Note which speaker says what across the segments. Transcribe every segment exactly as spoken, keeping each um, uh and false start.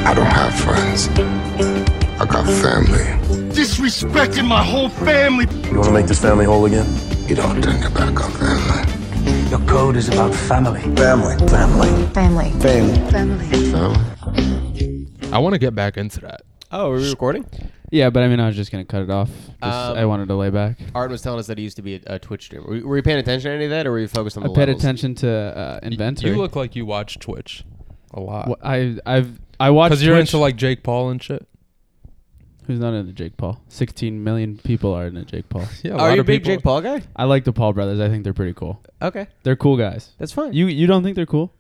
Speaker 1: I don't have friends. I got family.
Speaker 2: Disrespecting my whole family.
Speaker 3: You want to make this family whole again?
Speaker 1: You don't turn your back on family.
Speaker 2: Your code is about family.
Speaker 3: Family. Family.
Speaker 4: Family.
Speaker 3: Family.
Speaker 4: Family.
Speaker 1: Family?
Speaker 5: I want to get back into that.
Speaker 6: Oh, are we recording?
Speaker 7: Yeah, but I mean, I was just gonna cut it off. Just,
Speaker 6: Um,
Speaker 7: I wanted to lay back.
Speaker 6: Art was telling us that he used to be a, a Twitch streamer. Were, were you paying attention to any of that, or were you focused on
Speaker 7: I
Speaker 6: the
Speaker 7: paid
Speaker 6: levels?
Speaker 7: attention to uh, Inventor.
Speaker 5: You look like you watch Twitch a lot.
Speaker 7: Wh- I I've I watched
Speaker 5: Because you're
Speaker 7: Twitch.
Speaker 5: into like Jake Paul and shit.
Speaker 7: Who's not into Jake Paul? Sixteen million people are into Jake Paul.
Speaker 5: Yeah, a
Speaker 6: Are
Speaker 5: lot
Speaker 6: you a
Speaker 5: of
Speaker 6: big
Speaker 5: people-
Speaker 6: Jake Paul guy?
Speaker 7: I like the Paul brothers. I think they're pretty cool.
Speaker 6: Okay,
Speaker 7: They're cool guys.
Speaker 6: that's fine.
Speaker 7: You you don't think they're cool?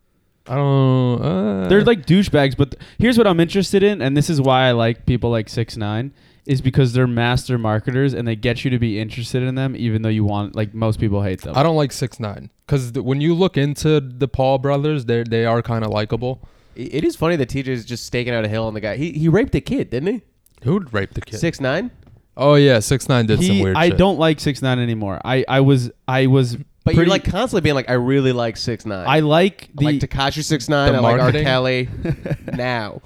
Speaker 5: I don't. Uh,
Speaker 7: They're like douchebags. But th- here's what I'm interested in, and this is why I like people like six nine, is because they're master marketers and they get you to be interested in them, even though you want like most people hate them.
Speaker 5: I don't like six nine because th- when you look into the Paul brothers, they they are kind of likable.
Speaker 6: I- It is funny that T J's just staking out a hill on the guy. He he raped a kid, didn't he?
Speaker 5: Who'd rape the kid?
Speaker 6: Six nine.
Speaker 5: Oh yeah, six nine did some
Speaker 7: He,
Speaker 5: weird
Speaker 7: I
Speaker 5: shit.
Speaker 7: don't like six nine anymore. I I was I was.
Speaker 6: But
Speaker 7: pretty,
Speaker 6: you're like constantly being like, I really like six nine.
Speaker 7: I like
Speaker 6: I
Speaker 7: the
Speaker 6: like Tekashi six nine.
Speaker 5: the
Speaker 6: I like R.
Speaker 5: marketing?
Speaker 6: Kelly. Now,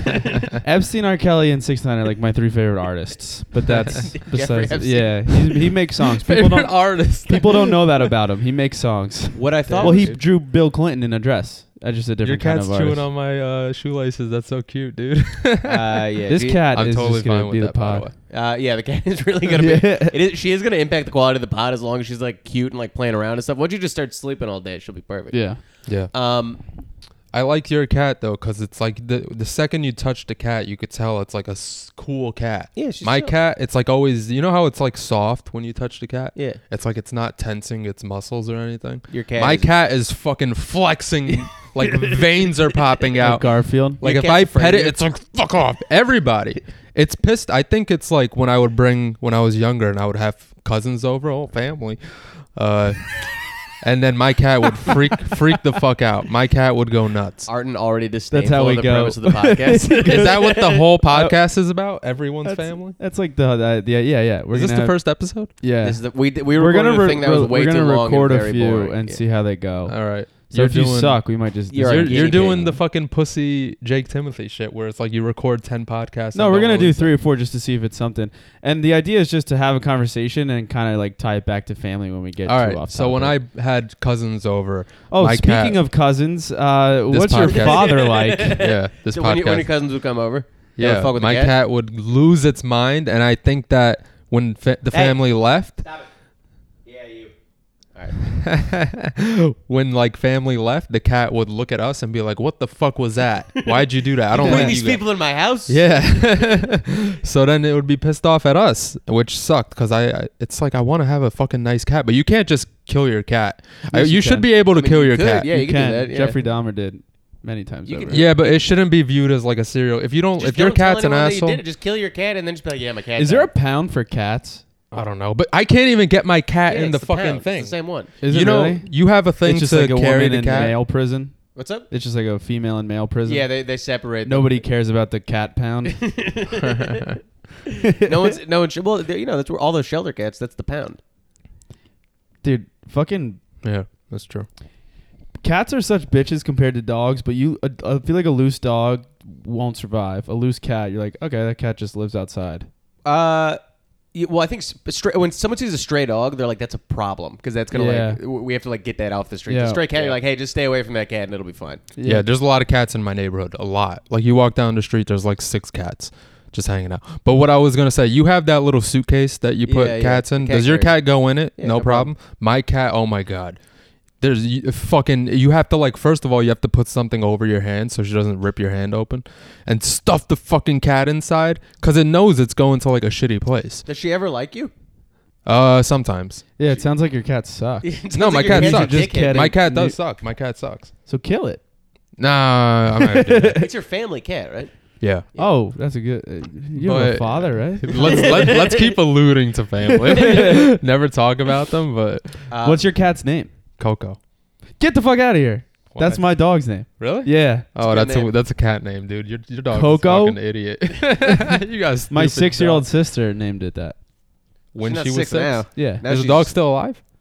Speaker 7: Epstein, R. Kelly, and six nine are like my three favorite artists. But that's
Speaker 6: Jeffrey
Speaker 7: besides.
Speaker 6: Epstein.
Speaker 7: Yeah, he, he makes songs. People
Speaker 5: Favorite
Speaker 7: don't
Speaker 5: artist.
Speaker 7: people don't know that about him. He makes songs.
Speaker 6: what I thought.
Speaker 7: Well,
Speaker 6: was,
Speaker 7: he drew Bill Clinton in a dress. Uh, just a
Speaker 5: Your
Speaker 7: different kind
Speaker 5: cat's
Speaker 7: of
Speaker 5: chewing
Speaker 7: artist.
Speaker 5: on my uh, shoelaces. That's so cute, dude.
Speaker 6: uh, yeah,
Speaker 7: This
Speaker 6: she-
Speaker 7: cat
Speaker 5: I'm
Speaker 7: is
Speaker 5: totally
Speaker 7: just gonna
Speaker 5: fine
Speaker 7: be
Speaker 5: with
Speaker 7: the
Speaker 5: that, by the
Speaker 7: pod.
Speaker 5: way.
Speaker 6: Uh, yeah, the cat is really gonna be.
Speaker 7: Yeah.
Speaker 6: It is. She is gonna impact the quality of the pod as long as she's like cute and like playing around and stuff. Once you just start sleeping all day, she'll be perfect.
Speaker 7: Yeah.
Speaker 5: Yeah.
Speaker 6: Um.
Speaker 5: I like your cat though, cause it's like the the second you touch the cat, you could tell it's like a s- cool cat.
Speaker 6: Yeah, she's
Speaker 5: My
Speaker 6: chill.
Speaker 5: cat, it's like always. You know how it's like soft when you touch the cat?
Speaker 6: Yeah.
Speaker 5: It's like it's not tensing its muscles or anything.
Speaker 6: Your cat.
Speaker 5: My
Speaker 6: is-
Speaker 5: cat is fucking flexing, like veins are popping
Speaker 7: Like
Speaker 5: out.
Speaker 7: Garfield.
Speaker 5: Like
Speaker 6: Your
Speaker 5: if I
Speaker 6: cat's afraid
Speaker 5: pet
Speaker 6: of
Speaker 5: it,
Speaker 6: you?
Speaker 5: it's like fuck off. Everybody, it's pissed. I think it's like when I would bring when I was younger and I would have cousins over, whole family, uh, and then my cat would freak freak the fuck out. My cat would go nuts.
Speaker 6: Arden already disdainful
Speaker 7: how we
Speaker 6: of the
Speaker 7: go.
Speaker 6: premise of the podcast.
Speaker 5: Is that what the whole podcast is about? Everyone's
Speaker 7: That's,
Speaker 5: family.
Speaker 7: that's like the, the, the yeah yeah. We're
Speaker 5: Is this
Speaker 7: gonna
Speaker 5: the
Speaker 7: have-
Speaker 5: first episode?
Speaker 7: Yeah.
Speaker 6: This is the, we we
Speaker 7: we're gonna
Speaker 6: recorded a
Speaker 7: re-
Speaker 6: thing that was way
Speaker 7: we're gonna
Speaker 6: too long
Speaker 7: record
Speaker 6: and
Speaker 7: a
Speaker 6: very
Speaker 7: few
Speaker 6: boring.
Speaker 7: and
Speaker 6: Yeah.
Speaker 7: see how they go.
Speaker 5: All right.
Speaker 7: So if you suck, we might just.
Speaker 6: You're
Speaker 5: You're,
Speaker 6: a
Speaker 7: dismiss-
Speaker 5: you're
Speaker 6: guinea
Speaker 5: doing
Speaker 6: pig.
Speaker 5: the fucking pussy Jake Timothy shit where it's like you record ten podcasts.
Speaker 7: No,
Speaker 5: and
Speaker 7: we're
Speaker 5: don't
Speaker 7: gonna do
Speaker 5: release
Speaker 7: three
Speaker 5: them.
Speaker 7: or four just to see if it's something. And the idea is just to have a conversation and kind of like tie it back to family when we get
Speaker 5: All
Speaker 7: too
Speaker 5: right.
Speaker 7: off.
Speaker 5: So when
Speaker 7: topic.
Speaker 5: I had cousins over,
Speaker 7: oh,
Speaker 5: my
Speaker 7: speaking
Speaker 5: cat-
Speaker 7: of cousins, uh,
Speaker 5: This
Speaker 7: what's your
Speaker 5: podcast-
Speaker 7: father like?
Speaker 5: yeah, this
Speaker 6: So
Speaker 5: podcast.
Speaker 6: when, you, when your cousins would come over, they would
Speaker 5: yeah,
Speaker 6: fuck with
Speaker 5: my
Speaker 6: the
Speaker 5: cat?
Speaker 6: cat.
Speaker 5: would lose its mind, and I think that when fa- the
Speaker 6: Hey.
Speaker 5: family left,
Speaker 6: Stop it. Yeah, you. All right.
Speaker 5: when like family left, the cat would look at us and be like, "What the fuck was that? Why'd you do that? I don't
Speaker 6: Bring
Speaker 5: like
Speaker 6: these
Speaker 5: you guys."
Speaker 6: people in my house.
Speaker 5: Yeah. So then it would be pissed off at us, which sucked because I, I, it's like I want to have a fucking nice cat, but you can't just kill your cat. I,
Speaker 7: Yes,
Speaker 5: you
Speaker 7: you
Speaker 5: should
Speaker 7: can.
Speaker 5: be able to
Speaker 6: I mean,
Speaker 5: kill
Speaker 6: you
Speaker 5: your
Speaker 6: could,
Speaker 5: cat.
Speaker 6: yeah.
Speaker 7: you
Speaker 6: you can do
Speaker 7: can.
Speaker 6: that, yeah.
Speaker 7: Jeffrey Dahmer did many times
Speaker 6: You
Speaker 7: over.
Speaker 6: can-
Speaker 5: Yeah, but it shouldn't be viewed as like a serial. If you don't,
Speaker 6: Just
Speaker 5: if your
Speaker 6: don't tell
Speaker 5: cat's an
Speaker 6: anyone that you
Speaker 5: asshole,
Speaker 6: did it. Just kill your cat and then just be like, yeah, my cat.
Speaker 7: Is there a
Speaker 6: died.
Speaker 7: pound for cats?
Speaker 5: I don't know, but I can't even get my cat
Speaker 6: Yeah,
Speaker 5: in the
Speaker 6: it's
Speaker 5: fucking
Speaker 6: pound.
Speaker 5: thing.
Speaker 6: It's the same one.
Speaker 7: Is
Speaker 5: you
Speaker 7: it
Speaker 5: know,
Speaker 7: really?
Speaker 5: you have a thing
Speaker 7: It's just
Speaker 5: to
Speaker 7: like a
Speaker 5: carry
Speaker 7: woman
Speaker 5: the
Speaker 7: in
Speaker 5: cat.
Speaker 7: male prison.
Speaker 6: What's up?
Speaker 7: It's just like a female and male prison.
Speaker 6: Yeah, they they separate. them.
Speaker 7: Nobody cares about the cat pound.
Speaker 6: no one's no one. Well, you know that's where all those shelter cats. That's the pound.
Speaker 7: Dude, fucking
Speaker 5: Yeah, that's true.
Speaker 7: cats are such bitches compared to dogs, but you uh, I feel like a loose dog won't survive. A loose cat, you're like, okay, that cat just lives outside.
Speaker 6: Uh, yeah, well, I think sp- stray, when someone sees a stray dog, they're like, "That's a problem," because that's gonna
Speaker 7: Yeah.
Speaker 6: like w- we have to like get that off the street.
Speaker 7: Yeah.
Speaker 6: The stray cat,
Speaker 7: Yeah.
Speaker 6: you're like, "Hey, just stay away from that cat, and it'll be fine."
Speaker 5: Yeah. there's a lot of cats in my neighborhood. A lot. Like you walk down the street, there's like six cats just hanging out. But what I was gonna say, you have that little suitcase that you put
Speaker 6: Yeah, yeah.
Speaker 5: cats in.
Speaker 6: Cat
Speaker 5: Does your
Speaker 6: carrier.
Speaker 5: cat go in it?
Speaker 6: Yeah,
Speaker 5: no,
Speaker 6: no
Speaker 5: problem. My cat, oh my god. There's you, fucking you have to like first of all you have to put something over your hand so she doesn't rip your hand open and stuff the fucking cat inside because it knows it's going to like a shitty place.
Speaker 6: Does she ever like you?
Speaker 5: Uh, sometimes.
Speaker 7: Yeah, it sounds like your cat sucks.
Speaker 6: It sounds
Speaker 5: No,
Speaker 6: like
Speaker 5: my
Speaker 6: your
Speaker 5: cat
Speaker 6: cat's a
Speaker 5: sucks.
Speaker 7: Just
Speaker 6: dickhead.
Speaker 7: kidding.
Speaker 5: My cat does
Speaker 7: You-
Speaker 5: suck. My cat sucks.
Speaker 7: So kill it.
Speaker 5: Nah, I'm not gonna do that.
Speaker 6: It's your family cat, right?
Speaker 5: Yeah.
Speaker 7: Oh, that's a good. Uh, you have a
Speaker 5: But-
Speaker 7: father, right?
Speaker 5: let's let, let's keep alluding to family. Never talk about them, but
Speaker 6: Uh,
Speaker 7: What's your cat's name?
Speaker 5: Coco.
Speaker 7: Get the fuck out of here.
Speaker 5: Why?
Speaker 7: That's my dog's name.
Speaker 5: Really?
Speaker 7: Yeah.
Speaker 5: Oh,
Speaker 6: a good
Speaker 5: that's a
Speaker 6: name.
Speaker 5: that's a cat name, dude. Your your dog
Speaker 7: Coco?
Speaker 5: is a fucking idiot. You guys.
Speaker 7: My
Speaker 5: stupid
Speaker 7: six-year-old
Speaker 5: dog.
Speaker 7: sister named it that.
Speaker 5: when
Speaker 6: She's not
Speaker 5: she was
Speaker 6: six
Speaker 5: six.
Speaker 6: now.
Speaker 7: Yeah.
Speaker 6: Now
Speaker 5: Is the
Speaker 6: she's-
Speaker 5: dog still alive?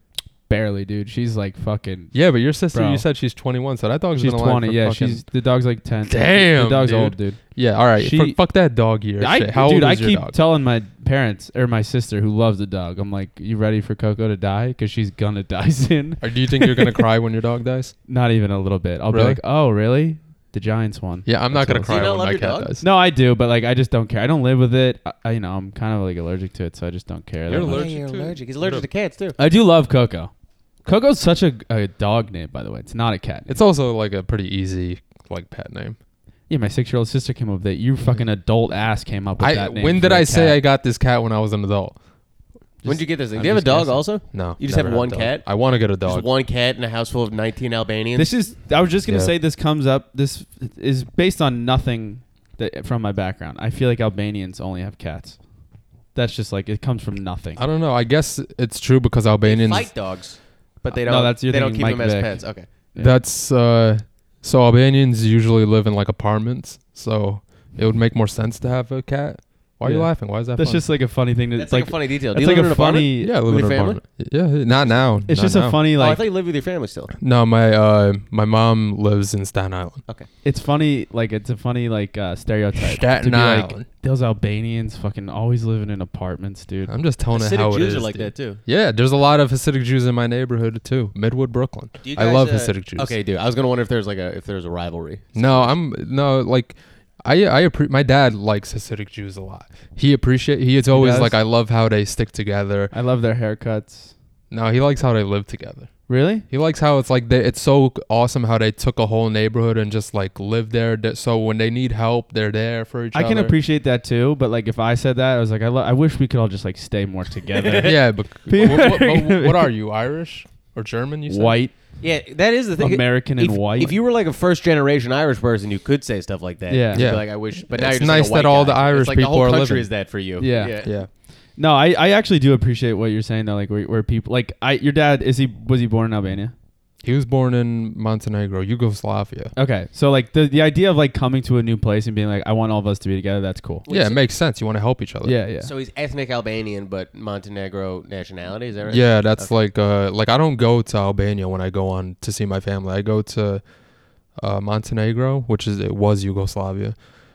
Speaker 7: barely, dude. She's like fucking.
Speaker 5: Yeah, but your sister,
Speaker 7: Bro.
Speaker 5: you said she's twenty-one, so that dog's
Speaker 7: She's
Speaker 5: been alive
Speaker 7: twenty.
Speaker 5: for
Speaker 7: Yeah,
Speaker 5: fucking-
Speaker 7: she's the dog's like ten.
Speaker 5: Damn,
Speaker 7: the dog's
Speaker 5: dude.
Speaker 7: old, dude.
Speaker 5: Yeah, all right.
Speaker 7: She-
Speaker 5: fuck, fuck that dog year.
Speaker 7: I,
Speaker 5: shit. How
Speaker 7: dude,
Speaker 5: old
Speaker 7: I
Speaker 5: is your
Speaker 7: keep
Speaker 5: dog?
Speaker 7: telling my parents or my sister who loves the dog. I'm like, you ready for Coco to die? Because she's gonna die soon.
Speaker 5: Or do you think you're gonna cry when your dog dies?
Speaker 7: Not even a little bit. I'll
Speaker 5: Really?
Speaker 7: be like, oh, really? The Giants won.
Speaker 5: Yeah, I'm not
Speaker 7: That's
Speaker 5: gonna
Speaker 7: what
Speaker 5: cry
Speaker 6: Do you not
Speaker 5: when
Speaker 6: love
Speaker 5: my
Speaker 6: your
Speaker 5: cat
Speaker 6: dog?
Speaker 5: dies.
Speaker 7: No, I do, but like, I just don't care. I don't live with it. I, I you know, I'm kind of like allergic to it, so I just don't care.
Speaker 5: You're
Speaker 7: that much.
Speaker 5: allergic
Speaker 6: Yeah, you're
Speaker 5: to it?
Speaker 6: allergic. He's allergic to cats too.
Speaker 7: I do love Coco. Coco's such a, a dog name, by the way. It's not a cat name.
Speaker 5: It's also like a pretty easy like pet name.
Speaker 7: Yeah, my six-year-old sister came up with it. You fucking adult ass came up with
Speaker 5: I
Speaker 7: that name.
Speaker 5: when
Speaker 7: for
Speaker 5: did
Speaker 7: a
Speaker 5: I say
Speaker 7: cat.
Speaker 5: I got this cat when I was an adult?
Speaker 6: When did you get this thing?
Speaker 7: I'm
Speaker 6: Do you have a
Speaker 7: just
Speaker 6: dog
Speaker 7: guessing.
Speaker 6: also?
Speaker 5: No,
Speaker 6: You just
Speaker 5: never
Speaker 6: have
Speaker 5: had a
Speaker 6: one
Speaker 5: dog.
Speaker 6: cat?
Speaker 5: I want to get a dog.
Speaker 6: Just one cat in a house full of nineteen Albanians.
Speaker 7: This is. I was just gonna
Speaker 5: Yeah.
Speaker 7: say this comes up. This is based on nothing that, from my background. I feel like Albanians only have cats. That's just like it comes from nothing.
Speaker 5: I don't know. I guess it's true because
Speaker 6: They
Speaker 5: Albanians.
Speaker 6: fight dogs, but they
Speaker 7: Uh,
Speaker 6: don't.
Speaker 7: no, that's- you're
Speaker 6: they don't keep
Speaker 7: thinking
Speaker 6: them as
Speaker 7: Mike Vick.
Speaker 6: pets. Okay.
Speaker 7: Yeah.
Speaker 5: That's uh, so Albanians usually live in like apartments, so it would make more sense to have a cat. Why are you
Speaker 7: Yeah.
Speaker 5: laughing? Why is that?
Speaker 7: That's
Speaker 5: funny?
Speaker 7: just like a funny thing. To,
Speaker 6: That's
Speaker 7: it's
Speaker 6: like,
Speaker 7: like
Speaker 6: a funny detail. Do
Speaker 7: It's
Speaker 6: you
Speaker 7: like
Speaker 6: live in
Speaker 7: a
Speaker 6: an apartment?
Speaker 7: funny.
Speaker 5: yeah, I live
Speaker 6: with
Speaker 5: in
Speaker 6: your
Speaker 5: an
Speaker 6: family?
Speaker 5: apartment. Yeah, not now.
Speaker 7: It's
Speaker 5: not
Speaker 7: just
Speaker 5: now.
Speaker 7: a funny
Speaker 6: Oh, I
Speaker 7: like.
Speaker 6: thought you lived with your family still.
Speaker 5: No, my uh, my mom lives in Staten Island.
Speaker 7: it's funny like it's a funny like uh, stereotype.
Speaker 5: Staten
Speaker 7: to be like
Speaker 5: Island.
Speaker 7: those Albanians fucking always living in apartments, dude.
Speaker 5: I'm just telling it
Speaker 6: Hasidic
Speaker 5: how it
Speaker 6: Jews
Speaker 5: is.
Speaker 6: are like
Speaker 5: dude.
Speaker 6: that too.
Speaker 5: Yeah, there's a lot of Hasidic Jews in my neighborhood too, Midwood, Brooklyn.
Speaker 6: Do you
Speaker 5: I
Speaker 6: guys,
Speaker 5: love
Speaker 6: uh,
Speaker 5: Hasidic Jews.
Speaker 6: Okay, dude. I was gonna wonder if there's like a if there's a rivalry.
Speaker 5: No, I'm no like I I appre- my dad likes Hasidic Jews a lot. He appreciate he is always
Speaker 7: does?
Speaker 5: like I love how they stick together.
Speaker 7: I love their haircuts.
Speaker 5: No, he likes how they live together.
Speaker 7: Really?
Speaker 5: He likes how it's like they, it's so awesome how they took a whole neighborhood and just like live there. That- So when they need help, they're there for each
Speaker 7: I
Speaker 5: other.
Speaker 7: can appreciate that too, but like if I said that, I was like, I, lo- I wish we could all just like stay more together.
Speaker 5: Yeah, but
Speaker 7: People
Speaker 5: what, what,
Speaker 7: are
Speaker 5: what-
Speaker 7: gonna
Speaker 5: what
Speaker 7: be-
Speaker 5: are you, Irish or German? You said?
Speaker 7: White,
Speaker 6: Yeah, that is the thing.
Speaker 7: American,
Speaker 6: if,
Speaker 7: and white.
Speaker 6: If you were like a first generation Irish person, you could say stuff like that.
Speaker 7: Yeah.
Speaker 6: You'd be
Speaker 5: Yeah.
Speaker 6: like I wish, but now
Speaker 5: It's
Speaker 6: you're just like
Speaker 5: nice
Speaker 6: a white
Speaker 5: that all
Speaker 6: guy.
Speaker 5: the Irish
Speaker 6: it's like
Speaker 5: people
Speaker 6: the whole
Speaker 5: are
Speaker 6: country
Speaker 5: living.
Speaker 6: is that for you.
Speaker 7: Yeah.
Speaker 5: Yeah.
Speaker 7: No, I, I actually do appreciate what you're saying though. Like where, where people like I your dad is he was he born in Albania?
Speaker 5: He was born in Montenegro, Yugoslavia.
Speaker 7: Okay, so like the the idea of like coming to a new place and being like I want all of us to be together. That's cool.
Speaker 6: Wait,
Speaker 5: yeah,
Speaker 6: so-
Speaker 5: it makes sense. You want to help each other.
Speaker 7: Yeah, yeah.
Speaker 6: So he's ethnic Albanian, but Montenegro nationality. Is that right?
Speaker 5: Yeah, that's
Speaker 6: Okay.
Speaker 5: like uh like I don't go to Albania when I go on to see my family. I go to uh, Montenegro, which is it was Yugoslavia,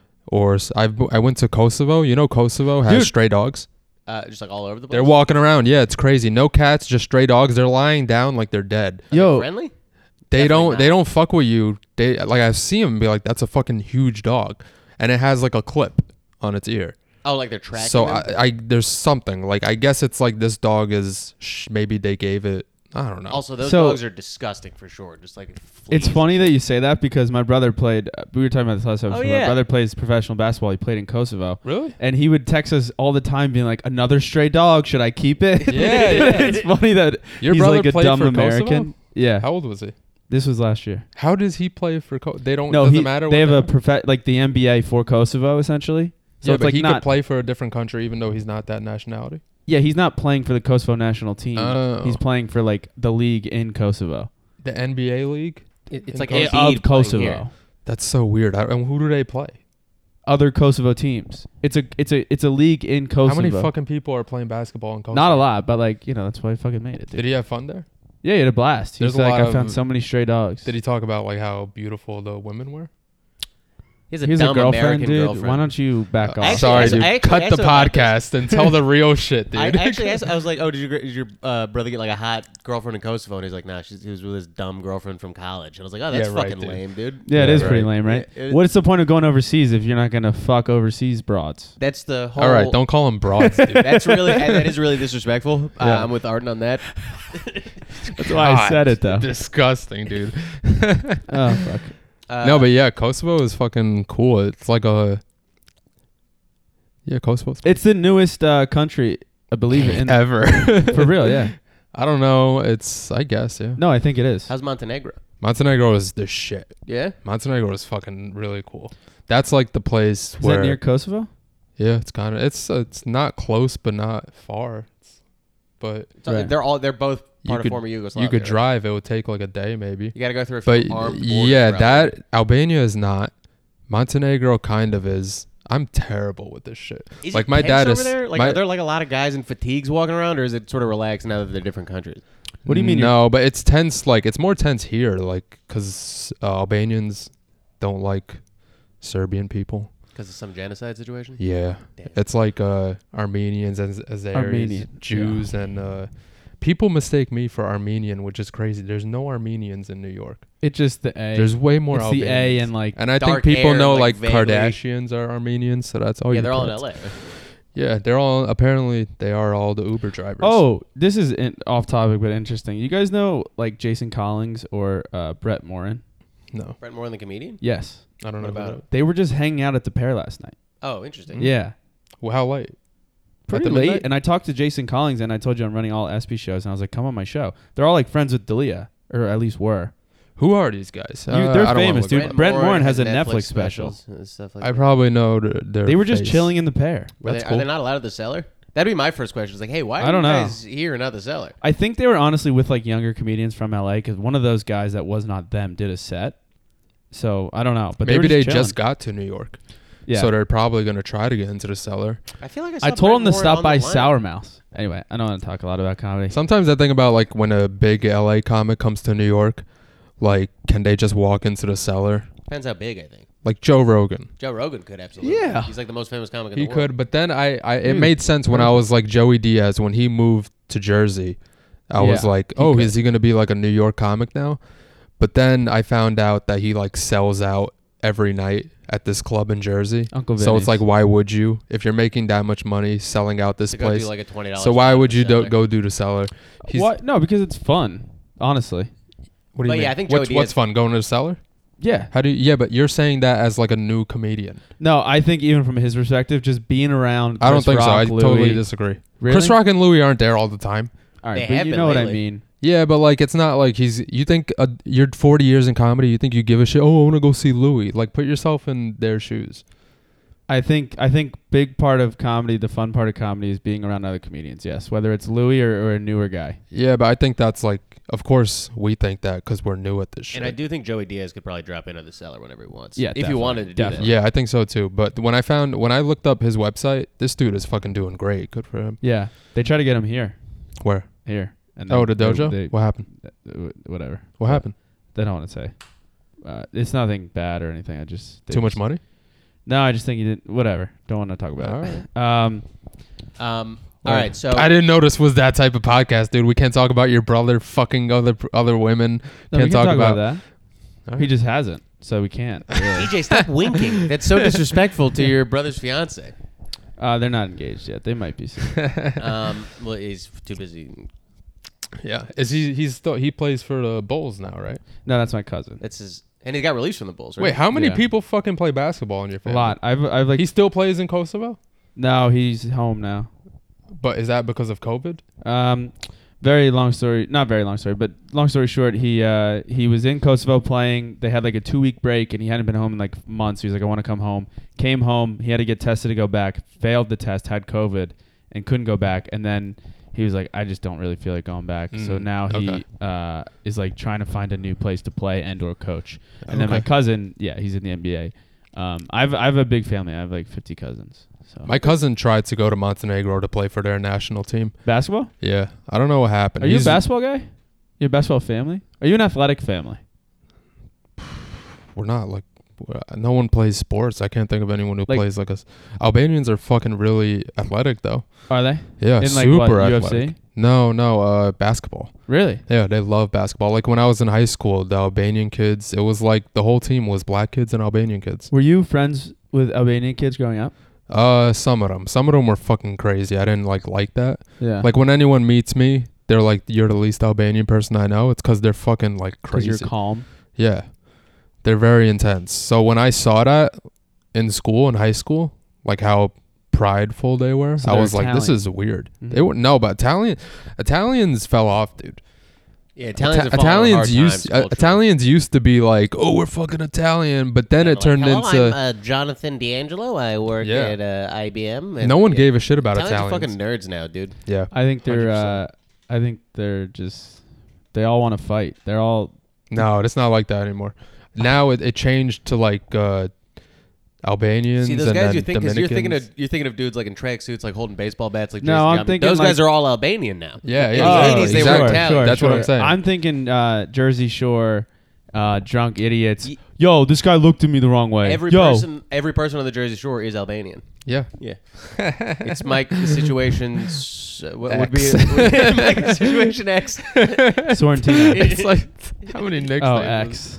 Speaker 5: or s- I've I went to Kosovo. You know Kosovo has
Speaker 7: Dude.
Speaker 5: stray dogs.
Speaker 6: Uh, just like all over the place.
Speaker 5: They're walking around. Yeah, it's crazy. No cats, just stray dogs. They're lying down like they're dead.
Speaker 6: Are they
Speaker 7: Yo,
Speaker 6: friendly.
Speaker 5: They
Speaker 6: Definitely
Speaker 5: don't
Speaker 6: not.
Speaker 5: they don't fuck with you. They like I see them and be like that's a fucking huge dog, and it has like a clip on its ear.
Speaker 6: Oh, like they're tracking.
Speaker 5: So
Speaker 6: them?
Speaker 5: I, I there's something like I guess it's like this dog is sh- maybe they gave it I don't know.
Speaker 6: also those
Speaker 7: So-
Speaker 6: dogs are disgusting for sure. Just like
Speaker 7: it's
Speaker 6: fleas.
Speaker 7: funny that you say that because my brother played. Uh, we were talking about this last episode.
Speaker 6: Oh,
Speaker 7: My
Speaker 6: yeah.
Speaker 7: brother plays professional basketball. He played in Kosovo.
Speaker 5: Really?
Speaker 7: And he would text us all the time, being like, "Another stray dog. Should I keep it?"
Speaker 5: Yeah, yeah.
Speaker 7: It's funny that
Speaker 5: Your
Speaker 7: he's
Speaker 5: brother
Speaker 7: like a
Speaker 5: played
Speaker 7: dumb
Speaker 5: for
Speaker 7: American.
Speaker 5: Kosovo?
Speaker 7: Yeah,
Speaker 5: How old was he?
Speaker 7: this was last year.
Speaker 5: How does he play for? Co- they don't.
Speaker 7: No,
Speaker 5: doesn't
Speaker 7: he,
Speaker 5: matter.
Speaker 7: they
Speaker 5: what
Speaker 7: have a
Speaker 5: they're-
Speaker 7: profe- like the N B A for Kosovo essentially. So
Speaker 5: yeah,
Speaker 7: it's
Speaker 5: but
Speaker 7: like
Speaker 5: he
Speaker 7: not.
Speaker 5: could play for a different country even though he's not that nationality.
Speaker 7: Yeah, he's not playing for the Kosovo national team.
Speaker 5: Oh.
Speaker 7: He's playing for like the league in Kosovo.
Speaker 5: The N B A league.
Speaker 6: It- it's
Speaker 5: in
Speaker 6: like
Speaker 5: Kosovo?
Speaker 6: Embiid
Speaker 7: of
Speaker 6: playing
Speaker 7: Kosovo.
Speaker 6: here.
Speaker 5: That's so weird. I, and who do they play?
Speaker 7: Other Kosovo teams. It's a it's a it's a league in Kosovo.
Speaker 5: How many fucking people are playing basketball in Kosovo?
Speaker 7: Not a lot, but like you know that's why he fucking made it. Dude.
Speaker 5: Did he have fun there?
Speaker 7: Yeah, he had a blast. He's
Speaker 5: There's a
Speaker 7: like,
Speaker 5: lot
Speaker 7: I found
Speaker 5: of-
Speaker 7: so many stray dogs.
Speaker 5: Did he talk about like how beautiful the women were?
Speaker 6: He has a
Speaker 7: He's
Speaker 6: dumb
Speaker 7: a girlfriend,
Speaker 6: American
Speaker 7: dude.
Speaker 6: girlfriend.
Speaker 7: Why don't you back
Speaker 5: Uh,
Speaker 7: off?
Speaker 6: Actually,
Speaker 5: Sorry,
Speaker 6: I-
Speaker 5: dude.
Speaker 6: I actually
Speaker 5: Cut
Speaker 6: asked
Speaker 5: the
Speaker 6: him about
Speaker 5: podcast and tell the real shit, dude.
Speaker 6: I actually asked. I was like, "Oh, did your did your uh, brother get like a hot girlfriend in Kosovo?" And he's like, "Nah, she's, he was with his dumb girlfriend from college." And I was like, "Oh, that's
Speaker 5: Yeah, right,
Speaker 6: fucking
Speaker 5: dude.
Speaker 6: lame, dude."
Speaker 7: Yeah, it
Speaker 5: Yeah,
Speaker 7: is pretty
Speaker 5: right.
Speaker 7: lame, right?
Speaker 6: Yeah, it-
Speaker 7: What's the point of going overseas if you're not gonna fuck overseas broads?
Speaker 6: That's the whole.
Speaker 5: All right, don't call them broads, dude.
Speaker 6: That's really that is really disrespectful. Uh,
Speaker 7: Yeah.
Speaker 6: I'm with Arden on that.
Speaker 7: That's why I said it though.
Speaker 5: Disgusting, dude.
Speaker 7: Oh fuck.
Speaker 6: Uh,
Speaker 5: no, but yeah, Kosovo is fucking cool. It's like a yeah, Kosovo's
Speaker 7: It's the newest uh, country, I believe, in
Speaker 5: ever
Speaker 7: for real. Yeah.
Speaker 5: I don't know. It's I guess yeah.
Speaker 7: No, I think it is.
Speaker 6: how's Montenegro?
Speaker 5: Montenegro is the shit.
Speaker 6: Yeah,
Speaker 5: Montenegro is fucking really cool. That's like the place
Speaker 7: Is
Speaker 5: where
Speaker 7: that near Kosovo?
Speaker 5: yeah, it's kind of it's it's not close but not far. It's, but
Speaker 6: so
Speaker 7: Right.
Speaker 6: they're all they're both
Speaker 5: You
Speaker 6: part
Speaker 5: could-
Speaker 6: of former Yugoslavia.
Speaker 5: you could
Speaker 6: right?
Speaker 5: drive. It would take like a day maybe.
Speaker 6: You got to go through a few
Speaker 5: But
Speaker 6: armed borders
Speaker 5: yeah,
Speaker 6: for
Speaker 5: that Albania is not. Montenegro kind of is. I'm terrible with this shit.
Speaker 6: Is
Speaker 5: like
Speaker 6: it
Speaker 5: my
Speaker 6: tense
Speaker 5: dad
Speaker 6: over
Speaker 5: is.
Speaker 6: there? Like,
Speaker 5: my-
Speaker 6: are there like a lot of guys in fatigues walking around, or is it sort of relaxed now that they're different countries?
Speaker 7: What do you mean you're-
Speaker 5: No, but it's tense. Like it's more tense here, like because uh, Albanians don't like Serbian people.
Speaker 6: Because of some genocide situation?
Speaker 5: Yeah,
Speaker 6: Damn.
Speaker 5: it's like uh, Armenians and Azeris,
Speaker 7: Armenian,
Speaker 5: Jews, and uh, people mistake me for Armenian, which is crazy. There's no Armenians in New York.
Speaker 7: It's just the A.
Speaker 5: There's way more
Speaker 7: it's the
Speaker 5: Albanians.
Speaker 7: A and like
Speaker 5: And I
Speaker 6: dark
Speaker 5: think people
Speaker 6: hair,
Speaker 5: know
Speaker 6: like,
Speaker 5: like,
Speaker 6: vaguely-
Speaker 5: Kardashians are Armenians, so that's all.
Speaker 6: Yeah,
Speaker 5: you
Speaker 6: they're all in
Speaker 5: get.
Speaker 6: L A.
Speaker 5: Yeah, they're all apparently they are all the Uber drivers.
Speaker 7: Oh, this is in, off topic but interesting. You guys know like Jason Collins or uh, Brett Morin?
Speaker 5: no,
Speaker 6: Brent Moore, the comedian?
Speaker 7: Yes.
Speaker 5: I don't know
Speaker 6: What about
Speaker 5: about
Speaker 6: it?
Speaker 7: They were just hanging out at the Pear last night.
Speaker 6: Oh, interesting.
Speaker 7: Yeah.
Speaker 5: Well, how late?
Speaker 7: Pretty
Speaker 5: the
Speaker 7: late.
Speaker 5: midnight?
Speaker 7: And I talked to Jason Collins and I told you I'm running all S B shows and I was like, come on my show. They're all like friends with Dalia, or at least were.
Speaker 5: Who are these guys?
Speaker 7: You-
Speaker 5: Uh,
Speaker 7: they're
Speaker 5: I don't wanna
Speaker 7: famous,
Speaker 5: look
Speaker 7: dude.
Speaker 5: them up.
Speaker 7: Brent Morin has a Netflix
Speaker 6: specials and stuff like
Speaker 5: I
Speaker 6: that.
Speaker 5: probably know th- their.
Speaker 7: They were just
Speaker 5: face.
Speaker 7: chilling in the Pear.
Speaker 6: Were
Speaker 5: That's
Speaker 6: they,
Speaker 5: cool.
Speaker 6: Are they not allowed at the cellar? That'd be my first question. It's like, hey, why are
Speaker 7: I don't
Speaker 6: you
Speaker 7: know.
Speaker 6: guys here and not the cellar?
Speaker 7: I think they were honestly with like younger comedians from L A because one of those guys that was not them did a set. So I don't know. But
Speaker 5: Maybe
Speaker 7: they,
Speaker 5: they
Speaker 7: were just,
Speaker 5: just
Speaker 7: chilling.
Speaker 5: got to New York,
Speaker 7: yeah.
Speaker 5: so they're probably gonna try to get into the cellar.
Speaker 6: I feel like I, saw
Speaker 7: I told
Speaker 6: Brent
Speaker 7: him to
Speaker 6: Moore
Speaker 7: stop
Speaker 6: on
Speaker 7: by
Speaker 6: the lineup.
Speaker 7: Sour Mouse. Anyway, I don't want to talk a lot about comedy.
Speaker 5: Sometimes I think about like when a big L A comic comes to New York, like can they just walk into the cellar?
Speaker 6: Depends how big, I think.
Speaker 5: Like Joe Rogan,
Speaker 6: Joe Rogan could absolutely.
Speaker 7: Yeah.
Speaker 6: He's like the most famous comic in
Speaker 5: he
Speaker 6: the world.
Speaker 5: could. But then I, I it
Speaker 7: Dude.
Speaker 5: made sense when I was like Joey Diaz when he moved to Jersey. I was
Speaker 7: Yeah,
Speaker 5: like,
Speaker 7: he
Speaker 5: oh,
Speaker 7: could.
Speaker 5: is he gonna be like a New York comic now? But then I found out that he like sells out every night at this club in Jersey.
Speaker 7: Uncle
Speaker 5: So
Speaker 7: Vinny's.
Speaker 5: it's like, why would you if you're making that much money selling out this
Speaker 6: To go
Speaker 5: place?
Speaker 6: do like a twenty dollars.
Speaker 5: So why would you do, go do the cellar? He's,
Speaker 7: what? No, because it's fun. Honestly.
Speaker 5: What do you
Speaker 6: But
Speaker 5: mean?
Speaker 6: yeah, I think
Speaker 5: what's,
Speaker 6: Joey
Speaker 5: what's
Speaker 6: Diaz-
Speaker 5: fun going to the cellar?
Speaker 7: Yeah.
Speaker 5: How do you? Yeah, but you're saying that as like a new comedian.
Speaker 7: No, I think even from his perspective, just being around.
Speaker 5: I don't
Speaker 7: Chris
Speaker 5: think so.
Speaker 7: Rock,
Speaker 5: I
Speaker 7: Louis,
Speaker 5: totally disagree.
Speaker 7: Really?
Speaker 5: Chris Rock and Louis aren't there all the time.
Speaker 7: All right,
Speaker 6: They
Speaker 7: but
Speaker 6: have
Speaker 7: you
Speaker 6: been
Speaker 7: know what I
Speaker 6: lately.
Speaker 7: mean.
Speaker 5: Yeah, but like it's not like he's. You think uh, you're forty years in comedy? You think you give a shit? Oh, I want to go see Louis. Like put yourself in their shoes.
Speaker 7: I think I think big part of comedy, the fun part of comedy, is being around other comedians. Yes, whether it's Louis or, or a newer guy.
Speaker 5: Yeah, but I think that's like. Of course, we think that because we're new at this shit.
Speaker 6: And I do think Joey Diaz could probably drop into the cellar whenever he wants.
Speaker 7: Yeah,
Speaker 6: if
Speaker 7: definitely,
Speaker 6: you wanted to do
Speaker 7: definitely.
Speaker 5: Yeah, I think so too. But when I found when I looked up his website, this dude is fucking doing great. Good for him.
Speaker 7: Yeah, they try to get him here,
Speaker 5: Where?
Speaker 7: here. And
Speaker 5: Oh,
Speaker 7: they-
Speaker 5: the dojo.
Speaker 7: they-
Speaker 5: what happened?
Speaker 7: they- whatever.
Speaker 5: What happened?
Speaker 7: They don't want to say. Uh, it's nothing bad or anything. I just they
Speaker 5: Too much
Speaker 7: just-
Speaker 5: money?
Speaker 7: No, I just think he didn't. Whatever. Don't want to talk about
Speaker 5: All
Speaker 7: it. Um,
Speaker 6: Um. All right. So
Speaker 5: I didn't know this was that type of podcast, dude. We can't talk about your brother fucking other other women.
Speaker 7: no, we
Speaker 5: can't
Speaker 7: can
Speaker 5: talk,
Speaker 7: talk
Speaker 5: about,
Speaker 7: about,
Speaker 5: All
Speaker 7: that. He
Speaker 5: right.
Speaker 7: just hasn't, so we can't. Really.
Speaker 6: D J, stop winking. That's so disrespectful to your brother's fiance.
Speaker 7: uh, they're not engaged yet. They might be soon.
Speaker 6: Um. Well, he's too busy.
Speaker 5: Yeah, is he? He's still he plays for the Bulls now, right?
Speaker 7: No, that's my cousin.
Speaker 6: That's his. And he got released from the Bulls. Right?
Speaker 5: Wait, how many
Speaker 7: Yeah.
Speaker 5: people fucking play basketball in your
Speaker 7: A
Speaker 5: family?
Speaker 7: lot. I've I've like.
Speaker 5: He still plays in Kosovo,
Speaker 7: no, he's home now.
Speaker 5: but is that because of COVID?
Speaker 7: Um, very long story. Not very long story, but long story short, he uh he was in Kosovo playing. They had like a two week break, and he hadn't been home in like months. He was like, I want to come home. Came home. He had to get tested to go back. Failed the test. Had COVID, and couldn't go back. And then he was like, I just don't really feel like going back. So
Speaker 5: Mm,
Speaker 7: now he
Speaker 5: okay.
Speaker 7: uh is like trying to find a new place to play and or coach. And then my
Speaker 5: Okay.
Speaker 7: cousin, yeah, he's in the N B A. Um, I've I have a big family. I have like fifty cousins. So
Speaker 5: My cousin tried to go to Montenegro to play for their national team.
Speaker 7: basketball.
Speaker 5: Yeah, I don't know what happened.
Speaker 7: Are you a
Speaker 5: He's-
Speaker 7: basketball guy? You a basketball family? Are you an athletic family?
Speaker 5: We're not like. we're- No one plays sports. I can't think of anyone who
Speaker 7: Like-
Speaker 5: plays like us. Albanians are fucking really athletic, though.
Speaker 7: Are they?
Speaker 5: Yeah,
Speaker 7: In, like,
Speaker 5: super
Speaker 7: what, U F C?
Speaker 5: athletic. No, no, uh, basketball.
Speaker 7: Really?
Speaker 5: Yeah, they love basketball. Like when I was in high school, the Albanian kids, it was like the whole team was black kids and Albanian kids.
Speaker 7: Were you friends with Albanian kids growing up?
Speaker 5: Uh, some of them, some of them were fucking crazy. I didn't like like that.
Speaker 7: Yeah.
Speaker 5: Like when anyone meets me, they're like, "You're the least Albanian person I know." It's because they're fucking like
Speaker 7: because
Speaker 5: crazy.
Speaker 7: you're calm.
Speaker 5: Yeah, they're very intense. So when I saw that in school, in high school, like how prideful they were,
Speaker 7: So
Speaker 5: I
Speaker 7: they're
Speaker 5: was like, "This
Speaker 7: Italian.
Speaker 5: is weird."
Speaker 7: Mhm.
Speaker 5: They were no, but Italian Italians fell off, dude.
Speaker 6: Yeah, Italians,
Speaker 5: Ita-
Speaker 6: are falling on hard
Speaker 5: Italians used
Speaker 6: times
Speaker 5: uh,
Speaker 6: culturally.
Speaker 5: Italians used to be like, "Oh, we're fucking Italian," but then
Speaker 6: Yeah,
Speaker 5: it
Speaker 6: like,
Speaker 5: turned
Speaker 6: Hello,
Speaker 5: into
Speaker 6: I'm, uh, Jonathan D'Angelo. I work
Speaker 5: Yeah.
Speaker 6: at uh, I B M. and-
Speaker 5: no one
Speaker 6: yeah.
Speaker 5: gave a shit about
Speaker 6: Italians are
Speaker 5: Italians.
Speaker 6: fucking nerds now, dude.
Speaker 5: Yeah,
Speaker 7: I think they're.
Speaker 5: one
Speaker 7: Uh,
Speaker 5: hundred percent.
Speaker 7: I think they're just. They all want to fight. They're all.
Speaker 5: no, it's not like that anymore. Now it, it changed to like uh, Albanians
Speaker 6: See those
Speaker 5: and
Speaker 6: guys
Speaker 5: then
Speaker 6: you think 'cause you're thinking
Speaker 5: Dominicans.
Speaker 6: of you're thinking of dudes like in tracksuits, like holding baseball bats, like
Speaker 7: No,
Speaker 6: Jason
Speaker 7: I'm
Speaker 6: Jumpman.
Speaker 7: thinking
Speaker 6: those
Speaker 7: like-
Speaker 6: guys are all Albanian now.
Speaker 5: Yeah,
Speaker 6: In
Speaker 5: yeah.
Speaker 6: the
Speaker 5: Oh,
Speaker 6: eighties, they
Speaker 5: exactly.
Speaker 6: were Italian.
Speaker 5: That's what I'm saying.
Speaker 7: I'm thinking uh, Jersey Shore, uh, drunk idiots.
Speaker 6: Ye-
Speaker 7: Yo, this guy looked at me the wrong way.
Speaker 6: Every
Speaker 7: Yo.
Speaker 6: person, every person on the Jersey Shore is Albanian.
Speaker 5: Yeah.
Speaker 6: Yeah, it's Mike situations. Uh, what would be
Speaker 5: X.
Speaker 6: it? Mike situation X?
Speaker 7: Sorrentino.
Speaker 5: It's like how many nicknames?
Speaker 7: Oh, X.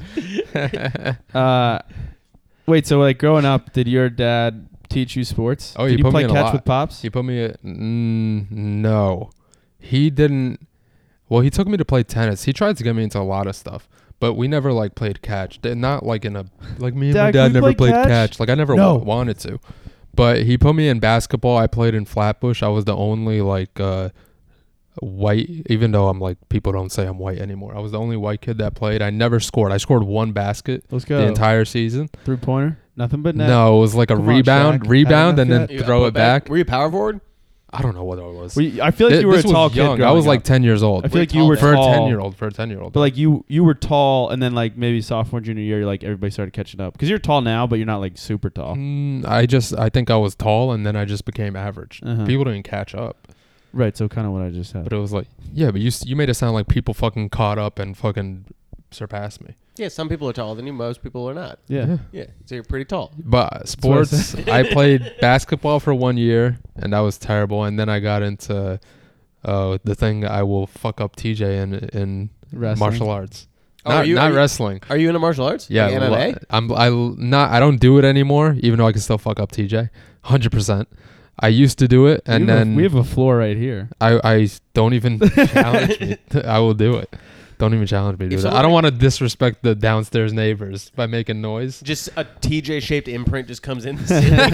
Speaker 7: uh, wait, so like growing up, did your dad teach you sports?
Speaker 5: Oh,
Speaker 7: did
Speaker 5: he
Speaker 7: you
Speaker 5: put
Speaker 7: play
Speaker 5: me in a
Speaker 7: catch
Speaker 5: lot.
Speaker 7: with pops?
Speaker 5: He put me at, mm, no. He didn't. Well, he took me to play tennis. He tried to get me into a lot of stuff, but we never like played catch. They're not like in a like me and
Speaker 7: Dad,
Speaker 5: my
Speaker 7: can
Speaker 5: dad
Speaker 7: we
Speaker 5: never
Speaker 7: play
Speaker 5: played
Speaker 7: catch?
Speaker 5: catch? Like I never
Speaker 7: No.
Speaker 5: wa- wanted to. But he put me in basketball. I played in Flatbush. I was the only like uh white, even though I'm like people don't say I'm white anymore. I was the only white kid that played. I never scored. I scored one basket
Speaker 7: Let's go.
Speaker 5: the entire season.
Speaker 7: Three pointer? Nothing but net.
Speaker 5: No, it was like a
Speaker 7: Come on,
Speaker 5: rebound,
Speaker 7: Shaq.
Speaker 5: rebound,
Speaker 7: Had
Speaker 5: and
Speaker 7: enough
Speaker 5: then
Speaker 7: yet?
Speaker 5: throw
Speaker 6: Put
Speaker 5: it back.
Speaker 6: Were you power forward?
Speaker 5: I don't know what it was.
Speaker 7: We, I feel like
Speaker 5: Thi-
Speaker 7: you were a
Speaker 5: this was
Speaker 7: tall kid.
Speaker 5: young. I
Speaker 7: growing
Speaker 5: was like
Speaker 7: up.
Speaker 5: ten years old.
Speaker 7: I feel like
Speaker 6: tall
Speaker 7: you were
Speaker 6: then?
Speaker 5: for a
Speaker 7: tall,
Speaker 5: ten year old. For a ten year old.
Speaker 7: But like you, you were tall, and then like maybe sophomore, junior year, like everybody started catching up because you're tall now, but you're not like super tall.
Speaker 5: Mm, I just I think I was tall, and then I just became average.
Speaker 7: Uh-huh.
Speaker 5: People didn't catch up,
Speaker 7: Right. So kind of what I just said.
Speaker 5: but it was like, yeah, but you s- you made it sound like people fucking caught up and fucking surpassed me.
Speaker 6: Yeah, some people are taller than you. Most people are not.
Speaker 7: Yeah.
Speaker 6: Yeah, so you're pretty tall.
Speaker 5: But
Speaker 7: what I
Speaker 5: sports, I played basketball for one year, and that was terrible. And then I got into uh, the thing I will fuck up T J in in
Speaker 7: Wrestling.
Speaker 5: martial arts.
Speaker 6: Oh,
Speaker 5: not
Speaker 6: are you-
Speaker 5: not
Speaker 6: are you-
Speaker 5: wrestling.
Speaker 6: Are you into martial arts?
Speaker 5: Yeah,
Speaker 6: like M M A.
Speaker 5: lo- I'm I l- not I don't do it anymore, even though I can still fuck up T J, one hundred percent. I used to do it, and
Speaker 7: we have a-
Speaker 5: then
Speaker 7: we have a floor right here.
Speaker 5: I I don't even challenge me. I will do it. Don't even challenge me to do
Speaker 6: If
Speaker 5: that. I
Speaker 6: someone-
Speaker 5: don't want to disrespect the downstairs neighbors by making noise.
Speaker 6: Just a T J-shaped imprint just comes in the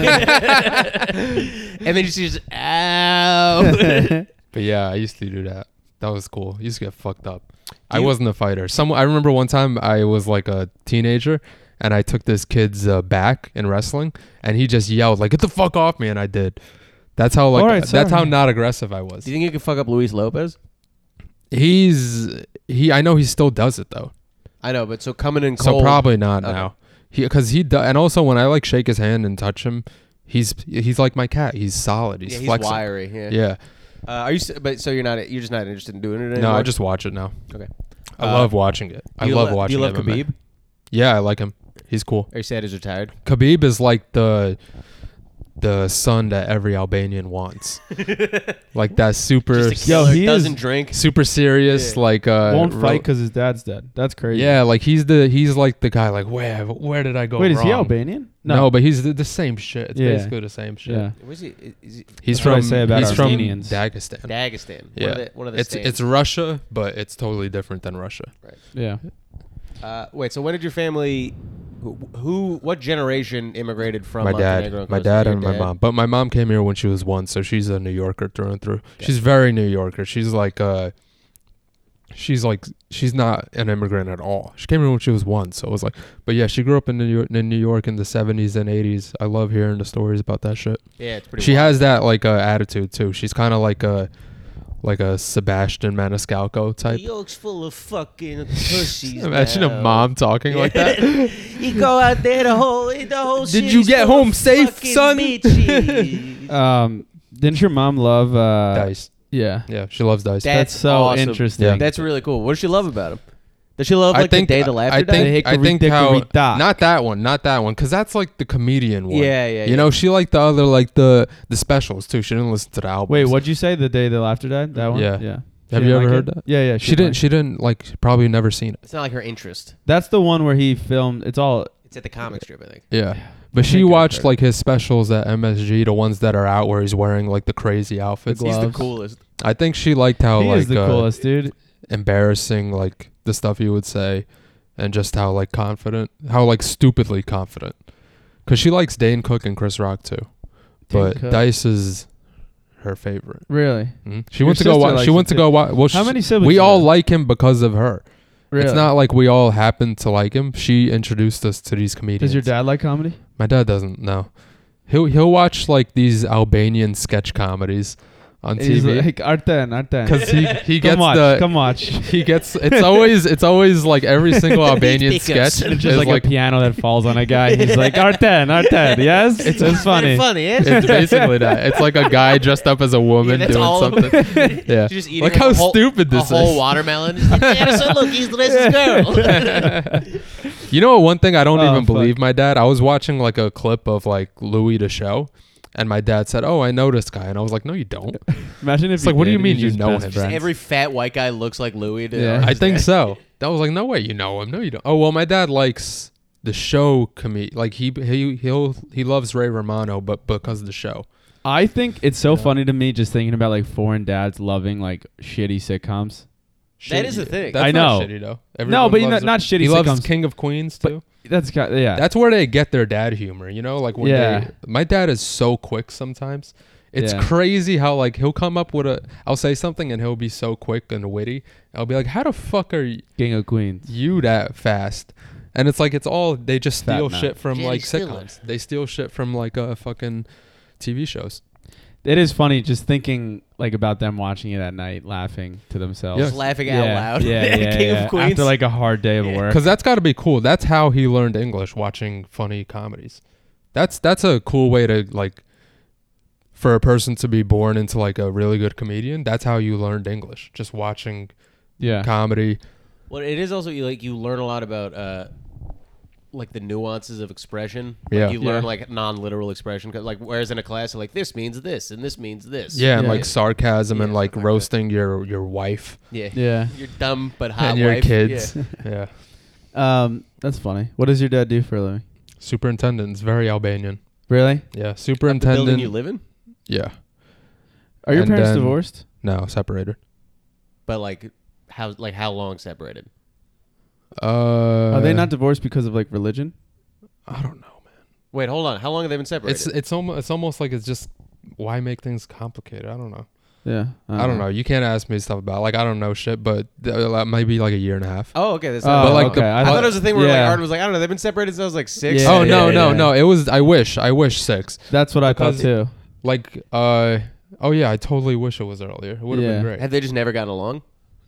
Speaker 6: ceiling, and then you see just ow.
Speaker 5: But yeah, I used to do that. That was cool. I used to get fucked up. I
Speaker 6: you-
Speaker 5: wasn't a fighter. Some I remember one time I was like a teenager and I took this kid's uh, back in wrestling and he just yelled like, "Get the fuck off me!" And I did. That's how like
Speaker 7: All right,
Speaker 5: that's how
Speaker 7: sorry.
Speaker 5: not aggressive I was.
Speaker 6: Do you think you could fuck up Luis Lopez?
Speaker 5: He's he. I know he still does it though.
Speaker 6: I know, but so coming in
Speaker 5: So
Speaker 6: cold.
Speaker 5: probably not
Speaker 6: Okay.
Speaker 5: now. He because he do, and also when I like shake his hand and touch him, he's he's like my cat. He's solid. He's
Speaker 6: yeah, he's
Speaker 5: flexible.
Speaker 6: wiry. Yeah.
Speaker 5: Yeah.
Speaker 6: Uh, are you? s- But so you're not. You're just not interested in doing it anymore.
Speaker 5: No, I just watch it now.
Speaker 6: Okay.
Speaker 5: I
Speaker 6: Uh,
Speaker 5: love watching it. I
Speaker 6: Do you
Speaker 5: love
Speaker 6: lo-
Speaker 5: watching
Speaker 6: Do you love
Speaker 5: M M A.
Speaker 6: Khabib?
Speaker 5: Yeah, I like him. He's cool.
Speaker 6: Are you sad he's retired?
Speaker 5: Khabib is like the the son that every Albanian wants. Like that super
Speaker 6: Just a
Speaker 7: Yo,
Speaker 6: killer,
Speaker 7: he
Speaker 6: doesn't
Speaker 7: is-
Speaker 6: drink.
Speaker 5: super serious
Speaker 6: Yeah.
Speaker 5: like uh
Speaker 7: Won't
Speaker 5: real-
Speaker 7: fight because his dad's dead. That's crazy.
Speaker 5: Yeah, like he's the he's like the guy like where where did I go
Speaker 7: Wait, is
Speaker 5: wrong?
Speaker 7: he Albanian?
Speaker 5: No, but he's the, the same shit. It's
Speaker 7: Yeah.
Speaker 5: basically the same shit.
Speaker 7: yeah.
Speaker 6: Was he? Is he
Speaker 5: He's
Speaker 7: That's what I
Speaker 5: from
Speaker 7: say about
Speaker 5: he's from
Speaker 7: Armenians.
Speaker 5: Dagestan.
Speaker 6: Dagestan.
Speaker 5: Yeah.
Speaker 6: One of the, one of the
Speaker 5: It's
Speaker 6: states.
Speaker 5: it's Russia, but it's totally different than Russia.
Speaker 7: Yeah.
Speaker 6: Uh, wait. So when did your family? Who? who what generation immigrated from
Speaker 5: my
Speaker 6: Montenegro
Speaker 5: dad,
Speaker 6: and
Speaker 5: my
Speaker 6: Kosovo?
Speaker 5: dad
Speaker 6: Your
Speaker 5: and my
Speaker 6: dad?
Speaker 5: mom. But my mom came here when she was one, so she's a New Yorker through and through. She's very New Yorker. She's like uh she's like she's not an immigrant at all. She came here when she was one, so it was like but yeah, she grew up in New York in New York in the seventies and eighties. I love hearing the stories about that shit.
Speaker 6: Yeah, it's pretty.
Speaker 5: She
Speaker 6: wild.
Speaker 5: has that like uh, attitude too. She's kind of like a like a Sebastian Maniscalco type.
Speaker 6: Yolk's full of fucking pussies.
Speaker 5: Imagine
Speaker 6: now.
Speaker 5: a mom talking like that.
Speaker 6: You go out there, the whole the whole.
Speaker 5: Did you
Speaker 6: city's
Speaker 5: get
Speaker 6: full
Speaker 5: home
Speaker 6: of
Speaker 5: safe,
Speaker 6: fucking
Speaker 5: son?
Speaker 6: bitches.
Speaker 7: Um, didn't your mom love uh,
Speaker 5: Dice.
Speaker 7: Yeah.
Speaker 5: Yeah, she loves dice.
Speaker 7: That's so
Speaker 6: awesome.
Speaker 7: interesting.
Speaker 5: Yeah.
Speaker 6: That's really cool. What does she love about him? Does she love like
Speaker 5: I think
Speaker 6: the day the laughter
Speaker 5: I
Speaker 6: died?
Speaker 5: think I think how
Speaker 7: Hickory-dickory-dock.
Speaker 5: not that one, not that one, because that's like the comedian one.
Speaker 6: Yeah, yeah,
Speaker 5: You
Speaker 6: yeah.
Speaker 5: know, she liked the other like the the specials too. She didn't listen to the album.
Speaker 7: Wait, what'd you say? The day the laughter died? That one?
Speaker 5: Yeah.
Speaker 7: Yeah.
Speaker 5: Have
Speaker 7: She
Speaker 5: you
Speaker 7: didn't
Speaker 5: ever
Speaker 7: like
Speaker 5: heard
Speaker 7: it?
Speaker 5: that?
Speaker 7: Yeah, yeah.
Speaker 5: She didn't. She didn't like. Probably never seen it.
Speaker 6: It's not like her interest.
Speaker 7: That's the one where he filmed. It's all.
Speaker 6: It's at the comic strip, I think.
Speaker 5: Yeah, but
Speaker 7: I
Speaker 5: she
Speaker 7: think I've
Speaker 5: watched
Speaker 7: heard.
Speaker 5: like his specials at M S G, the ones that are out where he's wearing like the crazy outfits.
Speaker 7: The
Speaker 6: He's the
Speaker 7: gloves.
Speaker 6: coolest.
Speaker 5: I think she liked how
Speaker 7: he
Speaker 5: like
Speaker 7: is the
Speaker 5: uh,
Speaker 7: coolest, dude.
Speaker 5: embarrassing like the stuff he would say, and just how like confident, how like stupidly confident. Because she likes Dane Cook and Chris Rock too, but
Speaker 7: Cook.
Speaker 5: Dice is her favorite.
Speaker 7: Really?
Speaker 5: Mhm. She
Speaker 7: Your
Speaker 5: went to go
Speaker 7: sister
Speaker 5: watch.
Speaker 7: likes
Speaker 5: She
Speaker 7: him
Speaker 5: went to
Speaker 7: too.
Speaker 5: go watch. Well,
Speaker 7: How
Speaker 5: she-
Speaker 7: many siblings
Speaker 5: We
Speaker 7: you
Speaker 5: all
Speaker 7: have?
Speaker 5: like him because of her.
Speaker 7: Really?
Speaker 5: It's not like we all happened to like him. She introduced us to these comedians.
Speaker 7: Does your dad like comedy?
Speaker 5: My dad doesn't know. He'll he'll watch like these Albanian sketch comedies on
Speaker 7: And he's
Speaker 5: T V
Speaker 7: like, Arten, Arten.
Speaker 5: because he he
Speaker 7: Come
Speaker 5: gets
Speaker 7: watch,
Speaker 5: the
Speaker 7: come watch.
Speaker 5: he gets it's always it's always like every single Albanian
Speaker 6: These
Speaker 5: sketch
Speaker 6: pickups.
Speaker 7: It's
Speaker 5: is
Speaker 7: just like,
Speaker 5: like
Speaker 7: a piano that falls on a guy. He's like, Arten, Arten. Yes? It's, it's funny.
Speaker 6: funny. Eh?
Speaker 5: it's basically that. It's like a guy dressed up as a woman
Speaker 6: Yeah, that's
Speaker 5: doing
Speaker 6: all of
Speaker 5: something.
Speaker 6: them.
Speaker 5: Yeah.
Speaker 6: Just eating
Speaker 5: Like
Speaker 6: like
Speaker 5: how
Speaker 6: a whole,
Speaker 5: stupid this
Speaker 6: a whole
Speaker 5: is.
Speaker 6: watermelon. He's like, yeah, so look, he's the racist girl.
Speaker 5: You know what? One thing I don't
Speaker 7: Oh,
Speaker 5: even
Speaker 7: fuck.
Speaker 5: believe my dad. I was watching like a clip of like Louis the Show, and my dad said, "Oh, I know this guy," and I was like, "No, you don't."
Speaker 7: Imagine if
Speaker 5: It's like, what do
Speaker 7: did,
Speaker 5: you mean
Speaker 7: he's
Speaker 5: you
Speaker 7: just
Speaker 5: know
Speaker 7: best
Speaker 5: him?
Speaker 7: friends.
Speaker 6: Every fat white guy looks like Louis. To
Speaker 7: Yeah.
Speaker 5: I think so. That was like, no way, you know him. No, you don't. Oh well, my dad likes the show comedy. Like he he he'll he loves Ray Romano, but because of the show.
Speaker 7: I think it's so funny to me just thinking about like foreign dads loving like shitty sitcoms.
Speaker 6: That
Speaker 5: Shitty-
Speaker 6: is a thing.
Speaker 5: That's
Speaker 7: I
Speaker 5: not
Speaker 7: know.
Speaker 5: shitty though.
Speaker 7: No,
Speaker 5: Everyone
Speaker 7: but you know,
Speaker 5: loves it.
Speaker 7: not shitty
Speaker 5: He loves
Speaker 7: sitcoms.
Speaker 5: King of Queens too.
Speaker 7: That's got yeah.
Speaker 5: That's where they get their dad humor, you know? Like when
Speaker 7: Yeah.
Speaker 5: they, my dad is so quick sometimes. It's
Speaker 7: Yeah.
Speaker 5: crazy how like he'll come up with a I'll say something and he'll be so quick and witty. I'll be like, "How the fuck are y-
Speaker 7: King of Queens.
Speaker 5: you that fast?" And it's like it's all they just
Speaker 7: Fat
Speaker 5: steal
Speaker 7: man.
Speaker 5: shit from
Speaker 6: Kenny
Speaker 5: like
Speaker 6: Stiller.
Speaker 5: sitcoms. They steal shit from like uh, fucking T V shows.
Speaker 7: It is funny just thinking like about them watching it at night, laughing to themselves.
Speaker 5: Yeah.
Speaker 6: Just laughing out
Speaker 7: yeah,
Speaker 6: loud.
Speaker 7: Yeah, yeah,
Speaker 6: King
Speaker 7: yeah.
Speaker 6: of Queens.
Speaker 7: After like a hard day of work.
Speaker 5: Cuz that's got to be cool. That's how he learned English, watching funny comedies. That's that's a cool way to like for a person to be born into like a really good comedian. That's how you learned English, just watching
Speaker 7: Yeah.
Speaker 5: comedy.
Speaker 6: Well, it is also you like you learn a lot about uh, like the nuances of expression. Like
Speaker 5: Yeah.
Speaker 6: you learn
Speaker 7: Yeah.
Speaker 6: like non-literal expression. 'Cause, like whereas in a class, like this means this and this means this.
Speaker 5: Yeah, and
Speaker 7: Yeah.
Speaker 5: like sarcasm and
Speaker 6: Yeah,
Speaker 5: like
Speaker 6: something like that.
Speaker 5: roasting your your wife
Speaker 6: yeah,
Speaker 7: Yeah.
Speaker 6: You're dumb but hot
Speaker 5: and your
Speaker 6: wife.
Speaker 5: kids.
Speaker 6: Yeah.
Speaker 5: Yeah.
Speaker 7: Um, that's funny. What does your dad do for a living?
Speaker 5: Superintendent's very Albanian.
Speaker 7: Really?
Speaker 5: Yeah,
Speaker 6: The building
Speaker 5: superintendent.
Speaker 6: you live in,
Speaker 5: Yeah.
Speaker 7: Are your
Speaker 5: And
Speaker 7: parents
Speaker 5: then-
Speaker 7: divorced?
Speaker 5: No, separated.
Speaker 6: but like how like how long separated?
Speaker 5: Uh
Speaker 7: Are they not divorced because of like religion?
Speaker 5: I don't know, man.
Speaker 6: Wait, hold on. How long have they been separated?
Speaker 5: It's it's almost it's almost like it's just why make things complicated? I don't know.
Speaker 7: Yeah.
Speaker 5: I don't know. You can't ask me stuff about like I don't know shit, but th- that might be like a year and a half.
Speaker 6: oh, okay. That's
Speaker 7: Oh,
Speaker 6: not
Speaker 5: But, like,
Speaker 7: okay.
Speaker 5: the-
Speaker 6: I
Speaker 7: I
Speaker 6: thought it was a thing where like
Speaker 7: yeah.
Speaker 6: Art was like, I don't know, they've been separated since I was like six.
Speaker 7: Yeah,
Speaker 5: oh no
Speaker 7: yeah,
Speaker 5: no
Speaker 7: yeah.
Speaker 5: no! It was I wish I wish six.
Speaker 7: That's what I thought
Speaker 5: Because-
Speaker 7: too.
Speaker 5: Like uh oh yeah, I totally wish it was earlier. It would have
Speaker 7: Yeah.
Speaker 5: been great.
Speaker 6: Have they just never gotten along?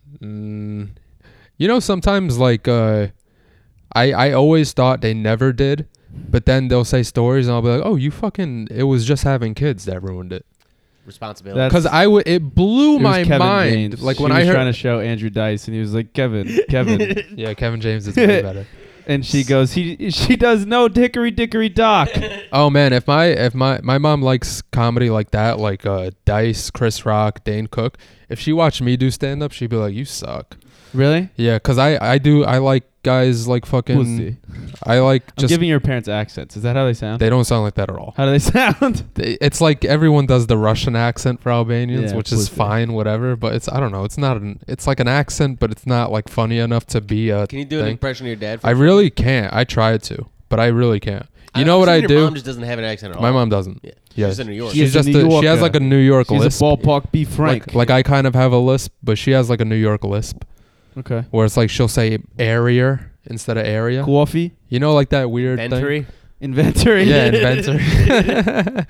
Speaker 5: Mm, you know, sometimes like uh, I I always thought they never did, but then they'll say stories and I'll be like, oh, you fucking, it was just having kids that ruined it.
Speaker 6: Responsibility.
Speaker 7: That's-
Speaker 5: Because I would, it blew
Speaker 7: It was
Speaker 5: my
Speaker 7: Kevin
Speaker 5: mind.
Speaker 7: James.
Speaker 5: Like
Speaker 7: She
Speaker 5: when
Speaker 7: was
Speaker 5: I
Speaker 7: trying
Speaker 5: heard,
Speaker 7: to show Andrew Dice, and he was like, Kevin, Kevin,
Speaker 5: yeah, Kevin James is way better.
Speaker 7: and she goes, he she does no dickory dickory dock.
Speaker 5: Oh man, if my if my my mom likes comedy like that, like uh, Dice, Chris Rock, Dane Cook, if she watched me do stand up, she'd be like, you suck.
Speaker 7: Really?
Speaker 5: Yeah, because I I do I like guys like fucking.
Speaker 7: Pussy.
Speaker 5: I like
Speaker 7: I'm
Speaker 5: just
Speaker 7: giving your parents accents. Is that how they sound?
Speaker 5: they don't sound like that at all.
Speaker 7: How do they sound?
Speaker 5: They- It's like everyone does the Russian accent for Albanians,
Speaker 7: Yeah,
Speaker 5: which is
Speaker 7: pussy.
Speaker 5: fine, whatever. But it's I don't know. It's not an. It's like an accent, but it's not like funny enough to be a.
Speaker 6: Can you do an
Speaker 5: thing.
Speaker 6: impression of your dad? For
Speaker 5: I really can't. I tried to, but I really can't. You
Speaker 6: I-
Speaker 5: know
Speaker 6: I'm
Speaker 5: what I
Speaker 6: assuming your
Speaker 5: do?
Speaker 6: Mom just doesn't have an accent at all.
Speaker 5: My mom doesn't.
Speaker 6: Yeah.
Speaker 5: Yeah,
Speaker 6: She's in New York.
Speaker 7: She
Speaker 5: She's
Speaker 7: is a
Speaker 5: just
Speaker 7: New
Speaker 5: a, she has
Speaker 7: Yorker.
Speaker 5: like a New York
Speaker 7: She's
Speaker 5: lisp.
Speaker 7: a ballpark B Frank.
Speaker 5: Like, like I kind of have a lisp, but she has like a New York lisp
Speaker 7: okay.
Speaker 5: where it's like she'll say area instead of area.
Speaker 7: Coffee.
Speaker 5: You know, like that weird thing.
Speaker 6: Inventory.
Speaker 7: Inventory.
Speaker 5: Yeah, inventor.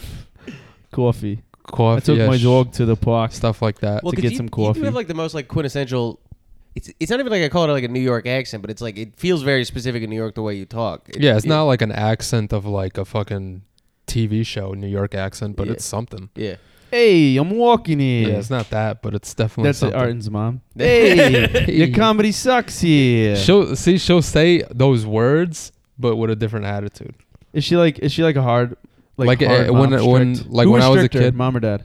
Speaker 7: Coffee.
Speaker 5: Coffee,
Speaker 7: I took
Speaker 5: yeah,
Speaker 7: my
Speaker 5: sh-
Speaker 7: dog to the park.
Speaker 5: stuff like that.
Speaker 6: Well,
Speaker 7: to
Speaker 6: 'cause
Speaker 7: get
Speaker 6: you,
Speaker 7: some
Speaker 6: You
Speaker 7: coffee.
Speaker 6: do have like the most like quintessential. It's it's not even like I call it like a New York accent, but it's like it feels very specific in New York the way you talk. It-
Speaker 5: Yeah, it's
Speaker 6: it-
Speaker 5: not like an accent of like a fucking T V show, New York accent, but
Speaker 6: Yeah.
Speaker 5: it's something.
Speaker 6: Yeah.
Speaker 7: Hey, I'm walking here.
Speaker 5: Yeah, it's not that, but it's definitely
Speaker 7: That's
Speaker 5: something.
Speaker 7: Arden's mom. Hey, your comedy sucks here.
Speaker 5: She'll see. She'll say those words, but with a different attitude.
Speaker 7: Is she like? Is she like a hard?
Speaker 5: Like,
Speaker 7: hard
Speaker 5: uh,
Speaker 7: mom,
Speaker 5: when- when-
Speaker 7: strict?
Speaker 5: like
Speaker 7: Who
Speaker 5: when I was a
Speaker 7: stricter,
Speaker 5: kid-
Speaker 7: mom or dad?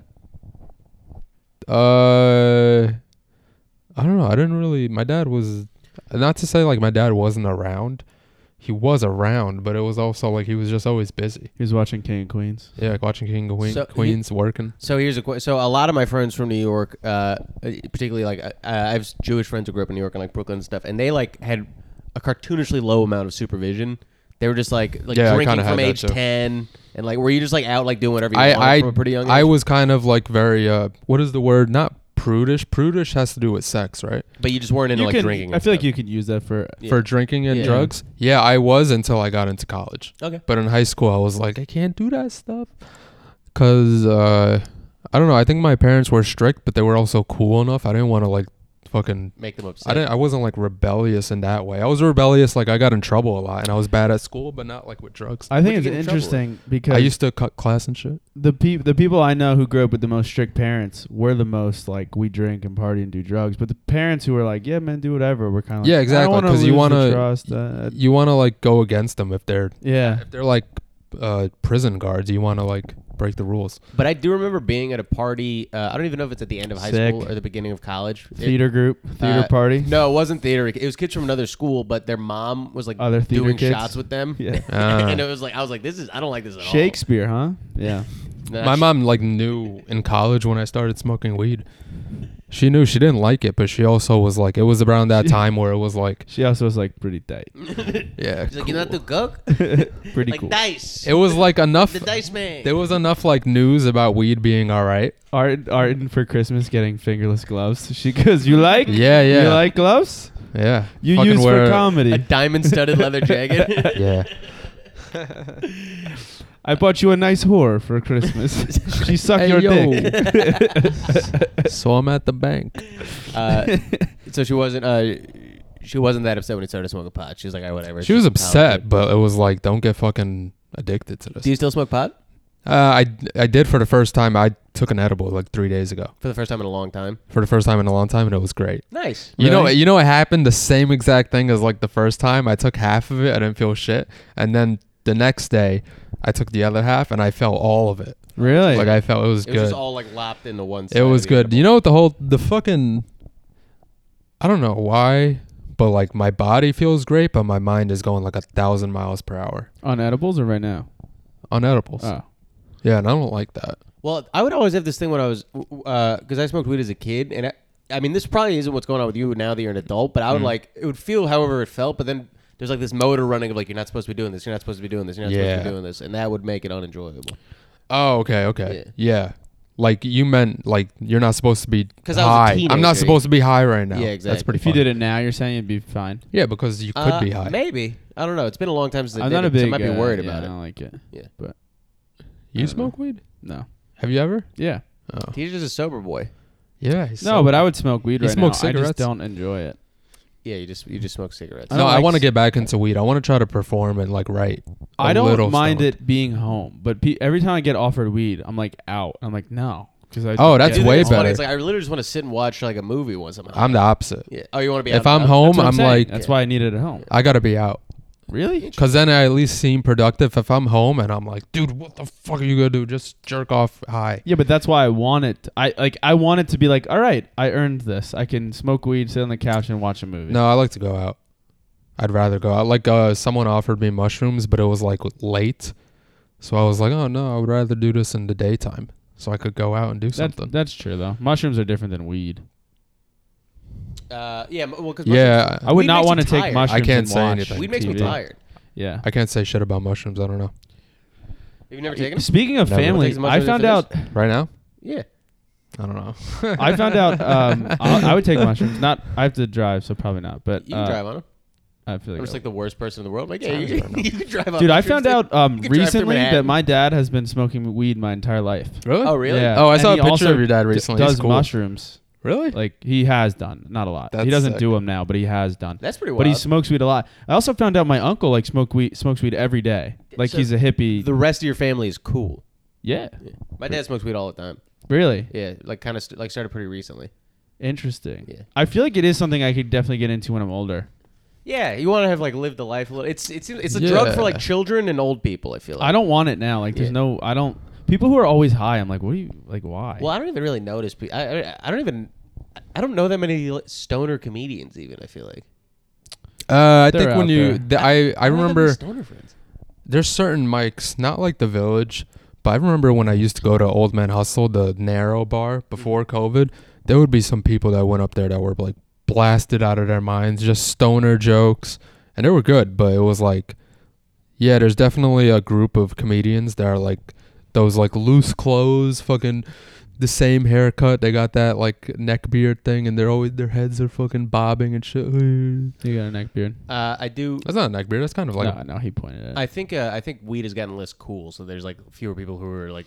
Speaker 5: Uh, I don't know. I didn't really. My dad was not to say like my dad wasn't around. He was around, but it was also like he was just always busy.
Speaker 7: He was watching King of Queens.
Speaker 5: Yeah, like watching King of Queen,
Speaker 6: So he-
Speaker 5: Queens working.
Speaker 6: So here's a question. So a lot of my friends from New York, uh, particularly like uh, I have Jewish friends who grew up in New York and like Brooklyn and stuff, and they like had a cartoonishly low amount of supervision. They were just like like
Speaker 5: Yeah, I
Speaker 6: drinking
Speaker 5: kinda had
Speaker 6: from
Speaker 5: that
Speaker 6: age
Speaker 5: too.
Speaker 6: ten, and like were you just like out like doing whatever you
Speaker 5: I
Speaker 6: wanted
Speaker 5: I
Speaker 6: from a pretty young age?
Speaker 5: I was kind of like very uh, what is the word? Not prudish. Prudish has to do with sex, right?
Speaker 6: but you just weren't into
Speaker 7: You
Speaker 6: like
Speaker 7: can-
Speaker 6: drinking.
Speaker 7: I
Speaker 6: and
Speaker 7: feel like
Speaker 6: stuff.
Speaker 7: you could use that for.
Speaker 6: Yeah.
Speaker 5: For drinking and
Speaker 6: Yeah.
Speaker 5: drugs. Yeah, I was until I got into college.
Speaker 6: Okay.
Speaker 5: But in high school, I was like, I can't do that stuff. Because uh, I don't know. I think my parents were strict, but they were also cool enough. I didn't want to like fucking.
Speaker 6: Make them
Speaker 5: I
Speaker 6: upset.
Speaker 5: didn't. I wasn't like rebellious in that way. I was rebellious. Like I got in trouble a lot, and I was bad at school, but not like with drugs.
Speaker 7: I think
Speaker 6: What'd
Speaker 7: it's
Speaker 6: you get in trouble
Speaker 7: interesting because
Speaker 5: I used to cut class and shit.
Speaker 7: the peop the people I know who grew up with the most strict parents were the most like we drink and party and do drugs. But the parents who were like, yeah, man, do whatever, were kind of like,
Speaker 5: Yeah, exactly,
Speaker 7: I don't
Speaker 5: 'cause you
Speaker 7: want
Speaker 5: wanna-
Speaker 7: to trust. Uh,
Speaker 5: You want to like go against them if they're
Speaker 7: yeah,
Speaker 5: if they're like uh, prison guards. You want to like break the rules.
Speaker 6: But I do remember being at a party. Uh, I don't even know if it's at the end of high
Speaker 7: Sick.
Speaker 6: school or the beginning of college. It-
Speaker 7: theater group, theater
Speaker 6: uh,
Speaker 7: party.
Speaker 6: No, it wasn't theater. It was kids from another school, but their mom was like
Speaker 7: Other theater
Speaker 6: doing
Speaker 7: kids?
Speaker 6: shots with them.
Speaker 7: Yeah.
Speaker 5: Ah.
Speaker 6: and it was like I was like, this is I don't like this at all.
Speaker 7: Shakespeare, huh? Yeah.
Speaker 6: No,
Speaker 5: My
Speaker 6: sh-
Speaker 5: mom like knew in college when I started smoking weed. She knew she didn't like it, but she also was like, it was around that time where it was like,
Speaker 7: She also was like pretty tight.
Speaker 5: yeah,
Speaker 6: She's like, you know how to cook?
Speaker 7: Pretty
Speaker 6: like
Speaker 7: cool.
Speaker 6: dice.
Speaker 5: it was like enough.
Speaker 6: the dice man.
Speaker 5: There was enough like news about weed being all right.
Speaker 7: Arden, Arden for Christmas getting fingerless gloves. She goes, you like?
Speaker 5: Yeah, yeah,
Speaker 7: You like gloves?
Speaker 5: yeah.
Speaker 7: You
Speaker 5: Fucking
Speaker 7: use
Speaker 5: wear-
Speaker 7: for comedy.
Speaker 6: a diamond-studded leather jacket.
Speaker 5: Yeah.
Speaker 7: I bought you a nice whore for Christmas. She sucked
Speaker 5: Hey,
Speaker 7: your
Speaker 5: yo.
Speaker 7: dick.
Speaker 5: So I'm at the bank.
Speaker 6: uh, so she wasn't. Uh, she wasn't that upset when he started smoking pot. She was like, "All right, whatever."
Speaker 5: She was
Speaker 6: She's
Speaker 5: upset,
Speaker 6: talented.
Speaker 5: but it was like, don't get fucking addicted to this.
Speaker 6: Do you still smoke pot
Speaker 5: Uh, I I did for the first time. I took an edible like three days ago
Speaker 6: for the first time in a long time?
Speaker 5: for the first time in a long time, and it was great.
Speaker 6: Nice.
Speaker 5: You know,
Speaker 7: Really?
Speaker 5: you know what happened? The same exact thing as like the first time. I took half of it. I didn't feel shit, and then the next day, I took the other half, and I felt all of it.
Speaker 7: Really?
Speaker 5: Like I felt it was
Speaker 6: It was
Speaker 5: good.
Speaker 6: just all like lopped into one side.
Speaker 5: It was
Speaker 6: of the
Speaker 5: good.
Speaker 6: edible.
Speaker 5: You know what the whole the fucking I don't know why, but like my body feels great, but my mind is going like a thousand miles per hour
Speaker 7: On edibles or right now?
Speaker 5: on edibles.
Speaker 7: Oh.
Speaker 5: Yeah, and I don't like that.
Speaker 6: Well, I would always have this thing when I was, because I smoked weed as a kid, and I, I mean, this probably isn't what's going on with you now that you're an adult, but I
Speaker 5: Mm.
Speaker 6: would like, it would feel however it felt, but then there's like this motor running of like, you're not supposed to be doing this, you're not supposed to be doing this, you're not supposed to
Speaker 5: Yeah.
Speaker 6: be doing this, and that would make it unenjoyable.
Speaker 5: Oh, okay, okay. Yeah. Like you meant like you're not supposed to be
Speaker 6: 'Cause I was a
Speaker 5: high. I'm not
Speaker 6: teenager.
Speaker 5: supposed to be high right now.
Speaker 6: Yeah,
Speaker 5: That's
Speaker 6: exactly.
Speaker 5: pretty
Speaker 7: If you
Speaker 5: funny.
Speaker 7: did it now, you're saying it'd be fine.
Speaker 5: Yeah, because you could
Speaker 6: Uh,
Speaker 5: be high.
Speaker 6: Maybe. I don't know. It's been a long time since I
Speaker 7: I'm
Speaker 6: did
Speaker 7: not
Speaker 6: it,
Speaker 7: a big.
Speaker 6: so I might be
Speaker 7: uh,
Speaker 6: worried
Speaker 7: yeah,
Speaker 6: about
Speaker 7: I
Speaker 6: it.
Speaker 7: don't like it.
Speaker 6: Yeah.
Speaker 7: But
Speaker 5: You
Speaker 7: I don't
Speaker 5: smoke weed?
Speaker 7: no.
Speaker 5: Have you ever?
Speaker 7: Yeah.
Speaker 5: Oh.
Speaker 6: He's just a sober boy.
Speaker 5: Yeah. he's
Speaker 7: No,
Speaker 5: so-
Speaker 7: but I would smoke weed
Speaker 5: He
Speaker 7: right now.
Speaker 5: smokes
Speaker 7: I just
Speaker 5: cigarettes?
Speaker 7: don't enjoy it.
Speaker 6: Yeah, you just you just smoke cigarettes.
Speaker 7: I
Speaker 5: No,
Speaker 7: don't
Speaker 5: I
Speaker 7: like
Speaker 5: want to
Speaker 7: s-
Speaker 5: get back into weed. I want to try to perform and like write. a
Speaker 7: I
Speaker 5: little
Speaker 7: don't mind
Speaker 5: stoned.
Speaker 7: it being home, but pe- every time I get offered weed, I'm like out. I'm like no, because I.
Speaker 5: Oh,
Speaker 7: just
Speaker 5: that's
Speaker 6: Dude,
Speaker 7: get-
Speaker 5: way
Speaker 6: it's funny.
Speaker 5: better.
Speaker 6: It's like I literally just want to sit and watch like a movie once I'm
Speaker 5: I'm the opposite.
Speaker 6: Yeah. Oh, you want to be
Speaker 5: If
Speaker 6: out
Speaker 5: I'm
Speaker 6: and
Speaker 5: home,
Speaker 7: That's what
Speaker 5: I'm
Speaker 7: saying.
Speaker 5: like,
Speaker 7: That's why I need it at home.
Speaker 5: I gotta be out.
Speaker 7: Really?
Speaker 5: Because then I at least seem productive. If I'm home and I'm like, dude, what the fuck are you gonna do? Just jerk off high.
Speaker 7: Yeah, but that's why I want it. I like. I want it to be like, all right, I earned this. I can smoke weed, sit on the couch, and watch a movie.
Speaker 5: No, I like to go out. I'd rather go out. Like uh, someone offered me mushrooms, but it was like late, so I was like, oh no, I would rather do this in the daytime, so I could go out and do
Speaker 7: That,
Speaker 5: something.
Speaker 7: that's true though. Mushrooms are different than weed.
Speaker 6: Uh, yeah, m- well, because
Speaker 5: Yeah,
Speaker 7: I would
Speaker 6: Weed
Speaker 7: not
Speaker 6: makes
Speaker 7: want to
Speaker 6: you
Speaker 7: take
Speaker 6: tired.
Speaker 7: mushrooms.
Speaker 5: I can't
Speaker 7: and
Speaker 5: say
Speaker 7: watch
Speaker 5: anything.
Speaker 6: weed makes me
Speaker 7: T V.
Speaker 6: tired.
Speaker 7: Yeah.
Speaker 5: I can't say shit about mushrooms. I don't know.
Speaker 6: Have you never taken them?
Speaker 7: Speaking of
Speaker 5: Never.
Speaker 7: family,
Speaker 6: Take some
Speaker 7: I
Speaker 6: mushrooms
Speaker 7: found
Speaker 6: after
Speaker 7: out.
Speaker 5: Right now,
Speaker 6: Yeah.
Speaker 5: I don't know.
Speaker 7: I found out. Um, I, I would take mushrooms. Not. I have to drive, so probably not. But
Speaker 6: You can
Speaker 7: uh,
Speaker 6: drive on them.
Speaker 7: I feel
Speaker 6: I'm
Speaker 7: like.
Speaker 6: just
Speaker 7: I
Speaker 6: like the worst person in the world. Like, yeah,
Speaker 5: Sounds
Speaker 6: you,
Speaker 5: right now.
Speaker 6: you can drive on
Speaker 7: Dude, I
Speaker 6: mushrooms,
Speaker 7: found
Speaker 6: dude.
Speaker 7: out um,
Speaker 6: You can drive through
Speaker 7: recently that
Speaker 6: Manhattan.
Speaker 7: my dad has been smoking weed my entire life.
Speaker 5: Really?
Speaker 6: Oh, really?
Speaker 7: Yeah.
Speaker 5: Oh, I
Speaker 7: And
Speaker 5: saw a
Speaker 7: he
Speaker 5: picture
Speaker 7: also
Speaker 5: of your dad
Speaker 7: d-
Speaker 5: recently. He's
Speaker 7: does
Speaker 5: cool.
Speaker 7: mushrooms.
Speaker 5: Really?
Speaker 7: Like he has done, not a lot.
Speaker 5: That's
Speaker 7: he doesn't
Speaker 5: sick.
Speaker 7: do them now, but he has done.
Speaker 6: That's pretty wild.
Speaker 7: But he smokes weed a lot. I also found out my uncle like smoke weed, smokes weed every day. Like
Speaker 6: So
Speaker 7: he's a hippie.
Speaker 6: the rest of your family is cool.
Speaker 7: yeah.
Speaker 6: Yeah. My dad smokes weed all the time.
Speaker 7: Really
Speaker 6: Yeah, like kind of st- like started pretty recently.
Speaker 7: interesting.
Speaker 6: Yeah.
Speaker 7: I feel like it is something I could definitely get into when I'm older.
Speaker 6: Yeah, you want to have like lived the life a little. It's it's it's a
Speaker 5: Yeah.
Speaker 6: drug for like children and old people. I feel like.
Speaker 7: I don't want it now. Like there's
Speaker 6: Yeah.
Speaker 7: no. I don't. People who are always high. I'm like, what do you like? Why?
Speaker 6: Well, I don't even really notice. Pe- I, I I don't even. I don't know that many like, stoner comedians. Even I feel like.
Speaker 5: Uh, I
Speaker 7: They're
Speaker 5: think when
Speaker 7: out
Speaker 5: you,
Speaker 7: there.
Speaker 5: the, I, I
Speaker 6: don't have that many
Speaker 5: remember
Speaker 6: stoner friends.
Speaker 5: there's certain mics, not like the Village, but I remember when I used to go to Old Man Hustle, the narrow bar before COVID, there would be some people that went up there that were like blasted out of their minds, just stoner jokes, and they were good, but it was like, yeah, there's definitely a group of comedians that are like those like loose clothes, fucking the same haircut. They got that like neck beard thing, and they're always their heads are fucking bobbing and shit.
Speaker 7: You got a neck beard?
Speaker 6: Uh, I do.
Speaker 5: That's not a neck beard. That's kind of like
Speaker 7: no, no. He pointed at it.
Speaker 6: I think uh, I think weed has gotten less cool. So there's like fewer people who are like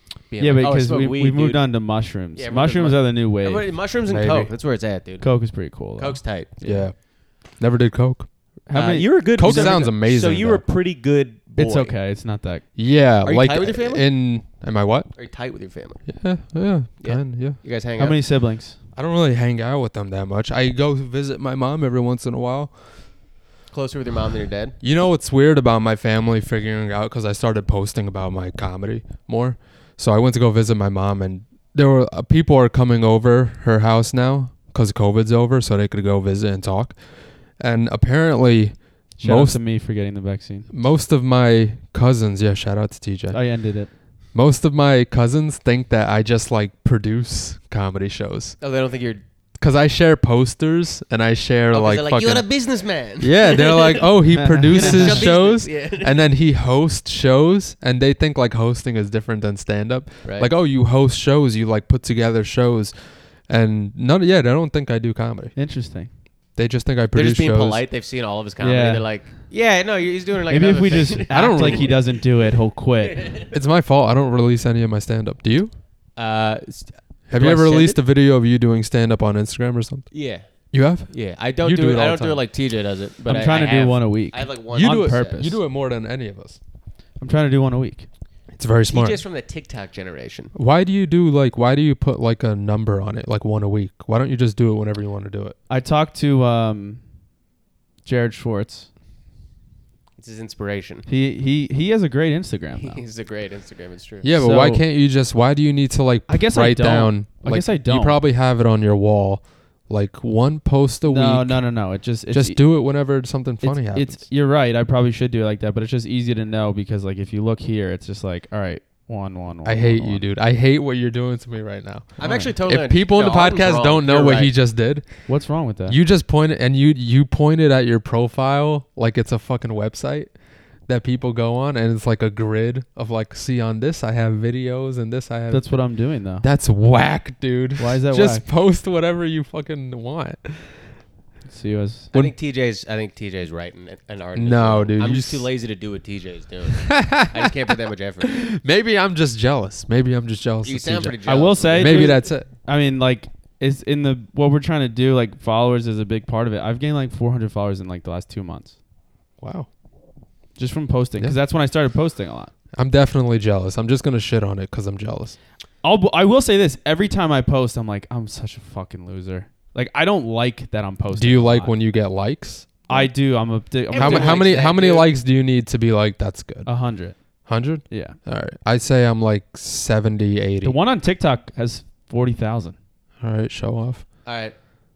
Speaker 6: being
Speaker 7: Yeah,
Speaker 6: like, oh, I
Speaker 7: because
Speaker 6: smoke
Speaker 7: we,
Speaker 6: weed,
Speaker 7: we moved
Speaker 6: dude.
Speaker 7: on to mushrooms.
Speaker 6: Yeah, everyone does
Speaker 7: mushrooms
Speaker 6: mu-
Speaker 7: are the new wave.
Speaker 6: Everybody- mushrooms and
Speaker 5: Maybe.
Speaker 6: coke. That's where it's at, dude.
Speaker 7: Coke is pretty cool. Though.
Speaker 6: Coke's tight.
Speaker 5: Yeah. Never did coke.
Speaker 7: How
Speaker 6: Uh,
Speaker 7: many?
Speaker 6: you were a good.
Speaker 5: Coke
Speaker 6: so-
Speaker 5: sounds amazing,
Speaker 6: So you were a
Speaker 5: though.
Speaker 6: pretty good. Boy.
Speaker 7: It's okay. It's not that.
Speaker 5: Yeah,
Speaker 6: Are you
Speaker 5: like
Speaker 6: tight with your family?
Speaker 5: in am I what?
Speaker 6: Are you tight with your family?
Speaker 5: Yeah, yeah,
Speaker 6: Yeah.
Speaker 5: kind yeah.
Speaker 6: You guys hang
Speaker 7: How
Speaker 6: out.
Speaker 7: many siblings?
Speaker 5: I don't really hang out with them that much. I go visit my mom every once in a while.
Speaker 6: Closer with your mom than your dad?
Speaker 5: You know what's weird about my family figuring out because I started posting about my comedy more. So I went to go visit my mom, and there were uh, people are coming over her house now because COVID's over, so they could go visit and talk. And apparently,
Speaker 7: Shout
Speaker 5: most
Speaker 7: out to me for getting the vaccine.
Speaker 5: most of my cousins, yeah, shout out to T J.
Speaker 7: I ended it.
Speaker 5: Most of my cousins think that I just like produce comedy shows
Speaker 6: Oh, they don't think you're.
Speaker 5: because I share posters and I share
Speaker 6: Oh, 'cause
Speaker 5: like
Speaker 6: they're like
Speaker 5: fucking.
Speaker 6: you're a businessman.
Speaker 5: Yeah, they're like, oh, he
Speaker 6: You're a
Speaker 5: produces shows,
Speaker 6: business, yeah.
Speaker 5: and then he hosts shows, and they think like hosting is different than stand up.
Speaker 6: Right.
Speaker 5: Like, oh, you host shows, you like put together shows, and none. Yeah, they don't think I do comedy.
Speaker 7: Interesting.
Speaker 5: They just think I
Speaker 6: They're
Speaker 5: produce
Speaker 6: just being
Speaker 5: shows.
Speaker 6: polite. They've seen all of his comedy.
Speaker 7: Yeah.
Speaker 6: They're like, yeah, no, he's doing like.
Speaker 7: Maybe if
Speaker 6: another
Speaker 7: we
Speaker 6: thing.
Speaker 7: just
Speaker 5: I don't
Speaker 7: act like
Speaker 5: really-
Speaker 7: he doesn't do it, he'll quit.
Speaker 5: It's my fault. I don't release any of my stand up. Do you?
Speaker 6: uh, st-
Speaker 5: Have
Speaker 6: Do
Speaker 5: you
Speaker 6: I
Speaker 5: ever
Speaker 6: send
Speaker 5: released
Speaker 6: it?
Speaker 5: a video of you doing stand up on Instagram or something?
Speaker 6: yeah,
Speaker 5: You have?
Speaker 6: yeah. I don't
Speaker 5: You
Speaker 6: do,
Speaker 5: do
Speaker 6: it.
Speaker 5: it
Speaker 6: I
Speaker 5: all
Speaker 6: don't
Speaker 5: the
Speaker 6: do it
Speaker 5: time.
Speaker 6: like T J does it. But
Speaker 7: I'm
Speaker 6: I,
Speaker 7: trying
Speaker 6: I
Speaker 7: to do
Speaker 6: have-
Speaker 7: one a week.
Speaker 6: I have like one
Speaker 5: You
Speaker 7: on
Speaker 5: do it.
Speaker 7: purpose.
Speaker 5: You do it more than any of us.
Speaker 7: I'm trying to do one a week.
Speaker 5: It's very smart.
Speaker 6: T J's from the TikTok generation.
Speaker 5: Why do you do like? Why do you put like a number on it, like one a week? Why don't you just do it whenever you want to do it?
Speaker 7: I talked to um, Jared Schwartz.
Speaker 6: It's his inspiration.
Speaker 7: He he he has a great Instagram though.
Speaker 6: He's a great Instagram. It's true.
Speaker 5: Yeah, but why
Speaker 7: So-
Speaker 5: can't you just? Why do you need to like
Speaker 7: I guess I
Speaker 5: write
Speaker 7: don't.
Speaker 5: down?
Speaker 7: I
Speaker 5: like,
Speaker 7: guess I
Speaker 5: You
Speaker 7: don't.
Speaker 5: probably have it on your wall, like one post a
Speaker 7: no,
Speaker 5: week.
Speaker 7: no, no, no. It just it's,
Speaker 5: Just do it whenever something
Speaker 7: it's,
Speaker 5: funny happens.
Speaker 7: It's you're right. I probably should do it like that, but it's just easy to know because like if you look here, it's just like all right, one, one, one.
Speaker 5: I hate
Speaker 7: one,
Speaker 5: you,
Speaker 7: one.
Speaker 5: dude. I hate what you're doing to me right now.
Speaker 6: I'm
Speaker 7: Why?
Speaker 6: actually totally.
Speaker 5: If people in
Speaker 6: no,
Speaker 5: the
Speaker 6: Harden's
Speaker 5: podcast
Speaker 6: wrong.
Speaker 5: don't know
Speaker 6: You're
Speaker 5: what
Speaker 6: right.
Speaker 5: he just did,
Speaker 7: What's wrong with that?
Speaker 5: you just pointed and you you pointed at your profile like it's a fucking website that people go on, and it's like a grid of like, see on this I have videos and this I have.
Speaker 7: That's what I'm doing though.
Speaker 5: That's whack, dude.
Speaker 7: Why is that
Speaker 5: Just
Speaker 7: whack?
Speaker 5: post whatever you fucking want.
Speaker 7: See you as
Speaker 6: I think T J's. I think T J's right in an art.
Speaker 5: No, dude,
Speaker 6: I'm
Speaker 5: you
Speaker 6: just too
Speaker 5: s-
Speaker 6: lazy to do what T J's doing. I just can't put that much effort.
Speaker 5: Maybe I'm just jealous. Maybe I'm just jealous.
Speaker 6: You
Speaker 5: of
Speaker 6: sound
Speaker 5: T J.
Speaker 6: pretty
Speaker 7: I
Speaker 6: jealous.
Speaker 7: will say,
Speaker 5: Maybe
Speaker 7: dude,
Speaker 5: that's it.
Speaker 7: I mean, like, it's in the what we're trying to do. Like, followers is a big part of it. I've gained like four hundred followers in like the last two months
Speaker 5: Wow.
Speaker 7: just from posting. Because
Speaker 5: Yeah.
Speaker 7: that's when I started posting a lot.
Speaker 5: I'm definitely jealous. I'm just gonna shit on it because I'm jealous.
Speaker 7: I'll I will say this: every time I post, I'm like, I'm such a fucking loser. Like, I don't like that I'm posting.
Speaker 5: Do you
Speaker 7: a
Speaker 5: like
Speaker 7: lot.
Speaker 5: when you get likes?
Speaker 7: I do? I'm a. di- I'm
Speaker 5: How,
Speaker 7: a
Speaker 5: ma-
Speaker 6: Everyone
Speaker 5: how
Speaker 6: likes
Speaker 5: many
Speaker 6: that,
Speaker 5: how many
Speaker 6: dude.
Speaker 5: likes do you need to be like that's good?
Speaker 7: a hundred.
Speaker 5: Hundred.
Speaker 7: Yeah.
Speaker 5: All right. I say I'm like seventy, eighty.
Speaker 7: The one on TikTok has forty thousand.
Speaker 5: All right. Show off.
Speaker 6: All right.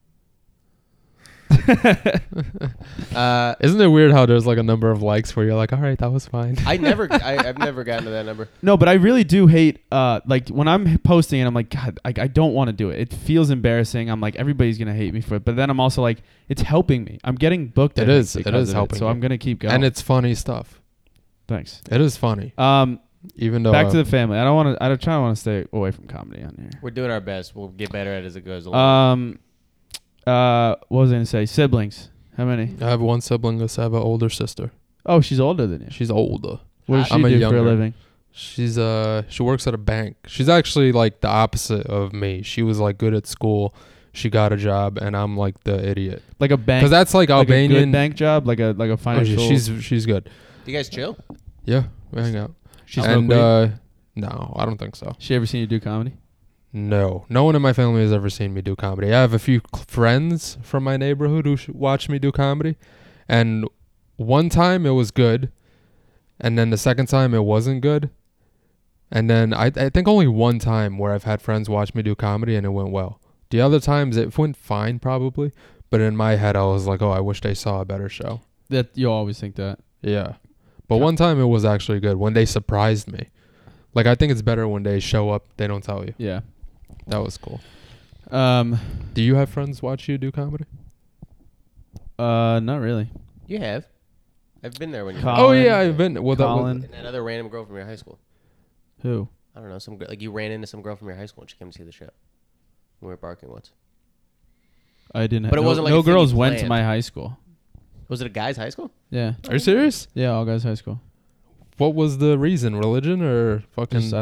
Speaker 6: uh,
Speaker 5: Isn't it weird how there's like a number of likes where you're like, all right, that was fine.
Speaker 6: I never. I, I've never gotten to that number.
Speaker 7: No, but I really do hate uh like when I'm posting and I'm like, God, I, I don't want to do it. It feels embarrassing. I'm like, everybody's gonna hate me for it. But then I'm also like, it's helping me. I'm getting booked.
Speaker 5: It
Speaker 7: I think,
Speaker 5: is. It
Speaker 7: because
Speaker 5: is
Speaker 7: of
Speaker 5: helping
Speaker 7: So
Speaker 5: you.
Speaker 7: I'm gonna keep going.
Speaker 5: And it's funny stuff.
Speaker 7: Thanks.
Speaker 5: It is funny,
Speaker 7: Um,
Speaker 5: even though
Speaker 7: back
Speaker 5: uh,
Speaker 7: to the family. I don't want to. I don't try to want to stay away from comedy on here.
Speaker 6: We're doing our best. We'll get better at it as it goes along.
Speaker 7: Um, uh, what was I gonna say? Siblings. How many?
Speaker 5: I have one sibling. I have an older sister.
Speaker 7: Oh, she's older than you.
Speaker 5: She's older.
Speaker 7: What does she
Speaker 5: I'm a
Speaker 7: do for
Speaker 5: younger.
Speaker 7: a living?
Speaker 5: She's uh she works at a bank. She's actually like the opposite of me. She was like good at school. She got a job, and I'm like the idiot.
Speaker 7: Like a bank.
Speaker 5: Because that's like
Speaker 7: like a
Speaker 5: Albanian.
Speaker 7: good bank job, like a like a
Speaker 5: Oh,
Speaker 7: financial.
Speaker 5: she- she's she's good.
Speaker 6: Do you guys chill?
Speaker 5: Yeah, we hang out.
Speaker 7: She
Speaker 5: and
Speaker 7: smoke weed?
Speaker 5: uh, no, I don't think so.
Speaker 7: She ever seen you do comedy?
Speaker 5: No, no one in my family has ever seen me do comedy. I have a few cl- friends from my neighborhood who sh- watch me do comedy, and one time it was good, and then the second time it wasn't good, and then I I think only one time where I've had friends watch me do comedy and it went well. The other times it went fine probably, but in my head I was like, oh, I wish they saw a better show.
Speaker 7: That you always think that.
Speaker 5: Yeah, but one time it was actually good when they surprised me. Like I think it's better when they show up, they don't tell you.
Speaker 7: Yeah.
Speaker 5: That was cool.
Speaker 7: Um.
Speaker 5: Do you have friends watch you do comedy?
Speaker 7: Uh. Not really.
Speaker 6: You have. I've been there when you.
Speaker 7: Colin.
Speaker 5: Oh yeah, I've been. Well, that was,
Speaker 7: Colin.
Speaker 6: And that other random girl from your high school.
Speaker 7: Who?
Speaker 6: I don't know. Some gr- like you ran into some girl from your high school and she came to see the show. We were barking once.
Speaker 7: I didn't.
Speaker 6: But it
Speaker 7: no,
Speaker 6: wasn't like
Speaker 7: no
Speaker 6: a thing
Speaker 7: girls
Speaker 6: you
Speaker 7: went to
Speaker 6: planned.
Speaker 7: my high school.
Speaker 6: Was it a guy's high school?
Speaker 7: Yeah.
Speaker 5: Are you serious?
Speaker 7: Yeah. All guys high school.
Speaker 5: What was the reason? Religion or fucking?
Speaker 7: Just I like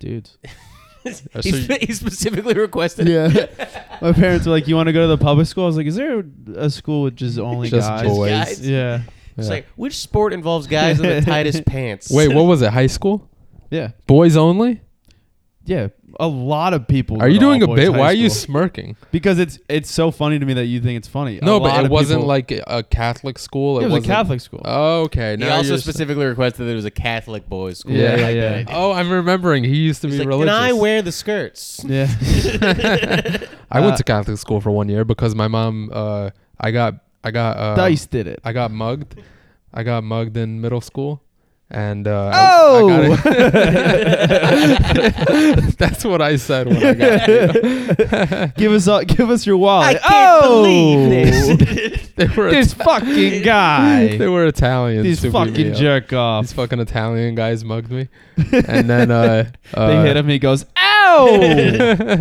Speaker 7: dudes.
Speaker 5: That's
Speaker 6: He's,
Speaker 5: what
Speaker 6: he specifically requested.
Speaker 7: Yeah. My parents were like, "You want to go to the public school?" I was like, "Is there a school with just only
Speaker 5: Just
Speaker 7: guys?"
Speaker 5: boys.
Speaker 6: Guys.
Speaker 7: Yeah.
Speaker 6: It's
Speaker 5: Yeah.
Speaker 6: like, which sport involves guys in the tightest pants?
Speaker 5: Wait, what was it? High school?
Speaker 7: Yeah.
Speaker 5: Boys only?
Speaker 7: Yeah. A lot of people.
Speaker 5: Are
Speaker 7: go
Speaker 5: you
Speaker 7: to
Speaker 5: doing a
Speaker 7: all-boys
Speaker 5: bit?
Speaker 7: high
Speaker 5: Why are you
Speaker 7: school.
Speaker 5: smirking?
Speaker 7: Because it's it's so funny to me that you think it's funny. A
Speaker 5: No,
Speaker 7: lot
Speaker 5: but it
Speaker 7: of
Speaker 5: wasn't
Speaker 7: people-
Speaker 5: like a Catholic school.
Speaker 7: it was a
Speaker 5: wasn't-
Speaker 7: Catholic school.
Speaker 5: Okay.
Speaker 6: He
Speaker 5: Now
Speaker 6: also
Speaker 5: you're
Speaker 6: specifically requested that it was a Catholic boys' school.
Speaker 7: Yeah,
Speaker 6: I
Speaker 7: yeah,
Speaker 6: like
Speaker 7: yeah.
Speaker 6: that idea.
Speaker 5: Oh, I'm remembering. He used to
Speaker 6: He's
Speaker 5: be
Speaker 6: like,
Speaker 5: religious.
Speaker 6: Can I wear the skirts?
Speaker 7: Yeah.
Speaker 5: I went
Speaker 7: Uh,
Speaker 5: to Catholic school for one year because my mom. Uh, I got. I got. Uh,
Speaker 7: Dice did it.
Speaker 5: I got mugged. I got mugged in middle school, and uh, I-
Speaker 7: Oh!
Speaker 5: I, got it. That's what I said when I got it.
Speaker 7: give us all, give us your wallet.
Speaker 6: I can't
Speaker 7: oh!
Speaker 6: believe this.
Speaker 5: They were
Speaker 7: This fucking guy.
Speaker 5: They were Italians.
Speaker 7: These
Speaker 5: to beat
Speaker 7: fucking
Speaker 5: me up.
Speaker 7: jerk off.
Speaker 5: These fucking Italian guys mugged me, and then uh, uh,
Speaker 7: They hit him. He goes, "Ow!"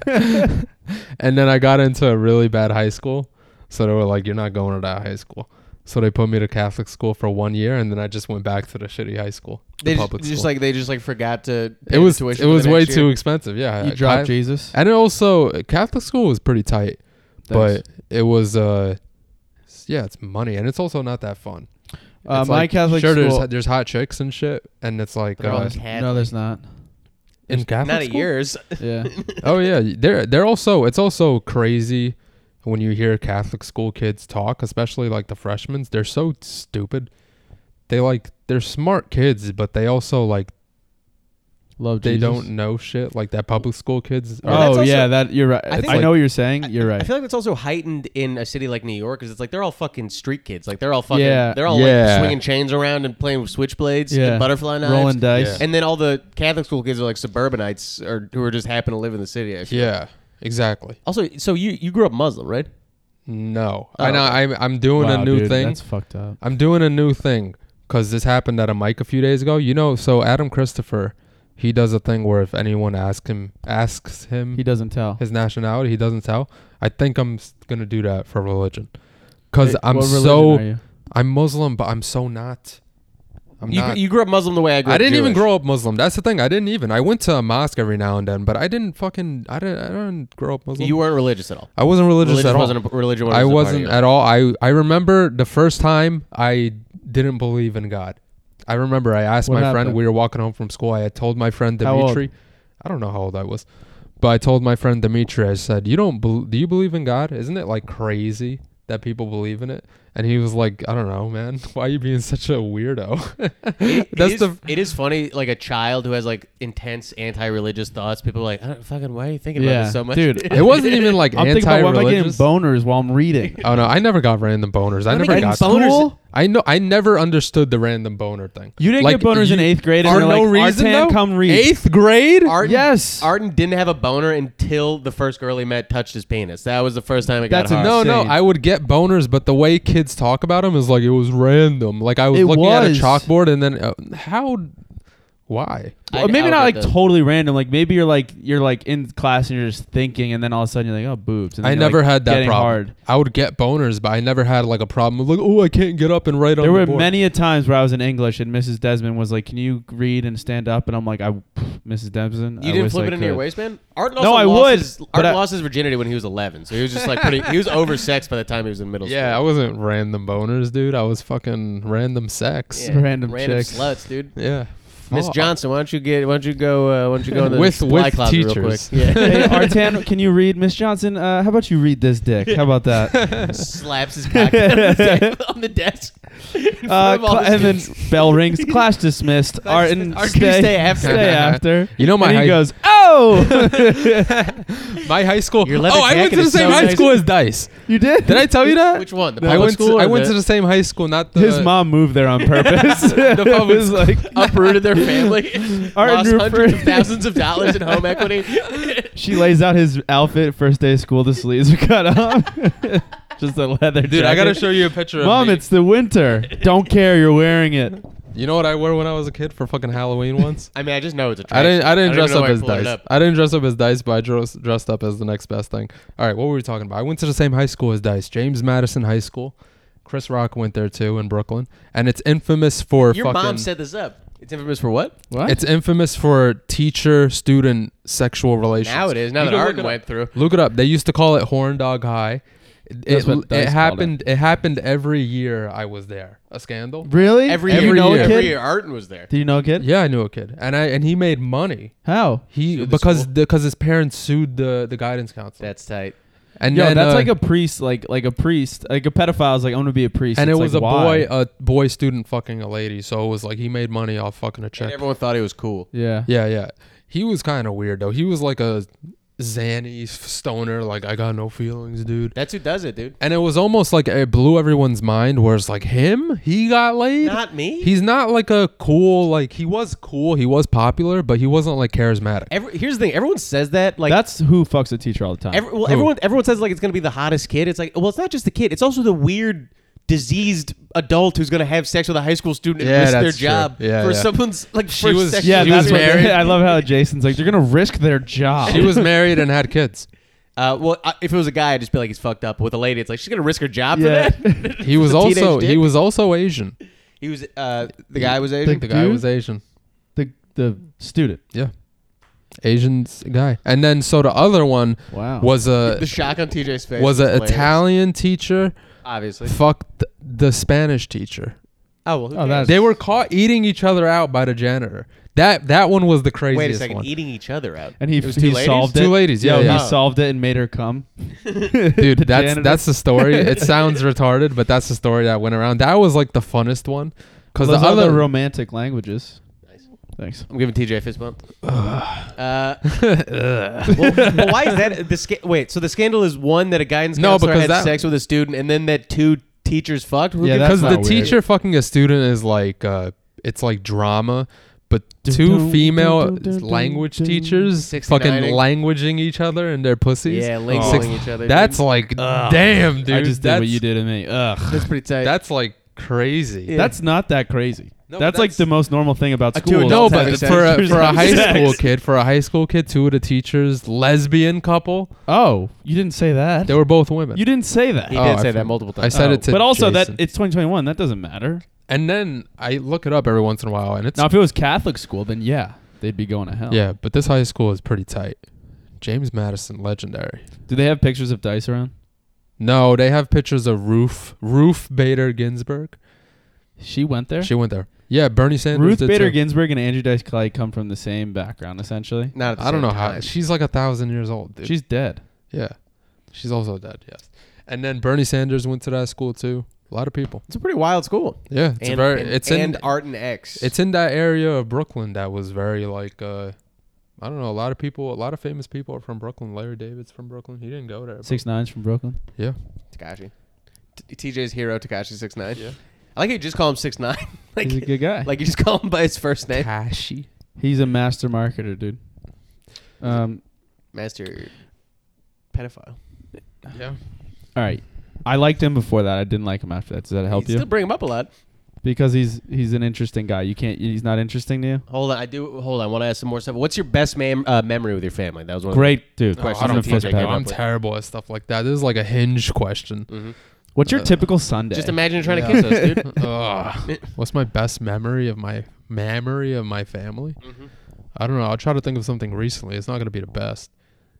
Speaker 5: and then I got into a really bad high school, so they were like, "You're not going to that high school." So they put me to Catholic school for one year, and then I just went back to the shitty high school, the
Speaker 6: They just,
Speaker 5: public
Speaker 6: just
Speaker 5: school.
Speaker 6: like they just like forgot to. Pay
Speaker 5: it was
Speaker 6: the tuition
Speaker 5: it
Speaker 6: for
Speaker 5: was
Speaker 6: the
Speaker 5: way
Speaker 6: next
Speaker 5: too
Speaker 6: year.
Speaker 5: expensive. Yeah,
Speaker 7: You
Speaker 5: I-
Speaker 7: dropped
Speaker 5: I-
Speaker 7: Jesus.
Speaker 5: and it also Catholic school was pretty tight,
Speaker 7: Thanks.
Speaker 5: but it was uh, yeah, it's money, and it's also not that fun.
Speaker 7: Uh,
Speaker 5: It's
Speaker 7: my
Speaker 5: like,
Speaker 7: Catholic
Speaker 5: sure,
Speaker 7: school.
Speaker 5: there's there's hot chicks and shit, and it's like
Speaker 6: They're all
Speaker 5: uh,
Speaker 6: Catholic.
Speaker 7: no, there's not.
Speaker 5: in Catholic
Speaker 6: Not at
Speaker 5: school?
Speaker 6: yours.
Speaker 7: Yeah.
Speaker 5: Oh yeah, they're they're also it's also crazy when you hear Catholic school kids talk, especially like the freshmen. They're so stupid. They like they're smart kids, but they also like
Speaker 7: Love
Speaker 5: they
Speaker 7: Jesus.
Speaker 5: don't know shit like that public school kids.
Speaker 6: Well, that's
Speaker 7: Oh
Speaker 6: also-
Speaker 7: yeah, that you're right.
Speaker 6: I
Speaker 7: I,
Speaker 6: think-
Speaker 7: know what you're saying. You're right.
Speaker 6: I feel like it's also heightened in a city like New York because it's like they're all fucking street kids. Like they're all fucking.
Speaker 7: Yeah.
Speaker 6: They're all
Speaker 5: Yeah.
Speaker 6: like swinging chains around and playing with switchblades
Speaker 7: Yeah.
Speaker 6: and butterfly knives.
Speaker 7: Rolling dice.
Speaker 5: Yeah.
Speaker 6: And then all the Catholic school kids are like suburbanites or who are just happen to live in the city. I feel.
Speaker 5: Yeah, exactly.
Speaker 6: Also, so you you grew up Muslim, right?
Speaker 5: No,
Speaker 6: Oh,
Speaker 5: I know.
Speaker 6: okay.
Speaker 5: I'm I'm doing
Speaker 7: Wow,
Speaker 5: a new
Speaker 7: dude,
Speaker 5: thing.
Speaker 7: That's fucked up.
Speaker 5: I'm doing a new thing because this happened at a mic a few days ago. You know, so Adam Christopher, he does a thing where if anyone asks him asks him
Speaker 7: He doesn't tell.
Speaker 5: his nationality, he doesn't tell. I think I'm s- gonna do that for religion, because
Speaker 7: Wait,
Speaker 5: I'm
Speaker 7: what religion
Speaker 5: so
Speaker 7: are you?
Speaker 5: I'm Muslim, but I'm so not. I'm
Speaker 6: You,
Speaker 5: not.
Speaker 6: you grew up Muslim the way I grew
Speaker 5: I
Speaker 6: up
Speaker 5: didn't even
Speaker 6: Jewish.
Speaker 5: grow up Muslim. That's the thing. I didn't even. I went to a mosque every now and then, but I didn't fucking. I didn't. I didn't grow up Muslim.
Speaker 6: You weren't religious at all.
Speaker 5: I wasn't religious
Speaker 6: Religion
Speaker 5: at all.
Speaker 6: wasn't a, religion wasn't
Speaker 5: I
Speaker 6: a part of
Speaker 5: wasn't
Speaker 6: your-
Speaker 5: at all. I I remember the first time I didn't believe in God. I remember I asked
Speaker 7: What
Speaker 5: my friend.
Speaker 7: happened?
Speaker 5: We were walking home from school. I had told my friend
Speaker 7: How old?
Speaker 5: Dimitri. I don't know how old I was, but I told my friend Dimitri. I said, "You don't. Bel do you believe in God? Isn't it like crazy that people believe in it?" And he was like, "I don't know, man. Why are you being such a weirdo?"
Speaker 6: It,
Speaker 5: That's
Speaker 6: it is,
Speaker 5: the.
Speaker 6: it is funny, like a child who has like intense anti-religious thoughts. People are like, I don't, fucking, why are you thinking about
Speaker 7: Yeah,
Speaker 6: this so much,
Speaker 7: dude.
Speaker 5: It wasn't even like
Speaker 7: I'm thinking about why am I getting
Speaker 5: anti-religious.
Speaker 7: boners while I'm reading.
Speaker 5: Oh no, I never got random boners. I
Speaker 6: Let me
Speaker 5: never
Speaker 6: get
Speaker 5: got
Speaker 6: boners.
Speaker 7: School?
Speaker 5: I know. I never understood the random boner thing.
Speaker 7: You didn't
Speaker 5: Like,
Speaker 7: get boners in
Speaker 5: you-
Speaker 7: eighth grade, and
Speaker 5: For
Speaker 7: they're
Speaker 5: no
Speaker 7: like,
Speaker 5: reason,
Speaker 7: Artan,
Speaker 5: though?
Speaker 7: come read.
Speaker 5: Eighth grade?
Speaker 6: Arden,
Speaker 7: Yes.
Speaker 6: Arden didn't have a boner until the first girl he met touched his penis. That was the first time it
Speaker 7: That's
Speaker 6: got
Speaker 7: a
Speaker 6: hard.
Speaker 5: No, no.
Speaker 7: insane.
Speaker 5: I would get boners, but the way kids talk about them is like it was random. Like I was
Speaker 7: It
Speaker 5: looking at a
Speaker 7: was.
Speaker 5: chalkboard, and then uh, how? Why?
Speaker 6: I-
Speaker 7: Well, maybe
Speaker 6: I
Speaker 7: not
Speaker 6: would
Speaker 7: like
Speaker 6: get the-
Speaker 7: totally random. Like maybe you're like you're like in class and you're just thinking, and then all of a sudden you're like, oh, boobs. And then
Speaker 5: I
Speaker 7: you're,
Speaker 5: never
Speaker 7: like,
Speaker 5: had that
Speaker 7: getting
Speaker 5: problem.
Speaker 7: Hard.
Speaker 5: I would get boners, but I never had like a problem of like, oh, I can't get up and write on
Speaker 7: There
Speaker 5: the
Speaker 7: were
Speaker 5: board.
Speaker 7: many a times where I was in English and Missus Desmond was like, "Can you read and stand up?" And I'm like, "I, Missus Desmond."
Speaker 6: You
Speaker 7: I
Speaker 6: didn't
Speaker 7: wish
Speaker 6: flip
Speaker 7: I
Speaker 6: it into your
Speaker 7: could."
Speaker 6: waistband? Arden
Speaker 7: No,
Speaker 6: also
Speaker 7: I
Speaker 6: lost
Speaker 7: would,
Speaker 6: His,
Speaker 7: but
Speaker 6: Arden
Speaker 7: I-
Speaker 6: lost his virginity when he was eleven, so he was just like pretty. He was oversexed by the time he was in middle
Speaker 5: Yeah, I
Speaker 6: school.
Speaker 5: wasn't random boners, dude. I was fucking random sex.
Speaker 6: Yeah,
Speaker 7: Random
Speaker 6: random
Speaker 7: chicks.
Speaker 6: sluts, dude.
Speaker 5: Yeah.
Speaker 6: Miss
Speaker 5: Fuck.
Speaker 6: Johnson, why don't you get? Why don't you go? Uh, why don't you go in the
Speaker 5: With-
Speaker 6: supply
Speaker 5: with
Speaker 6: closet real quick?
Speaker 5: teachers.
Speaker 6: Yeah.
Speaker 7: Hey, Artan, can you read? Miss Johnson, uh, how about you read this dick? How about that?
Speaker 6: Slaps his cock on the desk- on the desk. In front
Speaker 7: Uh,
Speaker 6: of all
Speaker 7: cla-
Speaker 6: the
Speaker 7: and then
Speaker 6: students.
Speaker 7: bell rings. Class dismissed.
Speaker 6: Class
Speaker 7: Arden,
Speaker 6: dismissed.
Speaker 7: stay,
Speaker 6: Arden, stay after.
Speaker 7: Stay after.
Speaker 5: You know my
Speaker 7: and he
Speaker 5: high-
Speaker 7: goes, "Oh,
Speaker 5: My high school.
Speaker 6: Your leather
Speaker 5: Oh, I went
Speaker 6: jacket
Speaker 5: to the
Speaker 6: is
Speaker 5: same
Speaker 6: so
Speaker 5: high
Speaker 6: nice.
Speaker 5: school as Dice.
Speaker 7: you did."
Speaker 5: Did I tell you that?
Speaker 6: Which one? The
Speaker 5: I
Speaker 6: public
Speaker 5: went.
Speaker 6: school
Speaker 5: To,
Speaker 6: or
Speaker 5: I went
Speaker 6: the-
Speaker 5: to the same high school, not the.
Speaker 7: His mom moved there on purpose.
Speaker 5: The
Speaker 7: It
Speaker 5: public
Speaker 7: was like
Speaker 6: uprooted their family,
Speaker 7: Arden
Speaker 6: lost hundreds
Speaker 7: referred-
Speaker 6: of thousands of dollars in home equity.
Speaker 7: she lays out his outfit first day of school. The sleeves are cut off. Just a leather
Speaker 5: Dude, I gotta
Speaker 7: jacket.
Speaker 5: show you a picture of
Speaker 7: Mom,
Speaker 5: me.
Speaker 7: it's the winter. Don't care. You're wearing it.
Speaker 5: You know what I wore when I was a kid for fucking Halloween once?
Speaker 6: I mean, I just know it's a.
Speaker 5: I didn't. I didn't
Speaker 6: don't
Speaker 5: dress
Speaker 6: even know
Speaker 5: up
Speaker 6: why
Speaker 5: as
Speaker 6: I pulled it
Speaker 5: Dice.
Speaker 6: up.
Speaker 5: I didn't dress up as Dice, but I dressed dressed up as the next best thing. All right, what were we talking about? I went to the same high school as Dice, James Madison High School. Chris Rock went there too in Brooklyn, and it's infamous for
Speaker 6: Your
Speaker 5: fucking.
Speaker 6: mom set this up. It's infamous for what?
Speaker 7: What?
Speaker 5: It's infamous for teacher-student sexual relations.
Speaker 6: Now it is. Now
Speaker 5: You
Speaker 6: that
Speaker 5: can look
Speaker 6: Arden
Speaker 5: it up.
Speaker 6: went through.
Speaker 5: Look it up. They used to call it Horn Dog High. It,
Speaker 7: That's what
Speaker 5: it,
Speaker 7: Dice
Speaker 5: it
Speaker 7: called
Speaker 5: happened. It. happened every year I was there. A scandal.
Speaker 7: really?
Speaker 6: Every,
Speaker 5: Every
Speaker 6: year,
Speaker 5: year.
Speaker 6: every
Speaker 7: kid?
Speaker 6: year, Arden was there.
Speaker 7: Did you know a kid?
Speaker 5: Yeah, I knew a kid, and I and he made money.
Speaker 7: How?
Speaker 5: He
Speaker 6: Sued the
Speaker 5: because
Speaker 6: school?
Speaker 5: because his parents sued the the guidance counselor.
Speaker 6: That's tight.
Speaker 5: And
Speaker 7: Yo,
Speaker 5: then,
Speaker 7: that's
Speaker 5: uh,
Speaker 7: like a priest, like like a priest, like a pedophile is like, I'm gonna be a priest.
Speaker 5: and
Speaker 7: It's
Speaker 5: it was
Speaker 7: like,
Speaker 5: a
Speaker 7: why?
Speaker 5: boy a boy student fucking a lady, so it was like he made money off fucking a
Speaker 6: And
Speaker 5: chick.
Speaker 6: everyone thought he was cool.
Speaker 7: Yeah.
Speaker 5: Yeah, yeah. He was kind of weird though. He was like a Zanny stoner, like I got no feelings, dude.
Speaker 6: That's who does it, dude.
Speaker 5: And it was almost like it blew everyone's mind. Where it's like him, he got laid.
Speaker 6: Not me.
Speaker 5: He's not like a cool, like he was cool, he was popular, but he wasn't like charismatic.
Speaker 6: Every, here's the thing. Everyone says that. Like
Speaker 7: That's who fucks a teacher all the time.
Speaker 6: every, well,
Speaker 5: Who?
Speaker 6: everyone everyone says like it's gonna be the hottest kid. It's like, well, it's not just the kid. It's also the weird, diseased adult who's gonna have sex with a high school student and
Speaker 5: Yeah,
Speaker 6: risk their
Speaker 5: that's true.
Speaker 6: job
Speaker 5: Yeah,
Speaker 6: for
Speaker 5: yeah.
Speaker 6: someone's like
Speaker 5: She
Speaker 6: first
Speaker 5: was-
Speaker 6: sexual
Speaker 7: yeah,
Speaker 5: She
Speaker 7: that's
Speaker 5: was
Speaker 7: what
Speaker 5: married.
Speaker 7: I love how Jason's like, they're gonna risk their job.
Speaker 5: She was married and had kids.
Speaker 6: Uh, well, I, if it was a guy, I'd just be like, he's fucked up. With a lady, it's like she's gonna risk her job
Speaker 7: Yeah.
Speaker 6: for that.
Speaker 5: He was
Speaker 6: a teenage
Speaker 5: also
Speaker 6: dick?
Speaker 5: he was also Asian.
Speaker 6: He was. Uh, the guy was
Speaker 5: I
Speaker 6: Asian.
Speaker 5: think the guy
Speaker 7: dude?
Speaker 5: was Asian.
Speaker 7: the the student.
Speaker 5: Yeah, Asian guy. And then so the other one
Speaker 7: Wow.
Speaker 5: was a
Speaker 6: the shock on T J's face
Speaker 5: was an
Speaker 6: hilarious.
Speaker 5: Italian teacher.
Speaker 6: Obviously.
Speaker 5: Fucked the Spanish teacher.
Speaker 6: Oh well. Who
Speaker 7: Oh,
Speaker 6: cares?
Speaker 7: that's-
Speaker 5: They were caught eating each other out by the janitor. That that one was the craziest
Speaker 6: Wait a second.
Speaker 5: one.
Speaker 6: Eating each other out.
Speaker 7: and he
Speaker 6: It was
Speaker 7: he
Speaker 6: two ladies?
Speaker 7: solved it.
Speaker 5: Two ladies, yeah,
Speaker 7: Yo,
Speaker 5: yeah.
Speaker 7: he solved it and made her come.
Speaker 5: Dude, that's
Speaker 7: janitor.
Speaker 5: that's the story. It sounds retarded, but that's the story that went around. That was like the funnest one because
Speaker 7: Those
Speaker 5: the
Speaker 7: other
Speaker 5: other
Speaker 7: romantic languages.
Speaker 6: Nice.
Speaker 7: Thanks.
Speaker 6: I'm giving T J a fist bump. uh, well, well, why is that? The sca- wait, so the scandal is one that a guidance
Speaker 5: No,
Speaker 6: counselor
Speaker 5: because
Speaker 6: had
Speaker 5: that-
Speaker 6: sex with a student, and then that two teachers fucked. Who
Speaker 7: Yeah,
Speaker 6: gives-
Speaker 7: that's
Speaker 5: because the
Speaker 7: not weird.
Speaker 5: teacher fucking a student is like uh it's like drama, but
Speaker 7: Dun,
Speaker 5: two
Speaker 7: dun,
Speaker 5: female
Speaker 7: dun, dun, dun,
Speaker 5: language
Speaker 7: dun.
Speaker 5: teachers fucking
Speaker 6: sixty-nining.
Speaker 5: languaging each other and their pussies.
Speaker 6: yeah,
Speaker 5: Oh.
Speaker 6: lingering each other.
Speaker 5: That's
Speaker 6: dude.
Speaker 5: like
Speaker 7: Ugh.
Speaker 5: damn, dude.
Speaker 7: I just did
Speaker 5: that's,
Speaker 7: what you did to me. Ugh.
Speaker 6: that's pretty tight.
Speaker 5: That's like crazy.
Speaker 6: Yeah.
Speaker 7: That's not that crazy.
Speaker 5: No,
Speaker 7: that's
Speaker 5: but
Speaker 7: like
Speaker 5: that's-
Speaker 7: the most normal thing about
Speaker 6: Uh, two
Speaker 7: school.
Speaker 5: No,
Speaker 6: adults
Speaker 5: but
Speaker 6: having
Speaker 5: for
Speaker 6: sex.
Speaker 5: a,
Speaker 7: Teachers
Speaker 5: for a
Speaker 7: having
Speaker 5: high
Speaker 7: sex.
Speaker 5: school kid, for a high school kid, two of the teachers, lesbian couple,
Speaker 7: Oh, you didn't say that.
Speaker 5: they were both women.
Speaker 7: You didn't say that.
Speaker 6: he
Speaker 5: Oh,
Speaker 6: did
Speaker 5: I
Speaker 6: say that
Speaker 5: forgot.
Speaker 6: multiple
Speaker 5: I
Speaker 6: times.
Speaker 5: said
Speaker 7: Oh,
Speaker 5: it to
Speaker 7: but also
Speaker 5: Jason.
Speaker 7: that it's twenty twenty-one. That doesn't matter.
Speaker 5: And then I look it up every once in a while, and it's
Speaker 7: Now, if it was Catholic school, then yeah, they'd be going to hell.
Speaker 5: yeah. But this high school is pretty tight. James Madison, legendary.
Speaker 7: Do they have pictures of Dice around?
Speaker 5: No, they have pictures of Ruth Ruth Bader Ginsburg.
Speaker 7: She went there.
Speaker 5: She went there. Yeah, Bernie Sanders.
Speaker 7: Ruth
Speaker 5: did
Speaker 7: Bader
Speaker 5: too.
Speaker 7: Ginsburg and Andrew Dice Clay come from the same background, essentially.
Speaker 6: Not at the
Speaker 5: I don't
Speaker 6: same
Speaker 5: know how.
Speaker 6: time.
Speaker 5: She's like a thousand years old, dude.
Speaker 7: She's dead.
Speaker 5: yeah, she's also dead. Yes. And then Bernie Sanders went to that school too. A lot of people.
Speaker 6: It's a pretty wild school.
Speaker 5: Yeah, it's
Speaker 6: and,
Speaker 5: very.
Speaker 6: and,
Speaker 5: it's
Speaker 6: and
Speaker 5: in.
Speaker 6: Arden X.
Speaker 5: It's in that area of Brooklyn that was very like. uh I don't know. A lot of people. A lot of famous people are from Brooklyn. Larry David's from Brooklyn. He didn't go there. but-
Speaker 7: Six Nines from Brooklyn.
Speaker 5: Yeah.
Speaker 6: Takashi. T- TJ's hero, Takashi six nine.
Speaker 5: Yeah.
Speaker 6: I like how you just call him six nine. like,
Speaker 7: He's a good guy.
Speaker 6: like you just call him by his first name.
Speaker 5: Kashi.
Speaker 7: He's a master marketer, dude. Um.
Speaker 6: Master pedophile.
Speaker 5: Yeah.
Speaker 7: All right. I liked him before that. I didn't like him after that. Does that help
Speaker 6: you
Speaker 7: you?
Speaker 6: still bring him up a lot.
Speaker 7: Because he's he's an interesting guy. You can't. He's not interesting to you.
Speaker 6: Hold on, I do. Hold on, I want to ask some more stuff. What's your best mem- uh, memory with your family? That was one.
Speaker 7: Great dude.
Speaker 5: Oh,
Speaker 6: Questions
Speaker 5: I don't
Speaker 6: from
Speaker 5: fucking
Speaker 6: T J
Speaker 5: know.
Speaker 6: came
Speaker 5: I'm
Speaker 6: up with.
Speaker 5: terrible at stuff like that. This is like a hinge question.
Speaker 6: Of the, Mhm.
Speaker 7: What's your
Speaker 5: Uh,
Speaker 7: typical Sunday?
Speaker 6: Just imagine trying
Speaker 5: Yeah.
Speaker 6: to kiss us, dude.
Speaker 5: Ugh. What's my best memory of my memory of my family?
Speaker 6: Mhm.
Speaker 5: I don't know. I'll try to think of something recently. It's not going to be the best.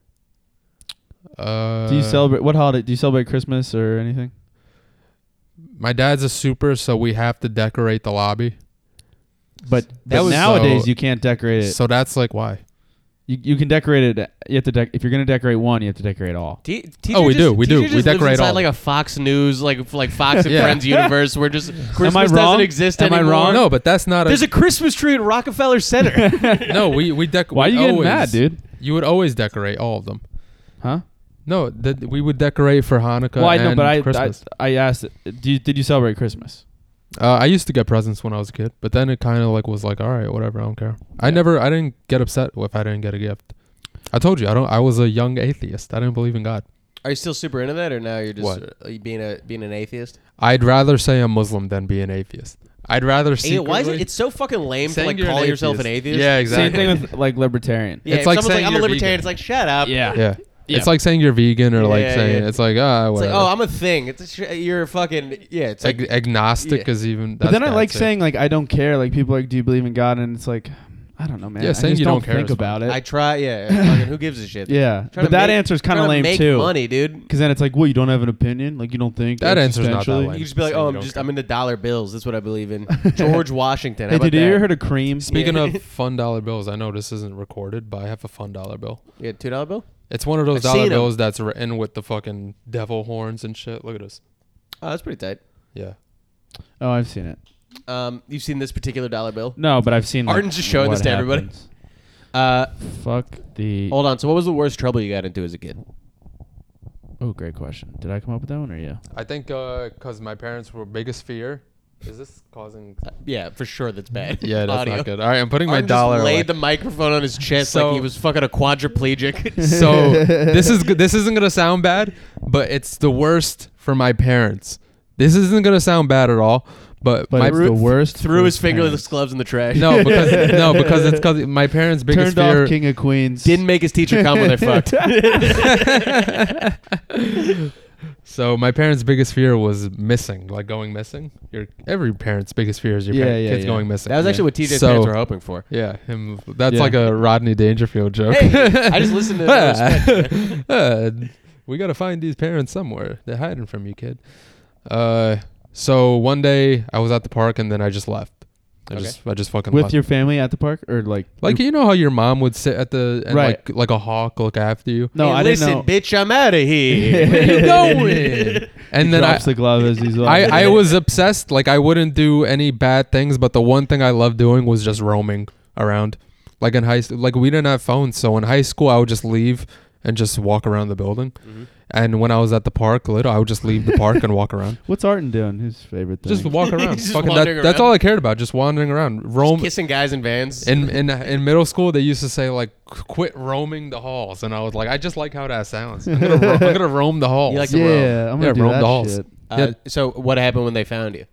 Speaker 5: Uh,
Speaker 7: Do you celebrate what holiday? Do you celebrate Christmas or anything?
Speaker 5: My dad's a super, so we have to decorate the lobby.
Speaker 7: But,
Speaker 6: That
Speaker 7: but
Speaker 6: was-
Speaker 7: nowadays
Speaker 5: so-
Speaker 7: you can't decorate it.
Speaker 5: So that's like why.
Speaker 7: You you can decorate it. You have to dec- if you're gonna decorate one, you have to decorate all.
Speaker 6: T- T J
Speaker 5: Oh, we
Speaker 6: just-
Speaker 5: do, we
Speaker 6: T J
Speaker 5: do.
Speaker 6: just
Speaker 5: We
Speaker 6: lives
Speaker 5: decorate
Speaker 6: inside
Speaker 5: all.
Speaker 6: like a Fox News, like like Fox and
Speaker 5: Yeah.
Speaker 6: Friends universe, where just Christmas
Speaker 7: Am I
Speaker 6: doesn't
Speaker 7: wrong?
Speaker 6: exist
Speaker 7: Am I
Speaker 6: anymore.
Speaker 7: wrong?
Speaker 5: No, but that's not
Speaker 6: There's
Speaker 5: a.
Speaker 6: a Christmas tree at Rockefeller Center.
Speaker 5: no, we we dec.
Speaker 7: Why are
Speaker 5: we
Speaker 7: you getting
Speaker 5: always-
Speaker 7: mad, dude?
Speaker 5: You would always decorate all of them.
Speaker 7: Huh?
Speaker 5: No, that we would decorate for Hanukkah
Speaker 7: Well, I
Speaker 5: and
Speaker 7: know, but I, I
Speaker 5: Christmas.
Speaker 7: I asked, do you, did you celebrate Christmas?
Speaker 5: Uh, I used to get presents when I was a kid, but then it kind of like was like, all right, whatever, I don't care. I never, I didn't get upset if I didn't get a gift. I told you, I don't. I was a young atheist. I didn't believe in God.
Speaker 6: Are you still super into that, or now you're just
Speaker 5: What?
Speaker 6: uh, you being a being an atheist?
Speaker 5: I'd rather say I'm Muslim than be an atheist. I'd rather
Speaker 6: Hey,
Speaker 5: secretly.
Speaker 6: why is it? It's so fucking lame to
Speaker 5: saying
Speaker 6: like
Speaker 5: you're an
Speaker 6: call yourself an
Speaker 5: atheist.
Speaker 6: atheist.
Speaker 5: Yeah, exactly.
Speaker 7: Same thing with like libertarian.
Speaker 6: Yeah,
Speaker 5: It's
Speaker 6: if
Speaker 5: like
Speaker 6: someone's like,
Speaker 5: saying
Speaker 6: I'm a
Speaker 5: you're
Speaker 6: libertarian.
Speaker 5: vegan.
Speaker 6: It's like, shut up.
Speaker 7: Yeah.
Speaker 5: Yeah,
Speaker 6: Yeah.
Speaker 5: It's like saying you're vegan or like
Speaker 6: Yeah,
Speaker 5: saying
Speaker 6: yeah.
Speaker 5: it's like ah
Speaker 6: It's
Speaker 5: whatever.
Speaker 6: like, oh, I'm a thing. It's a sh- you're a fucking yeah. It's like
Speaker 5: Ag- agnostic
Speaker 6: yeah.
Speaker 5: is even.
Speaker 7: But
Speaker 5: that's
Speaker 7: then I
Speaker 5: bad
Speaker 7: like
Speaker 5: too.
Speaker 7: saying like I don't care. Like people are like, do you believe in God? And it's like, I don't know, man.
Speaker 5: Yeah,
Speaker 7: I
Speaker 5: saying
Speaker 7: just
Speaker 5: you
Speaker 7: don't
Speaker 5: don't care
Speaker 7: think
Speaker 5: is
Speaker 7: about it.
Speaker 6: I try. Yeah, fucking who gives a shit?
Speaker 7: yeah,
Speaker 6: Trying
Speaker 7: but
Speaker 6: to
Speaker 7: that
Speaker 6: make-
Speaker 7: answer's kind of
Speaker 6: trying to
Speaker 7: lame
Speaker 6: make
Speaker 7: too.
Speaker 6: Money, dude.
Speaker 7: Because then it's like, well, you don't have an opinion. Like you don't think
Speaker 5: That answer's not that
Speaker 7: existentially?
Speaker 5: lame.
Speaker 6: You can just be like,
Speaker 5: Saying
Speaker 6: oh,
Speaker 5: you
Speaker 6: I'm
Speaker 5: don't
Speaker 6: just
Speaker 5: care.
Speaker 6: I'm into dollar bills. That's what I believe in. George Washington. How
Speaker 7: Hey,
Speaker 6: about
Speaker 7: dude, have you
Speaker 6: that?
Speaker 7: ever heard of cream?
Speaker 5: Speaking
Speaker 6: Yeah.
Speaker 5: of fun dollar bills, I know this isn't recorded, but I have a fun dollar bill.
Speaker 6: Yeah, two dollar bill.
Speaker 5: It's one of those
Speaker 6: I've seen
Speaker 5: dollar
Speaker 6: 'em.
Speaker 5: bills that's written with the fucking devil horns and shit. Look at this.
Speaker 6: Oh, that's pretty tight.
Speaker 5: Yeah.
Speaker 7: Oh, I've seen it.
Speaker 6: Um, you've seen this particular dollar bill?
Speaker 7: No, but I've seen. Like,
Speaker 6: Arden's just showing this
Speaker 7: what
Speaker 6: to everybody.
Speaker 7: happens.
Speaker 6: Uh,
Speaker 7: Fuck the.
Speaker 6: hold on. So, what was the worst trouble you got into as a kid?
Speaker 7: Oh, great question. Did I come up with that one or you?
Speaker 5: I think because my parents were biggest fear. Is this causing?
Speaker 6: Uh, yeah, for sure. That's bad.
Speaker 5: Yeah, that's
Speaker 6: Audio.
Speaker 5: not good. All right, I'm putting my
Speaker 6: Arden
Speaker 5: dollar
Speaker 6: just
Speaker 5: away.
Speaker 6: laid the microphone on his chest
Speaker 5: So-
Speaker 6: like he was fucking a quadriplegic.
Speaker 5: So this is good. This isn't gonna sound bad, but it's the worst for my parents. This isn't gonna sound bad at all, but,
Speaker 7: But
Speaker 5: my
Speaker 7: it's the worst.
Speaker 6: Threw
Speaker 7: for
Speaker 6: his fingerless
Speaker 7: parents.
Speaker 6: gloves in the trash.
Speaker 5: no because no because it's because my parents' biggest
Speaker 7: Turned
Speaker 5: fear.
Speaker 7: off King of Queens.
Speaker 6: Didn't make his teacher come when they fucked.
Speaker 5: So my parents' biggest fear was missing, like going missing. Your every parent's biggest fear is your
Speaker 7: Yeah,
Speaker 5: parent,
Speaker 7: yeah,
Speaker 5: kids
Speaker 7: yeah.
Speaker 5: going missing.
Speaker 6: That was actually what T J's
Speaker 5: So-
Speaker 6: parents were hoping for.
Speaker 5: yeah, him. That's
Speaker 7: Yeah.
Speaker 5: like a Rodney Dangerfield joke.
Speaker 6: Hey, I just listened to that.
Speaker 5: Uh, we gotta find these parents somewhere. They're hiding from you, kid. Uh, so one day I was at the park and then I just left. I
Speaker 6: Okay.
Speaker 5: just I just fucking
Speaker 7: with
Speaker 5: left.
Speaker 7: your family at the park or like
Speaker 5: like you know how your mom would sit at the and
Speaker 7: Right.
Speaker 5: like like a hawk look after you.
Speaker 7: no,
Speaker 6: Hey,
Speaker 7: I
Speaker 6: listen,
Speaker 7: didn't know.
Speaker 6: bitch, I'm out of here.
Speaker 5: Where you going? And
Speaker 7: He
Speaker 5: then I,
Speaker 7: drops the glove as he's
Speaker 5: I,
Speaker 7: walking.
Speaker 5: I was obsessed. Like I wouldn't do any bad things, but the one thing I loved doing was just roaming around. Like in high school, like we didn't have phones, so in high school I would just leave and just walk around the building.
Speaker 6: Mm-hmm.
Speaker 5: And when I was at the park, little, I would just leave the park and walk around.
Speaker 7: What's Arden doing? His favorite thing.
Speaker 5: Just walk around.
Speaker 6: Just
Speaker 5: Fucking
Speaker 6: wandering
Speaker 5: that, that's
Speaker 6: around.
Speaker 5: all I cared about. Just wandering around. Roam.
Speaker 6: Kissing guys in vans.
Speaker 5: In in in middle school, they used to say like, "Quit roaming the halls," and I was like, I just like how that sounds. I'm gonna, ro- I'm gonna roam the halls.
Speaker 6: You like to
Speaker 7: yeah,
Speaker 6: roam.
Speaker 7: I'm gonna
Speaker 5: Yeah,
Speaker 7: do
Speaker 5: roam
Speaker 7: that
Speaker 5: the halls.
Speaker 7: shit.
Speaker 6: Uh,
Speaker 5: Yeah.
Speaker 6: So what happened when they found you?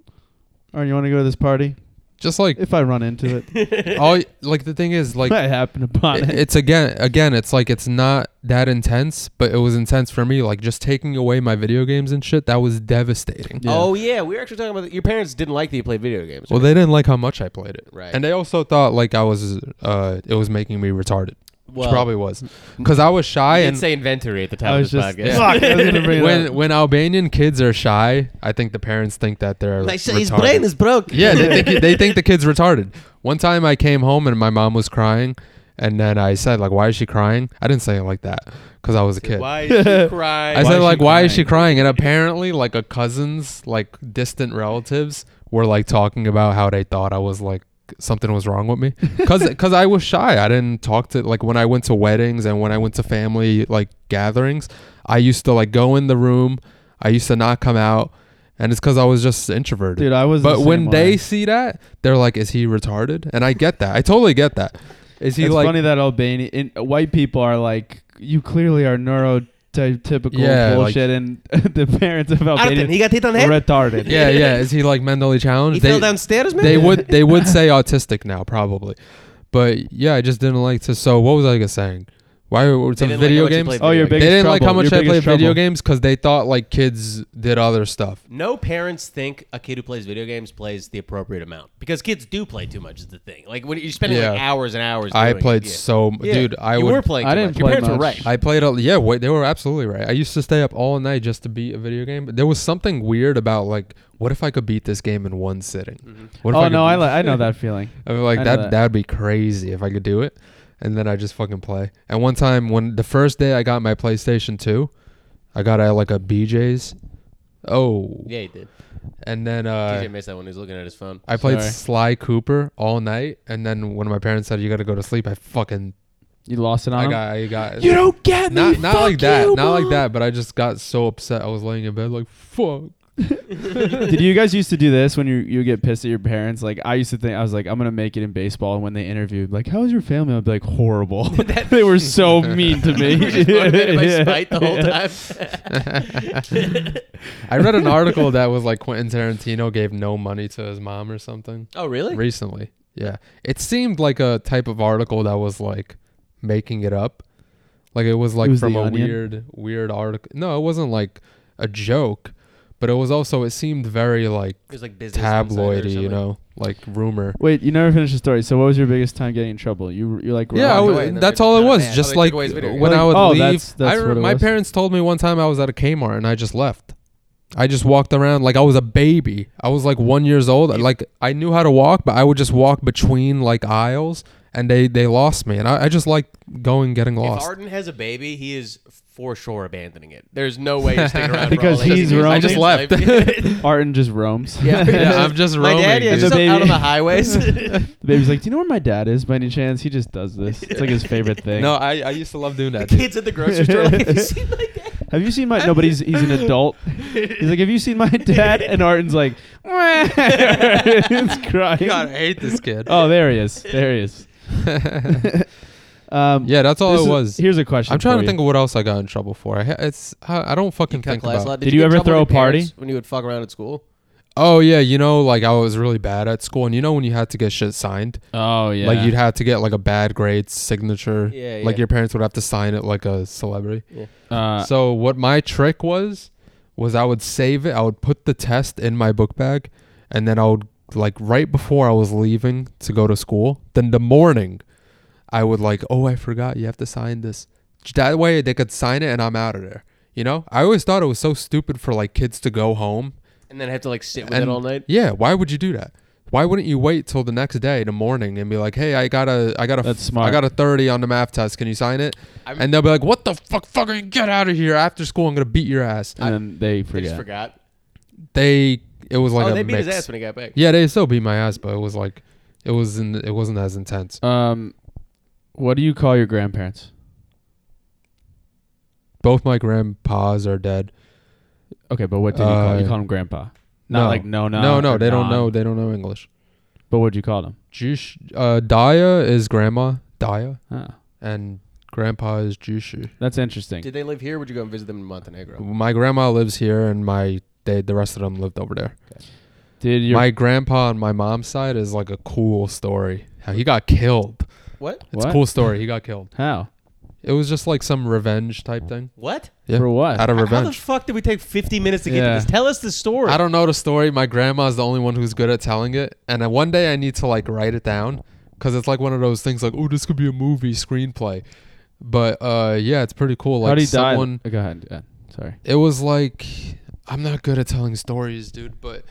Speaker 7: Arden, you want to go to this party?
Speaker 5: Just like
Speaker 7: If I run into it,
Speaker 5: all. Like the thing is, like
Speaker 7: I happen upon
Speaker 5: it-
Speaker 7: it.
Speaker 5: it's again again it's like it's not that intense, but it was intense for me. Like just taking away my video games and shit, that was devastating.
Speaker 7: Yeah.
Speaker 6: Oh yeah, we were actually talking about that. Your parents didn't like that you played video games.
Speaker 5: Well,
Speaker 6: right?
Speaker 5: they didn't like how much I played it,
Speaker 6: Right.
Speaker 5: and they also thought like I was uh it was making me retarded,
Speaker 6: Well,
Speaker 5: which probably was because I was shy
Speaker 6: I
Speaker 5: and
Speaker 6: didn't say inventory at the top
Speaker 7: I
Speaker 6: of
Speaker 7: was
Speaker 6: this
Speaker 7: just
Speaker 6: podcast.
Speaker 7: fuck. I was gonna bring it
Speaker 5: when
Speaker 7: up.
Speaker 5: when Albanian kids are shy, I think the parents think that they're
Speaker 6: Like,
Speaker 5: retarded.
Speaker 6: his brain is broke.
Speaker 5: Yeah, they think they think the kid's retarded. One time I came home and my mom was crying, and then I said like, "Why is she crying?" I didn't say it like that because I was a kid.
Speaker 6: Why is she crying?
Speaker 5: I
Speaker 7: Why
Speaker 5: said
Speaker 7: is
Speaker 5: like,
Speaker 7: she
Speaker 5: "Why is she
Speaker 7: crying?"
Speaker 5: crying?" And apparently, like a cousins, like distant relatives, were like talking about how they thought I was like something was wrong with me because because I was shy. I didn't talk to like when I went to weddings and when I went to family like gatherings. I used to like go in the room. I used to not come out. And it's because I was just introverted.
Speaker 7: Dude, I was.
Speaker 5: But
Speaker 7: the
Speaker 5: when
Speaker 7: same
Speaker 5: they
Speaker 7: way.
Speaker 5: see that, they're like, "Is he retarded?" And I get that. I totally get that. Is he
Speaker 7: it's
Speaker 5: like?
Speaker 7: funny that Albanian in, white people are like, you clearly are neurotypical
Speaker 5: Yeah, like-
Speaker 7: bullshit, and the parents of
Speaker 6: Arden,
Speaker 7: Albanian
Speaker 6: he got hit on the
Speaker 7: are
Speaker 6: head.
Speaker 7: retarded.
Speaker 5: Yeah, yeah. Is he like mentally challenged?
Speaker 6: He
Speaker 5: They-
Speaker 6: fell downstairs, man.
Speaker 5: They would they would say autistic now probably, but yeah, I just didn't like to. So what was I saying? Why were
Speaker 6: They
Speaker 5: some
Speaker 6: didn't like how
Speaker 5: video
Speaker 6: much you
Speaker 5: games?
Speaker 6: played
Speaker 7: Oh, your
Speaker 6: video
Speaker 5: They
Speaker 7: biggest
Speaker 5: didn't like how
Speaker 7: trouble.
Speaker 5: much
Speaker 7: Your
Speaker 5: I played
Speaker 7: biggest
Speaker 5: video
Speaker 7: trouble.
Speaker 5: games because they thought like kids did other stuff.
Speaker 6: No parents think a kid who plays video games plays the appropriate amount because kids do play too much. Is the thing. Like when you're spending like
Speaker 5: Yeah.
Speaker 6: hours and hours.
Speaker 5: I
Speaker 6: doing
Speaker 5: played
Speaker 6: it. Yeah.
Speaker 5: so,
Speaker 6: Yeah.
Speaker 5: dude. I
Speaker 6: you
Speaker 5: would.
Speaker 6: were playing. Too
Speaker 7: I didn't
Speaker 6: much. Your
Speaker 7: play
Speaker 6: parents were
Speaker 7: much.
Speaker 6: right.
Speaker 5: I played. A, yeah, wait, they were absolutely right. I used to stay up all night just to beat a video game. But there was something weird about like, what if I could beat this game in one sitting? What if
Speaker 7: Oh
Speaker 5: could
Speaker 7: no, I
Speaker 5: beat-
Speaker 7: li- I know that feeling.
Speaker 5: I mean, like
Speaker 7: I know
Speaker 5: that
Speaker 7: that.
Speaker 5: that'd be crazy if I could do it. And then I just fucking play. And one time when the first day I got my PlayStation two, I got at like a B J's. Oh.
Speaker 6: Yeah, he did.
Speaker 5: And then
Speaker 6: T J
Speaker 5: uh
Speaker 6: missed that when he was looking at his phone.
Speaker 5: I played
Speaker 7: Sorry.
Speaker 5: Sly Cooper all night, and then when my parents said you got to go to sleep, I fucking
Speaker 7: You lost it on
Speaker 5: I
Speaker 7: him?
Speaker 5: got I got
Speaker 7: You don't get me.
Speaker 5: not not
Speaker 7: fuck
Speaker 5: like that,
Speaker 7: you,
Speaker 5: not like
Speaker 7: Mom.
Speaker 5: that, but I just got so upset. I was laying in bed like fuck.
Speaker 7: Did you guys used to do this when you you get pissed at your parents? Like I used to think I was like I'm gonna make it in baseball, and when they interviewed, like how was your family? I'd be like horrible. They were so mean to me.
Speaker 6: You were just motivated by
Speaker 7: Yeah.
Speaker 6: spite the whole
Speaker 7: Yeah.
Speaker 6: time.
Speaker 5: I read an article that was like Quentin Tarantino gave no money to his mom or something
Speaker 6: Oh really?
Speaker 5: recently. Yeah, it seemed like a type of article that was like making it up. Like it was like
Speaker 7: It was
Speaker 5: from
Speaker 7: The
Speaker 5: a
Speaker 7: Onion?
Speaker 5: weird, weird article. No, it wasn't like a joke, but it was also. It seemed very like
Speaker 6: It was like Business Insider or
Speaker 5: tabloidy, you
Speaker 6: something.
Speaker 5: know, like rumor.
Speaker 7: Wait, you never finished the story. So what was your biggest time getting in trouble? You you like
Speaker 5: Yeah, I
Speaker 6: walked
Speaker 5: would-
Speaker 6: away and then
Speaker 5: that's
Speaker 6: they
Speaker 5: all it
Speaker 6: got
Speaker 5: was.
Speaker 6: mad.
Speaker 5: Just
Speaker 6: Oh, they
Speaker 5: like
Speaker 6: took away his video
Speaker 5: when
Speaker 6: game.
Speaker 5: I would
Speaker 7: Oh,
Speaker 5: leave,
Speaker 7: that's- that's
Speaker 5: I re-
Speaker 7: what it
Speaker 5: my
Speaker 7: was.
Speaker 5: parents told me one time I was at a Kmart and I just left. I just walked around like I was a baby. I was like one years old. Like I knew how to walk, but I would just walk between like aisles, and they they lost me. And I, I just like going getting
Speaker 6: If
Speaker 5: lost.
Speaker 6: Arden has a baby, he is for sure abandoning it. There's no way you're sticking around for
Speaker 7: Because
Speaker 6: all eighteen
Speaker 7: he's
Speaker 6: years.
Speaker 7: roaming.
Speaker 6: I just left.
Speaker 7: Arden just roams.
Speaker 6: yeah,
Speaker 5: Yeah, I'm just
Speaker 6: My
Speaker 5: roaming.
Speaker 6: dad, yeah,
Speaker 5: dude.
Speaker 6: just
Speaker 7: The
Speaker 6: up out on
Speaker 7: baby-
Speaker 6: the highways.
Speaker 7: The baby's like, do you know where my dad is by any chance? He just does this. It's like his favorite thing.
Speaker 5: No, I, I used to love doing
Speaker 6: the
Speaker 5: that. dude.
Speaker 6: kids at the grocery store, like, have you seen my dad?
Speaker 7: Have you seen my? No, but he's he's an adult. He's like, have you seen my dad? And Arden's like, it's crying.
Speaker 5: God, I hate this kid.
Speaker 7: Oh, there he is. There he is. um,
Speaker 5: Yeah, that's all
Speaker 7: this
Speaker 5: it
Speaker 7: is-
Speaker 5: was.
Speaker 7: Here's a question.
Speaker 5: I'm trying
Speaker 7: for
Speaker 5: to
Speaker 7: you.
Speaker 5: think of what else I got in trouble for. I ha- it's I I don't fucking
Speaker 6: Cut
Speaker 5: think
Speaker 6: class a
Speaker 5: about.
Speaker 6: lot.
Speaker 7: Did
Speaker 6: you
Speaker 7: you
Speaker 6: get in
Speaker 7: ever
Speaker 6: trouble
Speaker 7: throw
Speaker 6: with
Speaker 7: a
Speaker 6: your
Speaker 7: party?
Speaker 6: parents when you would fuck around at school?
Speaker 5: Oh yeah, you know, like I was really bad at school, and you know when you had to get shit signed,
Speaker 7: Oh yeah.
Speaker 5: like you'd have to get like a bad grade signature.
Speaker 6: Yeah,
Speaker 5: Like
Speaker 6: yeah.
Speaker 5: your parents would have to sign it like a celebrity.
Speaker 7: Uh,
Speaker 5: So what my trick was was I would save it. I would put the test in my book bag, and then I would like right before I was leaving to go to school. Then the morning, I would like, oh, I forgot you have to sign this. That way they could sign it, and I'm out of there. You know, I always thought it was so stupid for like kids to go home.
Speaker 6: And then have to like sit with
Speaker 5: And
Speaker 6: it all night.
Speaker 5: Yeah, why would you do that? Why wouldn't you wait till the next day, the morning, and be like, "Hey, I got a, I got a,
Speaker 7: That's smart.
Speaker 5: I got a thirty on the math test. Can you sign it?"
Speaker 6: I'm-
Speaker 5: And they'll be like, "What the fuck, fucker, get out of here! After school, I'm gonna beat your ass."
Speaker 7: and then they
Speaker 6: They
Speaker 7: forget.
Speaker 6: just forgot.
Speaker 5: They, it was like
Speaker 6: oh,
Speaker 5: a
Speaker 6: they beat
Speaker 5: mix.
Speaker 6: his ass when he got back.
Speaker 5: Yeah, they still beat my ass, but it was like, it was in, it wasn't as intense.
Speaker 7: Um, what do you call your grandparents?
Speaker 5: Both my grandpas are dead.
Speaker 7: Okay, but what did you call? You
Speaker 5: Uh,
Speaker 7: call them grandpa. Not
Speaker 5: no.
Speaker 7: like no, no,
Speaker 5: no, no,
Speaker 7: or
Speaker 5: they don't
Speaker 7: Don.
Speaker 5: know. They don't know English.
Speaker 7: But what'd you call them?
Speaker 5: Jush, uh, Daya is grandma, Daya,
Speaker 7: Huh.
Speaker 5: and grandpa is Jushu.
Speaker 7: That's interesting.
Speaker 6: Did they live here? Or would you go and visit them in Montenegro?
Speaker 5: My grandma lives here, and my they the rest of them lived over there.
Speaker 7: Did your
Speaker 5: My grandpa on my mom's side is like a cool story. How he got killed.
Speaker 6: What?
Speaker 5: It's
Speaker 7: What?
Speaker 5: a cool story. He got killed.
Speaker 7: how
Speaker 5: It was just like some revenge type thing.
Speaker 6: What?
Speaker 5: Yeah.
Speaker 7: for what?
Speaker 5: Out of
Speaker 6: How the
Speaker 5: revenge.
Speaker 6: fuck did we take fifty minutes to get
Speaker 7: Yeah.
Speaker 6: to this? Tell us the story.
Speaker 5: I don't know the story. My grandma's the only one who's good at telling it. And then one day I need to like write it down because it's like one of those things like, oh, this could be a movie screenplay. But uh, yeah, it's pretty cool. Like
Speaker 7: How'd he die?
Speaker 5: someone,
Speaker 7: Go ahead. Uh, sorry.
Speaker 5: it was like, I'm not good at telling stories, dude. But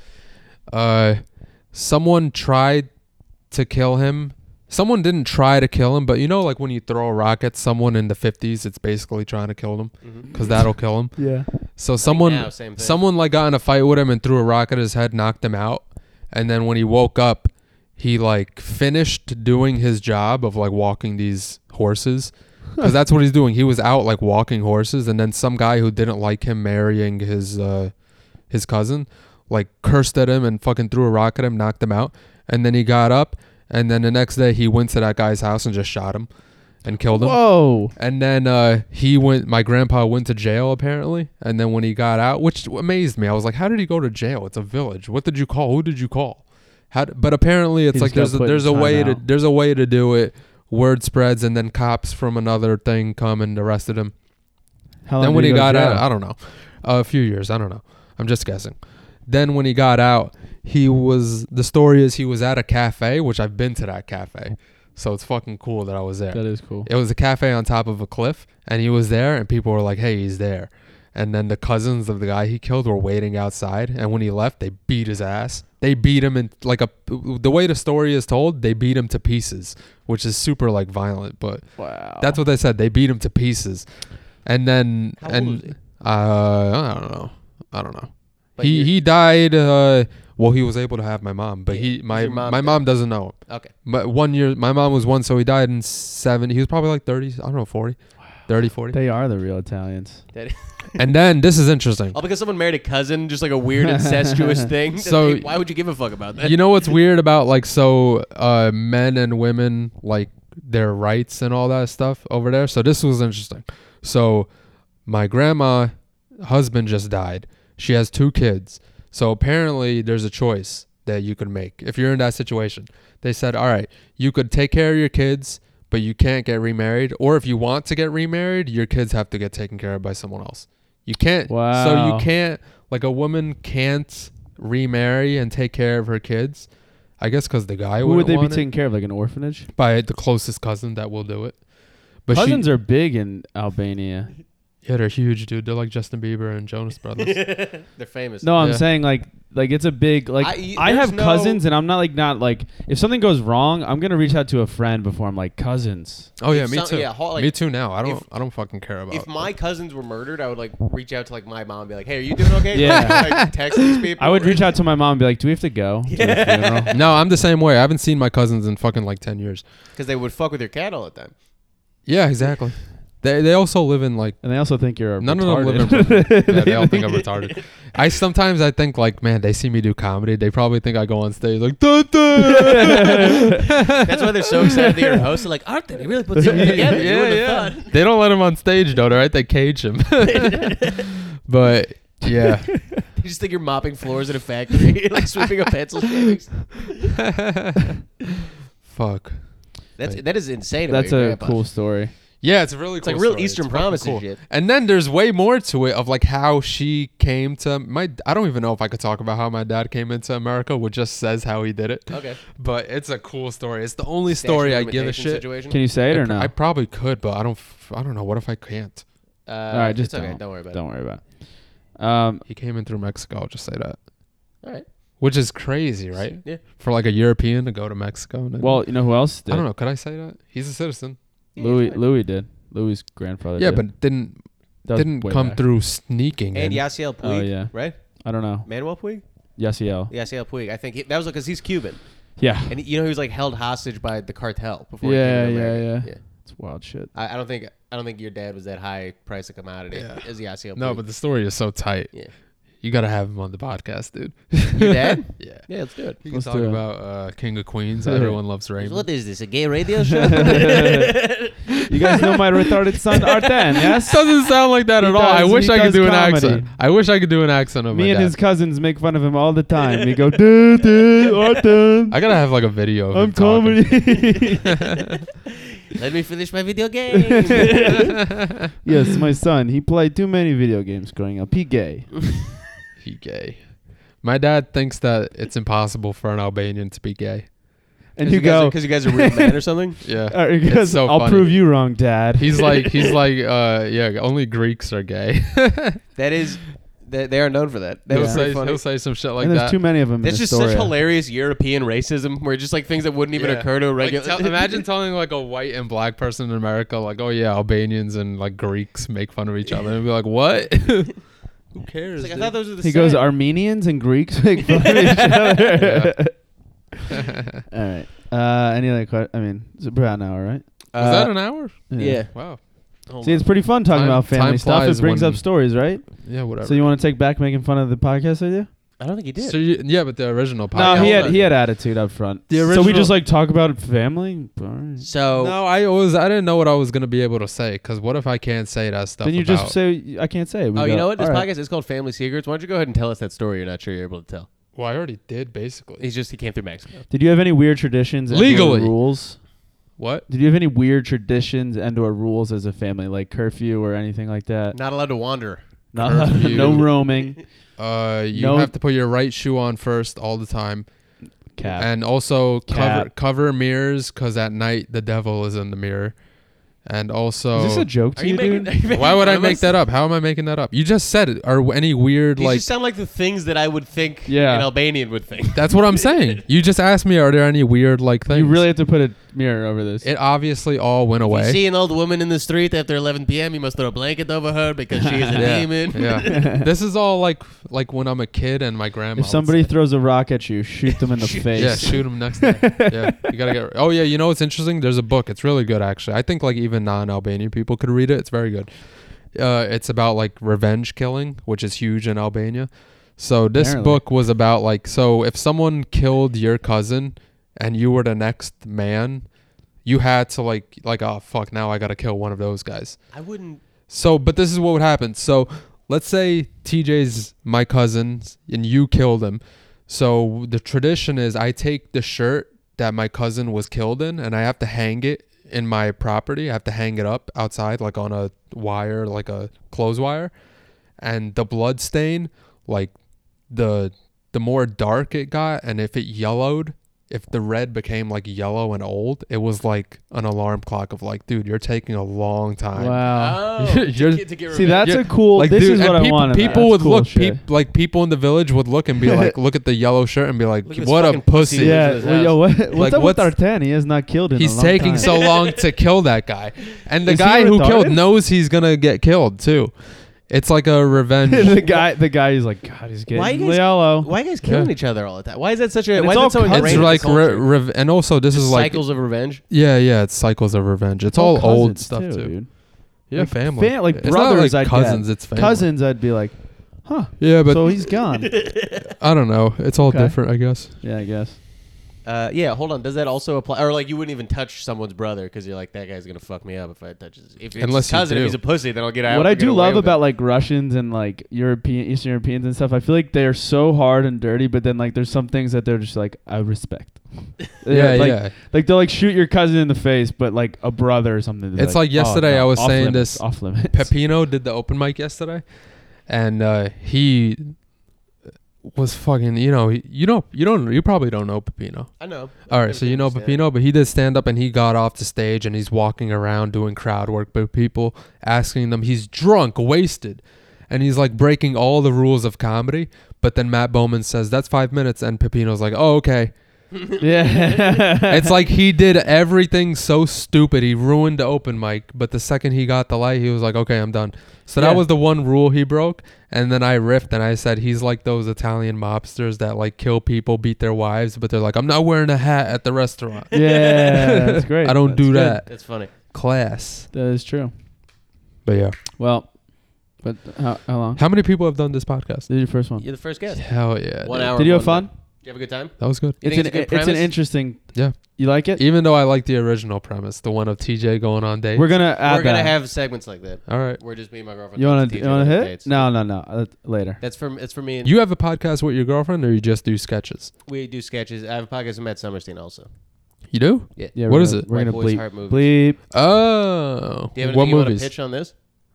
Speaker 5: uh, someone tried to kill him. Someone didn't try to kill him, but you know, like when you throw a rock at someone in the fifties, it's basically trying to kill them because that'll kill him.
Speaker 7: Yeah.
Speaker 5: So someone,
Speaker 6: now, same thing.
Speaker 5: someone like got in a fight with him and threw a rock at his head, knocked him out, and then when he woke up, he like finished doing his job of like walking these horses, because that's what he's doing. He was out like walking horses, and then some guy who didn't like him marrying his uh, his cousin, like cursed at him and fucking threw a rock at him, knocked him out, and then he got up, and then the next day he went to that guy's house and just shot him, and killed him.
Speaker 7: Whoa.
Speaker 5: And then uh, he went. My grandpa went to jail apparently. And then when he got out, which amazed me, I was like, "How did he go to jail? It's a village. What did you call? Who did you call?" How? d- But apparently, it's
Speaker 7: He
Speaker 5: like
Speaker 7: just
Speaker 5: there's
Speaker 7: got
Speaker 5: a,
Speaker 7: put
Speaker 5: there's
Speaker 7: in
Speaker 5: a way to
Speaker 7: timeout.
Speaker 5: there's a way to do it. Word spreads, and then cops from another thing come and arrested him.
Speaker 7: How long
Speaker 5: Then
Speaker 7: did
Speaker 5: when he
Speaker 7: go to
Speaker 5: got out,
Speaker 7: jail?
Speaker 5: I don't know, a few years. I don't know. I'm just guessing. Then when he got out, he was. The story is he was at a cafe, which I've been to that cafe, so it's fucking cool that I was there.
Speaker 7: That is cool.
Speaker 5: It was a cafe on top of a cliff, and he was there, and people were like, "Hey, he's there." And then the cousins of the guy he killed were waiting outside, and when he left, they beat his ass. They beat him in like a. The way the story is told, they beat him to pieces, which is super like violent, but
Speaker 7: Wow.
Speaker 5: that's what they said. They beat him to pieces, and then
Speaker 6: How old
Speaker 5: and
Speaker 6: was he?
Speaker 5: uh, I don't know, I don't know.
Speaker 6: But
Speaker 5: he
Speaker 6: you-
Speaker 5: he died. Uh, well, he was able to have my mom, but
Speaker 6: Yeah.
Speaker 5: he
Speaker 6: Was
Speaker 5: my
Speaker 6: your mom
Speaker 5: my
Speaker 6: dead?
Speaker 5: mom doesn't know him.
Speaker 6: Okay.
Speaker 5: But one year, my mom was one, so he died in seven. He was probably like thirty. I don't know, forty, thirty, forty.
Speaker 7: They are the real Italians.
Speaker 6: That-
Speaker 5: And then this is interesting.
Speaker 6: All because someone married a cousin, just like a weird incestuous thing.
Speaker 5: So-
Speaker 6: Like, why would you give a fuck about that?
Speaker 5: You know what's weird about like so uh, men and women like their rights and all that stuff over there? So this was interesting. So my grandma husband just died. She has two kids. So apparently there's a choice that you could make if you're in that situation. They said, all right, you could take care of your kids, but you can't get remarried. Or if you want to get remarried, your kids have to get taken care of by someone else. You can't.
Speaker 7: Wow.
Speaker 5: So you can't, like a woman can't remarry and take care of her kids. I guess because the guy
Speaker 7: Who would
Speaker 5: wouldn't
Speaker 7: they be
Speaker 5: want it.
Speaker 7: taking care of? Like an orphanage?
Speaker 5: By the closest cousin that will do it. But
Speaker 7: Cousins
Speaker 5: she,
Speaker 7: are big in Albania.
Speaker 5: yeah, they're huge, dude. They're like Justin Bieber and Jonas Brothers.
Speaker 6: They're famous.
Speaker 7: No, I'm
Speaker 5: Yeah.
Speaker 7: saying like like it's a big like
Speaker 6: I-
Speaker 7: I,
Speaker 6: there's
Speaker 7: have
Speaker 6: no-
Speaker 7: cousins and I'm not like not like if something goes wrong I'm gonna reach out to a friend before I'm like cousins.
Speaker 5: Oh yeah,
Speaker 6: If
Speaker 5: me
Speaker 6: some-
Speaker 5: too.
Speaker 6: yeah, ho- like,
Speaker 5: me too. Now I don't.
Speaker 6: if-
Speaker 5: I don't fucking care about.
Speaker 6: If my
Speaker 5: it.
Speaker 6: cousins were murdered, I would like reach out to like my mom and be like, "Hey, are you doing okay?"
Speaker 7: Yeah.
Speaker 6: like, text these people.
Speaker 7: I would reach out to my mom and be like, do we have to go to the funeral?
Speaker 5: No, I'm the same way. I haven't seen my cousins in fucking like ten years.
Speaker 6: because they would fuck with your cat all the time.
Speaker 5: Yeah, exactly. They they also live in like
Speaker 7: And they also think you're a
Speaker 5: none of them live in
Speaker 7: retarded.
Speaker 5: Brooklyn. Yeah, they all think I'm retarded. I sometimes I think like, man, they see me do comedy. They probably think I go on stage like, "Duh, duh."
Speaker 6: That's why they're so excited that you're a host. They're like, "Aren't they? They really put something together." You
Speaker 5: yeah,
Speaker 6: wouldn't
Speaker 5: yeah.
Speaker 6: have thought.
Speaker 5: They don't let him on stage though, right? They cage him. But yeah,
Speaker 6: You just think you're mopping floors in a factory, like sweeping up pencil shavings.
Speaker 5: fuck.
Speaker 6: That's that is insane. about
Speaker 7: That's
Speaker 6: your
Speaker 7: a
Speaker 6: grandpa.
Speaker 7: cool story.
Speaker 5: Yeah, it's a really
Speaker 6: It's
Speaker 5: cool
Speaker 6: like real
Speaker 5: story.
Speaker 6: Eastern
Speaker 5: It's fucking
Speaker 6: Promise and
Speaker 5: cool.
Speaker 6: shit.
Speaker 5: And then there's way more to it of like how she came to my. I don't even know if I could talk about how my dad came into America. Which just says how he did it.
Speaker 6: Okay.
Speaker 5: But it's a cool story. It's the only
Speaker 6: Statute
Speaker 5: story
Speaker 6: of
Speaker 5: I give a
Speaker 6: limitation
Speaker 5: shit.
Speaker 6: Situation.
Speaker 7: Can you say it
Speaker 5: I,
Speaker 7: or
Speaker 5: pr-
Speaker 7: no?
Speaker 5: I probably could, but I don't. f- I don't know. What if I can't?
Speaker 6: Uh,
Speaker 7: All right, just
Speaker 6: it's okay.
Speaker 7: don't.
Speaker 6: Don't worry about
Speaker 7: Don't worry about it. Um,
Speaker 5: He came in through Mexico. I'll just say that.
Speaker 6: it. All right.
Speaker 5: Which is crazy, right?
Speaker 6: Yeah.
Speaker 5: For like a European to go to Mexico. And then-
Speaker 7: well, you know who else did?
Speaker 5: I don't know. Could I say that? He's a citizen.
Speaker 7: Louis Louis did. Louis' grandfather
Speaker 5: Yeah,
Speaker 7: did.
Speaker 5: but didn't
Speaker 7: That was
Speaker 5: didn't
Speaker 7: way
Speaker 5: come
Speaker 7: back.
Speaker 5: through sneaking.
Speaker 6: And
Speaker 5: in.
Speaker 6: Yasiel Puig.
Speaker 7: Oh, yeah.
Speaker 6: Right.
Speaker 7: I don't know.
Speaker 6: Manuel Puig.
Speaker 7: Yasiel.
Speaker 6: Yasiel Puig. I think he, that was because he's Cuban,
Speaker 7: Yeah.
Speaker 6: and you know he was like held hostage by the cartel before.
Speaker 7: Yeah,
Speaker 6: he came to
Speaker 7: yeah,
Speaker 6: America.
Speaker 7: yeah. It's wild shit.
Speaker 6: I, I don't think I don't think your dad was that high price of commodity
Speaker 5: Yeah.
Speaker 6: as Yasiel Puig.
Speaker 5: No, but the story is so tight.
Speaker 6: yeah.
Speaker 5: You gotta have him on the podcast, dude.
Speaker 6: Your dad?
Speaker 5: Yeah.
Speaker 6: Yeah, let's do it.
Speaker 5: You can
Speaker 7: Let's
Speaker 5: talk
Speaker 7: do it.
Speaker 5: about uh, King of Queens. Everyone loves Raymond.
Speaker 6: What is this? A gay radio show?
Speaker 7: You guys know my retarded son Arten, yes?
Speaker 5: Doesn't sound like that
Speaker 7: He
Speaker 5: at all. I
Speaker 7: does-
Speaker 5: wish
Speaker 7: he
Speaker 5: I could
Speaker 7: does
Speaker 5: do an
Speaker 7: comedy.
Speaker 5: accent. I wish I could do an accent of
Speaker 7: Me
Speaker 5: my
Speaker 7: and
Speaker 5: dad.
Speaker 7: his cousins make fun of him all the time. We go, dude, dude, Arten.
Speaker 5: I gotta have like a video of
Speaker 7: I'm
Speaker 5: him talking.
Speaker 7: comedy.
Speaker 6: Let me finish my video game.
Speaker 7: Yes, my son. He played too many video games growing up. He gay.
Speaker 5: He gay. My dad thinks that it's impossible for an Albanian to be gay.
Speaker 7: And you go,
Speaker 6: because you guys are real men or something.
Speaker 5: Yeah.
Speaker 7: uh, he
Speaker 5: It's
Speaker 7: goes,
Speaker 5: so
Speaker 7: I'll
Speaker 5: funny.
Speaker 7: prove you wrong, Dad.
Speaker 5: He's like he's like uh yeah, only Greeks are gay.
Speaker 6: That is, they, they are known for that. That
Speaker 5: he'll
Speaker 6: was pretty
Speaker 5: say
Speaker 6: funny.
Speaker 5: he'll say some shit like
Speaker 7: and there's
Speaker 5: that.
Speaker 7: too many of them.
Speaker 6: That's
Speaker 7: in
Speaker 6: just
Speaker 7: Astoria.
Speaker 6: such hilarious European racism, where just like things that wouldn't even
Speaker 5: Yeah.
Speaker 6: occur to a
Speaker 5: Like,
Speaker 6: regular.
Speaker 5: tell- imagine telling like a white and black person in America, like, oh yeah, Albanians and like Greeks make fun of each other, and be like, what? Who cares?
Speaker 6: It's like, I
Speaker 5: dude?
Speaker 6: thought those were the
Speaker 7: He
Speaker 6: same.
Speaker 7: goes, Armenians and Greeks make fun of each other. All right. Uh, any other questions? I mean, it's about an hour, right?
Speaker 5: Was
Speaker 6: Uh,
Speaker 5: that an hour?
Speaker 6: Yeah.
Speaker 5: Wow.
Speaker 6: Hold
Speaker 7: See,
Speaker 6: on.
Speaker 7: it's pretty fun talking
Speaker 5: Time-
Speaker 7: about family
Speaker 5: time
Speaker 7: stuff. It
Speaker 5: flies
Speaker 7: brings
Speaker 5: when-
Speaker 7: up stories, right?
Speaker 5: Yeah, whatever.
Speaker 7: So you want to take back making fun of the podcast idea?
Speaker 6: I don't think he did.
Speaker 5: So you, yeah, but the original podcast.
Speaker 7: No, he
Speaker 6: hold
Speaker 7: had
Speaker 6: on.
Speaker 7: he had attitude up front.
Speaker 5: The
Speaker 7: So we
Speaker 5: original-
Speaker 7: just like talk about family. All right.
Speaker 6: So
Speaker 5: No, I was I didn't know what I was gonna be able to say, because what if I can't say that stuff?
Speaker 7: Then you
Speaker 5: about,
Speaker 7: just say I can't say. it. We
Speaker 6: oh,
Speaker 7: go,
Speaker 6: you know what? This
Speaker 7: all right.
Speaker 6: podcast is called Family Secrets. Why don't you go ahead and tell us that story you're not sure you're able to tell?
Speaker 5: Well, I already did basically.
Speaker 6: He's just he came through Mexico.
Speaker 7: Did you have any weird traditions and
Speaker 5: Legally.
Speaker 7: rules?
Speaker 5: What?
Speaker 7: Did you have any weird traditions and or rules as a family, like curfew or anything like that?
Speaker 6: Not allowed to wander.
Speaker 7: No,
Speaker 5: Curfew.
Speaker 7: no roaming.
Speaker 5: Uh, you
Speaker 7: No-
Speaker 5: have to put your right shoe on first all the time,
Speaker 7: Cap.
Speaker 5: and also cover
Speaker 7: Cap.
Speaker 5: cover mirrors, because at night the devil is in the mirror, and also.
Speaker 7: Is this a joke to
Speaker 6: Are you
Speaker 7: you,
Speaker 6: making?
Speaker 7: dude?
Speaker 6: are you making
Speaker 5: Why would
Speaker 6: fun
Speaker 5: I
Speaker 6: of
Speaker 5: make
Speaker 6: us?
Speaker 5: that up? How am I making that up? You just said it. Are any weird
Speaker 6: These
Speaker 5: like?
Speaker 6: just sound like the things that I would think
Speaker 7: Yeah.
Speaker 6: an Albanian would think.
Speaker 5: That's what I'm saying. You just asked me, are there any weird like things?
Speaker 7: You really have to put a mirror over this.
Speaker 5: It obviously all went
Speaker 6: If you
Speaker 5: away.
Speaker 6: see an old woman in the street after eleven p.m., you must throw a blanket over her because she is a
Speaker 5: Yeah.
Speaker 6: demon.
Speaker 5: Yeah. This is all like like when I'm a kid and my grandma.
Speaker 7: if
Speaker 5: would
Speaker 7: somebody
Speaker 5: say-
Speaker 7: throws a rock at you, shoot them in the face.
Speaker 5: yeah, shoot him next day. Yeah, you gotta get. Oh yeah, you know what's interesting? There's a book. It's really good actually. I think like even non-Albanian people could read it. It's very good. Uh, it's about like revenge killing, which is huge in Albania. So this
Speaker 7: Apparently.
Speaker 5: book was about like, so if someone killed your cousin and you were the next man, you had to like like oh fuck, now I gotta kill one of those guys.
Speaker 6: I wouldn't.
Speaker 5: So, but this is what would happen. So, let's say T J's my cousin and you killed him. So, the tradition is I take the shirt that my cousin was killed in and I have to hang it in my property. I have to hang it up outside, like on a wire, like a clothes wire. And the blood stain, like the the more dark it got, and if it yellowed, if the red became like yellow and old, it was like an alarm clock of like, dude, you're taking a long time.
Speaker 7: Wow.
Speaker 6: Oh,
Speaker 5: You're-
Speaker 6: to get, to get
Speaker 7: See,
Speaker 6: revenge.
Speaker 7: that's
Speaker 5: Yeah,
Speaker 7: a cool.
Speaker 5: Like,
Speaker 7: this
Speaker 5: dude,
Speaker 7: is
Speaker 5: and
Speaker 7: what
Speaker 5: people,
Speaker 7: I want.
Speaker 5: people would
Speaker 7: cool
Speaker 5: look,
Speaker 7: shit.
Speaker 5: peop, like people in the village would look and be like, look at the yellow shirt and be like,
Speaker 6: Look at this
Speaker 5: what a
Speaker 6: fucking pussy.
Speaker 5: pussy.
Speaker 7: Yeah,
Speaker 6: his
Speaker 7: well,
Speaker 6: house.
Speaker 7: yo, what, what's
Speaker 5: Like,
Speaker 7: up
Speaker 5: what's-
Speaker 7: with Artan? He has not killed in
Speaker 5: He's
Speaker 7: a long
Speaker 5: taking
Speaker 7: time.
Speaker 5: so long to kill that guy. And the
Speaker 7: Is he
Speaker 5: guy who
Speaker 7: retarded?
Speaker 5: killed knows he's going to get killed too. It's like a revenge.
Speaker 7: the guy, the guy is like, God, he's getting
Speaker 6: Why you guys-
Speaker 7: yellow.
Speaker 6: Why are you guys killing
Speaker 5: Yeah.
Speaker 6: each other all the time? Why is that such a?
Speaker 7: And
Speaker 6: Why
Speaker 7: it's
Speaker 6: is
Speaker 7: all
Speaker 6: that so
Speaker 7: cousins.
Speaker 5: It's
Speaker 6: ingrained in
Speaker 5: like,
Speaker 6: the culture?
Speaker 5: re- rev- and also this
Speaker 6: Just
Speaker 5: is like,
Speaker 6: cycles of revenge.
Speaker 5: yeah, yeah, it's cycles of revenge. It's all old stuff too.
Speaker 7: dude.
Speaker 5: Yeah,
Speaker 7: Like,
Speaker 5: family.
Speaker 7: fam- like
Speaker 5: It's not
Speaker 7: brothers,
Speaker 5: like
Speaker 7: I'd
Speaker 5: cousins.
Speaker 7: get.
Speaker 5: It's family.
Speaker 7: Cousins, I'd be like, huh?
Speaker 5: Yeah, but
Speaker 7: so he's gone.
Speaker 5: I don't know. It's all
Speaker 7: Okay.
Speaker 5: different, I guess.
Speaker 7: Yeah, I guess.
Speaker 6: Uh, yeah, hold on. Does that also apply? Or like you wouldn't even touch someone's brother because you're like that guy's gonna fuck me up if I touch his. If it's
Speaker 5: Unless
Speaker 6: his
Speaker 5: you
Speaker 6: cousin, if
Speaker 5: do.
Speaker 6: he's a pussy, then I'll get out.
Speaker 7: What I
Speaker 6: get
Speaker 7: do
Speaker 6: away
Speaker 7: love
Speaker 6: with it.
Speaker 7: about like Russians and like European, Eastern Europeans and stuff, I feel like they're so hard and dirty, but then like there's some things that they're just like I respect.
Speaker 5: Yeah,
Speaker 7: like,
Speaker 5: yeah.
Speaker 7: Like they'll like shoot your cousin in the face, but like a brother or something. they're
Speaker 5: It's like
Speaker 7: oh,
Speaker 5: yesterday
Speaker 7: no,
Speaker 5: I was
Speaker 7: off
Speaker 5: saying
Speaker 7: limits,
Speaker 5: this-
Speaker 7: off limits.
Speaker 5: Pepino did the open mic yesterday, and uh, he was fucking. You know, he, you know, you don't, you probably don't know Pepino.
Speaker 6: I know.
Speaker 5: All right, so you know Pepino, but he did stand up and he got off the stage and he's walking around doing crowd work, but people asking them, he's drunk, wasted, and he's like breaking all the rules of comedy. But then Matt Bowman says that's five minutes, and Pepino's like, oh okay.
Speaker 7: Yeah,
Speaker 5: It's like he did everything so stupid. He ruined the open mic, but the second he got the light, he was like, okay, I'm done. So
Speaker 7: Yeah.
Speaker 5: that was the one rule he broke. And then I riffed and I said he's like those Italian mobsters that like kill people, beat their wives, but they're like, I'm not wearing a hat at the restaurant.
Speaker 7: yeah, that's great.
Speaker 5: I don't
Speaker 7: That's
Speaker 5: do
Speaker 7: good.
Speaker 5: that.
Speaker 6: That's funny.
Speaker 5: Class.
Speaker 7: That is true.
Speaker 5: But yeah.
Speaker 7: Well, but how, how long?
Speaker 5: How many people have done this podcast?
Speaker 7: This is your first one.
Speaker 6: You're the first guest.
Speaker 5: Hell yeah.
Speaker 6: One
Speaker 5: dude.
Speaker 6: hour.
Speaker 7: Did you have
Speaker 6: one
Speaker 7: fun?
Speaker 6: minute. Did you have a good time?
Speaker 5: That was good.
Speaker 6: You
Speaker 7: It's
Speaker 6: think
Speaker 7: an
Speaker 6: it's a good
Speaker 7: it's an
Speaker 6: premise?
Speaker 7: interesting.
Speaker 5: Yeah.
Speaker 7: You like it?
Speaker 5: Even though I like the original premise, the one of T J going on dates.
Speaker 7: We're gonna add
Speaker 6: We're gonna
Speaker 7: that.
Speaker 6: have segments like that.
Speaker 5: All right.
Speaker 6: We're just me and my girlfriend.
Speaker 7: You want
Speaker 6: talking
Speaker 7: to
Speaker 6: to
Speaker 7: you want to
Speaker 6: each other on
Speaker 7: hit?
Speaker 6: dates.
Speaker 7: No, no, no. Uh, later.
Speaker 6: That's for it's for me and
Speaker 5: You have a podcast with your girlfriend or you just do sketches?
Speaker 6: we do sketches. I have a podcast with Matt Summerstein also.
Speaker 5: You do?
Speaker 6: Yeah.
Speaker 7: Yeah.
Speaker 5: What
Speaker 7: we're
Speaker 5: is
Speaker 7: gonna,
Speaker 5: it?
Speaker 7: We're
Speaker 6: White
Speaker 7: gonna
Speaker 6: Boys
Speaker 7: bleep.
Speaker 6: Heart Movies.
Speaker 7: Bleep.
Speaker 5: Oh.
Speaker 6: Do you have
Speaker 5: what
Speaker 6: anything you want to
Speaker 5: movies?
Speaker 6: pitch on this?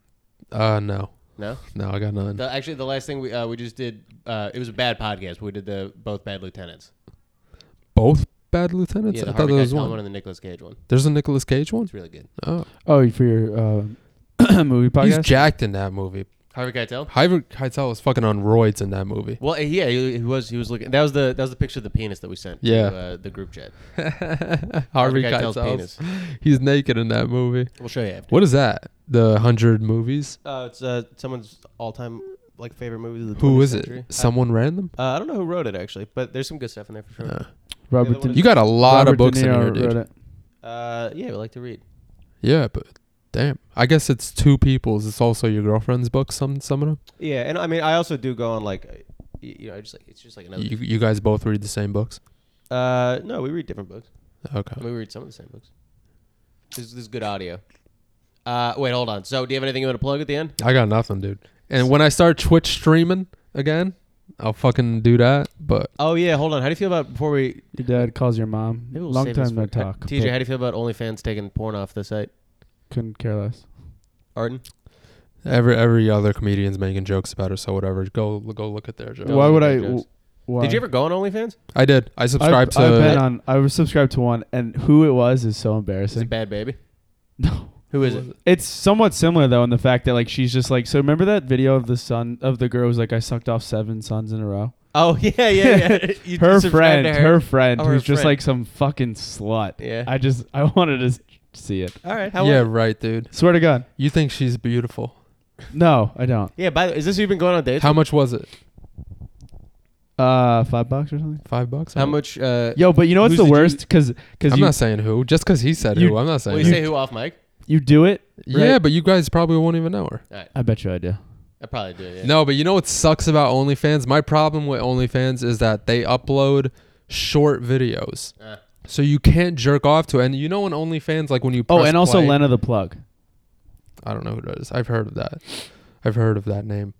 Speaker 5: Uh no.
Speaker 6: No.
Speaker 5: No, I got none.
Speaker 6: The, actually, the last thing we uh, we just did, uh, it was a bad podcast. We did the both Bad Lieutenants.
Speaker 5: Both Bad Lieutenants?
Speaker 6: Yeah, the
Speaker 5: I thought
Speaker 6: Harvey
Speaker 5: there was
Speaker 6: Keitel
Speaker 5: one.
Speaker 6: one and the Nicolas Cage one.
Speaker 5: There's a Nicolas Cage one?
Speaker 6: It's really good.
Speaker 5: Oh.
Speaker 7: Oh, for your uh, movie podcast.
Speaker 5: He's jacked in that movie.
Speaker 6: Harvey Keitel.
Speaker 5: Harvey Keitel was fucking on roids in that movie.
Speaker 6: Well, yeah, he, he was. He was looking. That was the that was the picture of the penis that we sent.
Speaker 5: Yeah.
Speaker 6: To, uh, the group chat.
Speaker 5: Harvey
Speaker 6: Keitel's
Speaker 5: Keitel's he's naked in that movie.
Speaker 6: We'll show you after.
Speaker 5: What is that? The hundred movies?
Speaker 6: Uh, it's uh, someone's all-time like favorite movies of the
Speaker 5: Who
Speaker 6: twentieth
Speaker 5: is it?
Speaker 6: century.
Speaker 5: Someone random?
Speaker 6: Uh, I don't know who wrote it actually, but there's some good stuff in there for sure.
Speaker 5: Uh,
Speaker 7: Robert.
Speaker 6: Yeah, the one
Speaker 7: De-
Speaker 5: you got a lot
Speaker 7: Robert
Speaker 5: of books
Speaker 7: De
Speaker 5: in
Speaker 7: Niro
Speaker 5: here, dude.
Speaker 7: wrote it.
Speaker 6: Uh, yeah, we like to read.
Speaker 5: Yeah, but damn. I guess it's two people's. It's also your girlfriend's books, some some of them.
Speaker 6: Yeah, and I mean, I also do go on like, uh, y- you know, I just like it's just like another.
Speaker 5: You you guys both read the same books?
Speaker 6: Uh, no, we read different books.
Speaker 5: Okay.
Speaker 6: I mean, we read some of the same books. This, this is good audio. Uh, wait, hold on. So, do you have anything you want to plug at the end?
Speaker 5: I got nothing, dude. And when I start Twitch streaming again, I'll fucking do that. But
Speaker 6: Oh yeah, hold on. How do you feel about before we?
Speaker 7: Your dad calls your mom.
Speaker 6: Maybe we'll
Speaker 7: Long
Speaker 6: save this
Speaker 7: time no
Speaker 6: for-
Speaker 7: talk.
Speaker 6: T J,
Speaker 7: but
Speaker 6: how do you feel about OnlyFans taking porn off the site?
Speaker 7: couldn't care less.
Speaker 6: Arden?
Speaker 5: every every other comedian's making jokes about it, so whatever. Go go look at their jokes.
Speaker 6: Those
Speaker 7: Why
Speaker 6: are
Speaker 7: would
Speaker 6: great
Speaker 7: I?
Speaker 6: jokes.
Speaker 7: w- Why?
Speaker 6: Did you ever go on OnlyFans?
Speaker 5: I did. I subscribed
Speaker 7: I've,
Speaker 5: to.
Speaker 7: I've been on. I was subscribed to one, and who it was is so
Speaker 6: Is
Speaker 7: embarrassing.
Speaker 6: it Bad Baby?
Speaker 7: No.
Speaker 6: Who is it?
Speaker 7: It's somewhat similar though in the fact that like she's just like so. Remember that video of the son of the girl who was like I sucked off seven sons in a row.
Speaker 6: Oh yeah, yeah, yeah. You
Speaker 7: her
Speaker 6: subscribed
Speaker 7: friend,
Speaker 6: to
Speaker 7: her, friend,
Speaker 6: Oh, her
Speaker 7: who's just
Speaker 6: friend.
Speaker 7: like some fucking slut.
Speaker 6: Yeah.
Speaker 7: I just I wanted to s- see it.
Speaker 6: All right. How
Speaker 5: yeah,
Speaker 6: was it?
Speaker 5: right, dude.
Speaker 7: Swear to God,
Speaker 5: You think she's beautiful?
Speaker 7: no, I don't.
Speaker 6: Yeah. By the way, is this who you've been going on dates?
Speaker 5: How
Speaker 6: with?
Speaker 5: much was it?
Speaker 7: Uh, five bucks or something.
Speaker 5: Five bucks?
Speaker 6: How much? Uh,
Speaker 7: Yo, but you know what's
Speaker 6: Who's
Speaker 7: the
Speaker 6: did you-
Speaker 7: worst? Because because
Speaker 5: I'm
Speaker 7: you
Speaker 5: not saying who. Just because he said
Speaker 7: You-
Speaker 5: who, I'm not
Speaker 6: will
Speaker 5: saying
Speaker 6: you
Speaker 5: who.
Speaker 6: say who off mic?
Speaker 7: you do it.
Speaker 5: Yeah,
Speaker 7: right?
Speaker 5: but you guys probably won't even know her.
Speaker 6: All right.
Speaker 7: I bet you I do.
Speaker 6: I probably do. Yeah.
Speaker 5: No, but you know what sucks about OnlyFans? My problem with OnlyFans is that they upload short videos.
Speaker 6: Uh,
Speaker 5: So you can't jerk off to it. And you know when OnlyFans, like when you
Speaker 7: Oh,
Speaker 5: press
Speaker 7: and also
Speaker 5: play-
Speaker 7: Lena the plug.
Speaker 5: I don't know who that is. I've heard of that. I've heard of that name.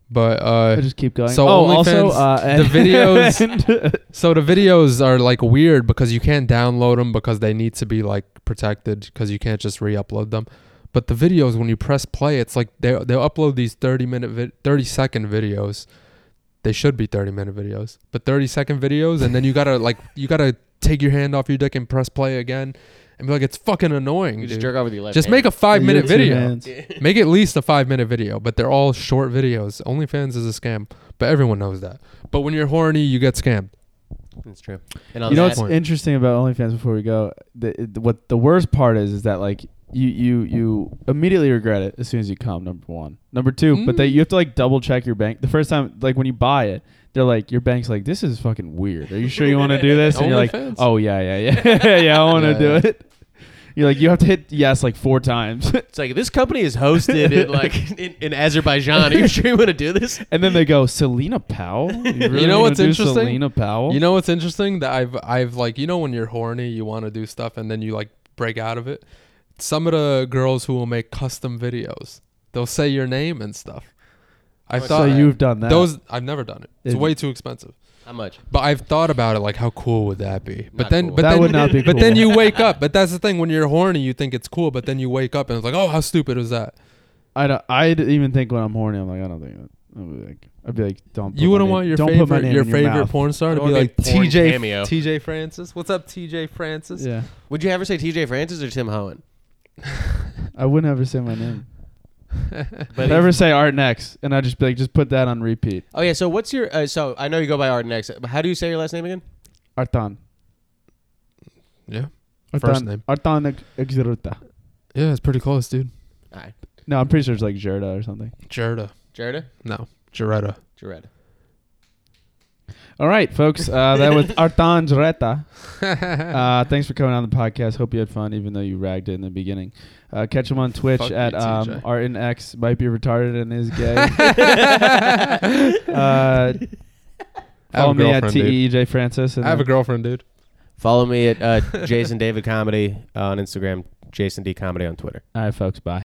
Speaker 5: But uh,
Speaker 7: I just keep going.
Speaker 5: So
Speaker 7: oh, also,
Speaker 5: OnlyFans,
Speaker 7: uh,
Speaker 5: the videos-
Speaker 7: and-
Speaker 5: so the videos are like weird because you can't download them because they need to be like protected because you can't just re-upload them. But the videos, when you press play, it's like they they'll upload these thirty minute, vi- thirty second videos. They should be thirty minute videos, but thirty second videos, and then you gotta like you gotta take your hand off your dick and press play again, and be like, it's fucking annoying.
Speaker 6: You just
Speaker 5: dude.
Speaker 6: jerk off with your left
Speaker 5: Just
Speaker 6: hand.
Speaker 5: make a five minute
Speaker 7: Your two
Speaker 5: video.
Speaker 7: hands.
Speaker 5: Make at least a five minute video, but they're all short videos. OnlyFans is a scam, but everyone knows that. But when you're horny, you get scammed.
Speaker 6: That's true. And on
Speaker 7: You know
Speaker 6: that,
Speaker 7: what's
Speaker 5: point.
Speaker 7: interesting about OnlyFans before we go? The, it- what the worst part is is that like you you you immediately regret it as soon as you come. Number one, number two, but they you have to like double check your bank the first time. Like when you buy it, they're like your bank's like, this is fucking weird. Are you sure you want to do this? And you're like,
Speaker 5: OnlyFans?
Speaker 7: oh yeah yeah yeah yeah I want to
Speaker 5: Yeah,
Speaker 7: do
Speaker 5: yeah.
Speaker 7: it. You're like you have to hit yes like four times,
Speaker 6: it's like this company is hosted in like in, in Azerbaijan. Are you sure you want to do this?
Speaker 7: and then they go Selena Powell. You, really
Speaker 5: know
Speaker 7: wanna
Speaker 5: what's
Speaker 7: do
Speaker 5: interesting?
Speaker 7: Selena Powell.
Speaker 5: You know what's interesting? That I've I've like you know when you're horny, you want to do stuff, and then you like break out of it. Some of the girls who will make custom videos, they'll say your name and stuff. I
Speaker 6: So
Speaker 5: thought
Speaker 7: so you've done that.
Speaker 5: those. I've never done it. It's
Speaker 7: Is-
Speaker 5: way too expensive.
Speaker 6: How much?
Speaker 5: But I've thought about it, like how cool would that be? But
Speaker 6: Not
Speaker 5: then,
Speaker 6: cool.
Speaker 5: but
Speaker 7: That
Speaker 5: then,
Speaker 7: would not be
Speaker 5: But then
Speaker 7: cool.
Speaker 5: you wake up. But that's the thing. When you're horny, you think it's cool. But then you wake up and it's like, oh, how stupid was that?
Speaker 7: I don't. I even think when I'm horny, I'm like, I don't think that. I'd be like, I'd be like don't. Put
Speaker 5: You
Speaker 7: my
Speaker 5: wouldn't
Speaker 7: name-
Speaker 5: want your
Speaker 7: don't put my
Speaker 5: favorite
Speaker 7: name
Speaker 5: your
Speaker 7: in
Speaker 5: favorite
Speaker 7: mouth.
Speaker 5: porn star
Speaker 6: I
Speaker 5: to
Speaker 6: don't
Speaker 5: be
Speaker 6: wanna
Speaker 5: like
Speaker 6: be porn
Speaker 5: T J
Speaker 6: cameo.
Speaker 5: T J Francis. What's up, T J Francis?
Speaker 7: Yeah,
Speaker 6: Would you ever say T J Francis or Tim Hohen?
Speaker 7: I wouldn't ever say my name.
Speaker 6: But
Speaker 7: I'd ever say Art Next, and I'd just be like, just put that on repeat.
Speaker 6: Oh yeah. So what's your? Uh, so I know you go by Art next. But how do you say your last name again?
Speaker 7: Artan.
Speaker 5: Yeah.
Speaker 7: Artan,
Speaker 5: First name.
Speaker 7: Artan Ex- Exeruta.
Speaker 5: Yeah, it's pretty close, dude.
Speaker 6: All right.
Speaker 7: No, I'm pretty sure it's like Gerda or something.
Speaker 5: Jaretta.
Speaker 6: Jareda.
Speaker 5: No, Jaretta.
Speaker 6: Jareda.
Speaker 7: All right, folks. Uh, that was Artan Gereta. Uh, thanks for coming on the podcast. Hope you had fun, even though you ragged it in the beginning. Uh, catch him on Twitch
Speaker 5: Fuck
Speaker 7: at
Speaker 5: you,
Speaker 7: um,
Speaker 5: T J.
Speaker 7: ArtanX. Might be retarded and is gay. uh, follow me at
Speaker 5: girlfriend,
Speaker 7: T
Speaker 5: dude.
Speaker 7: E J Francis. And
Speaker 5: I have a
Speaker 7: then-
Speaker 5: girlfriend, dude.
Speaker 6: Follow me at uh, Jason David Comedy on Instagram. Jason D Comedy on Twitter.
Speaker 7: All right, folks. Bye.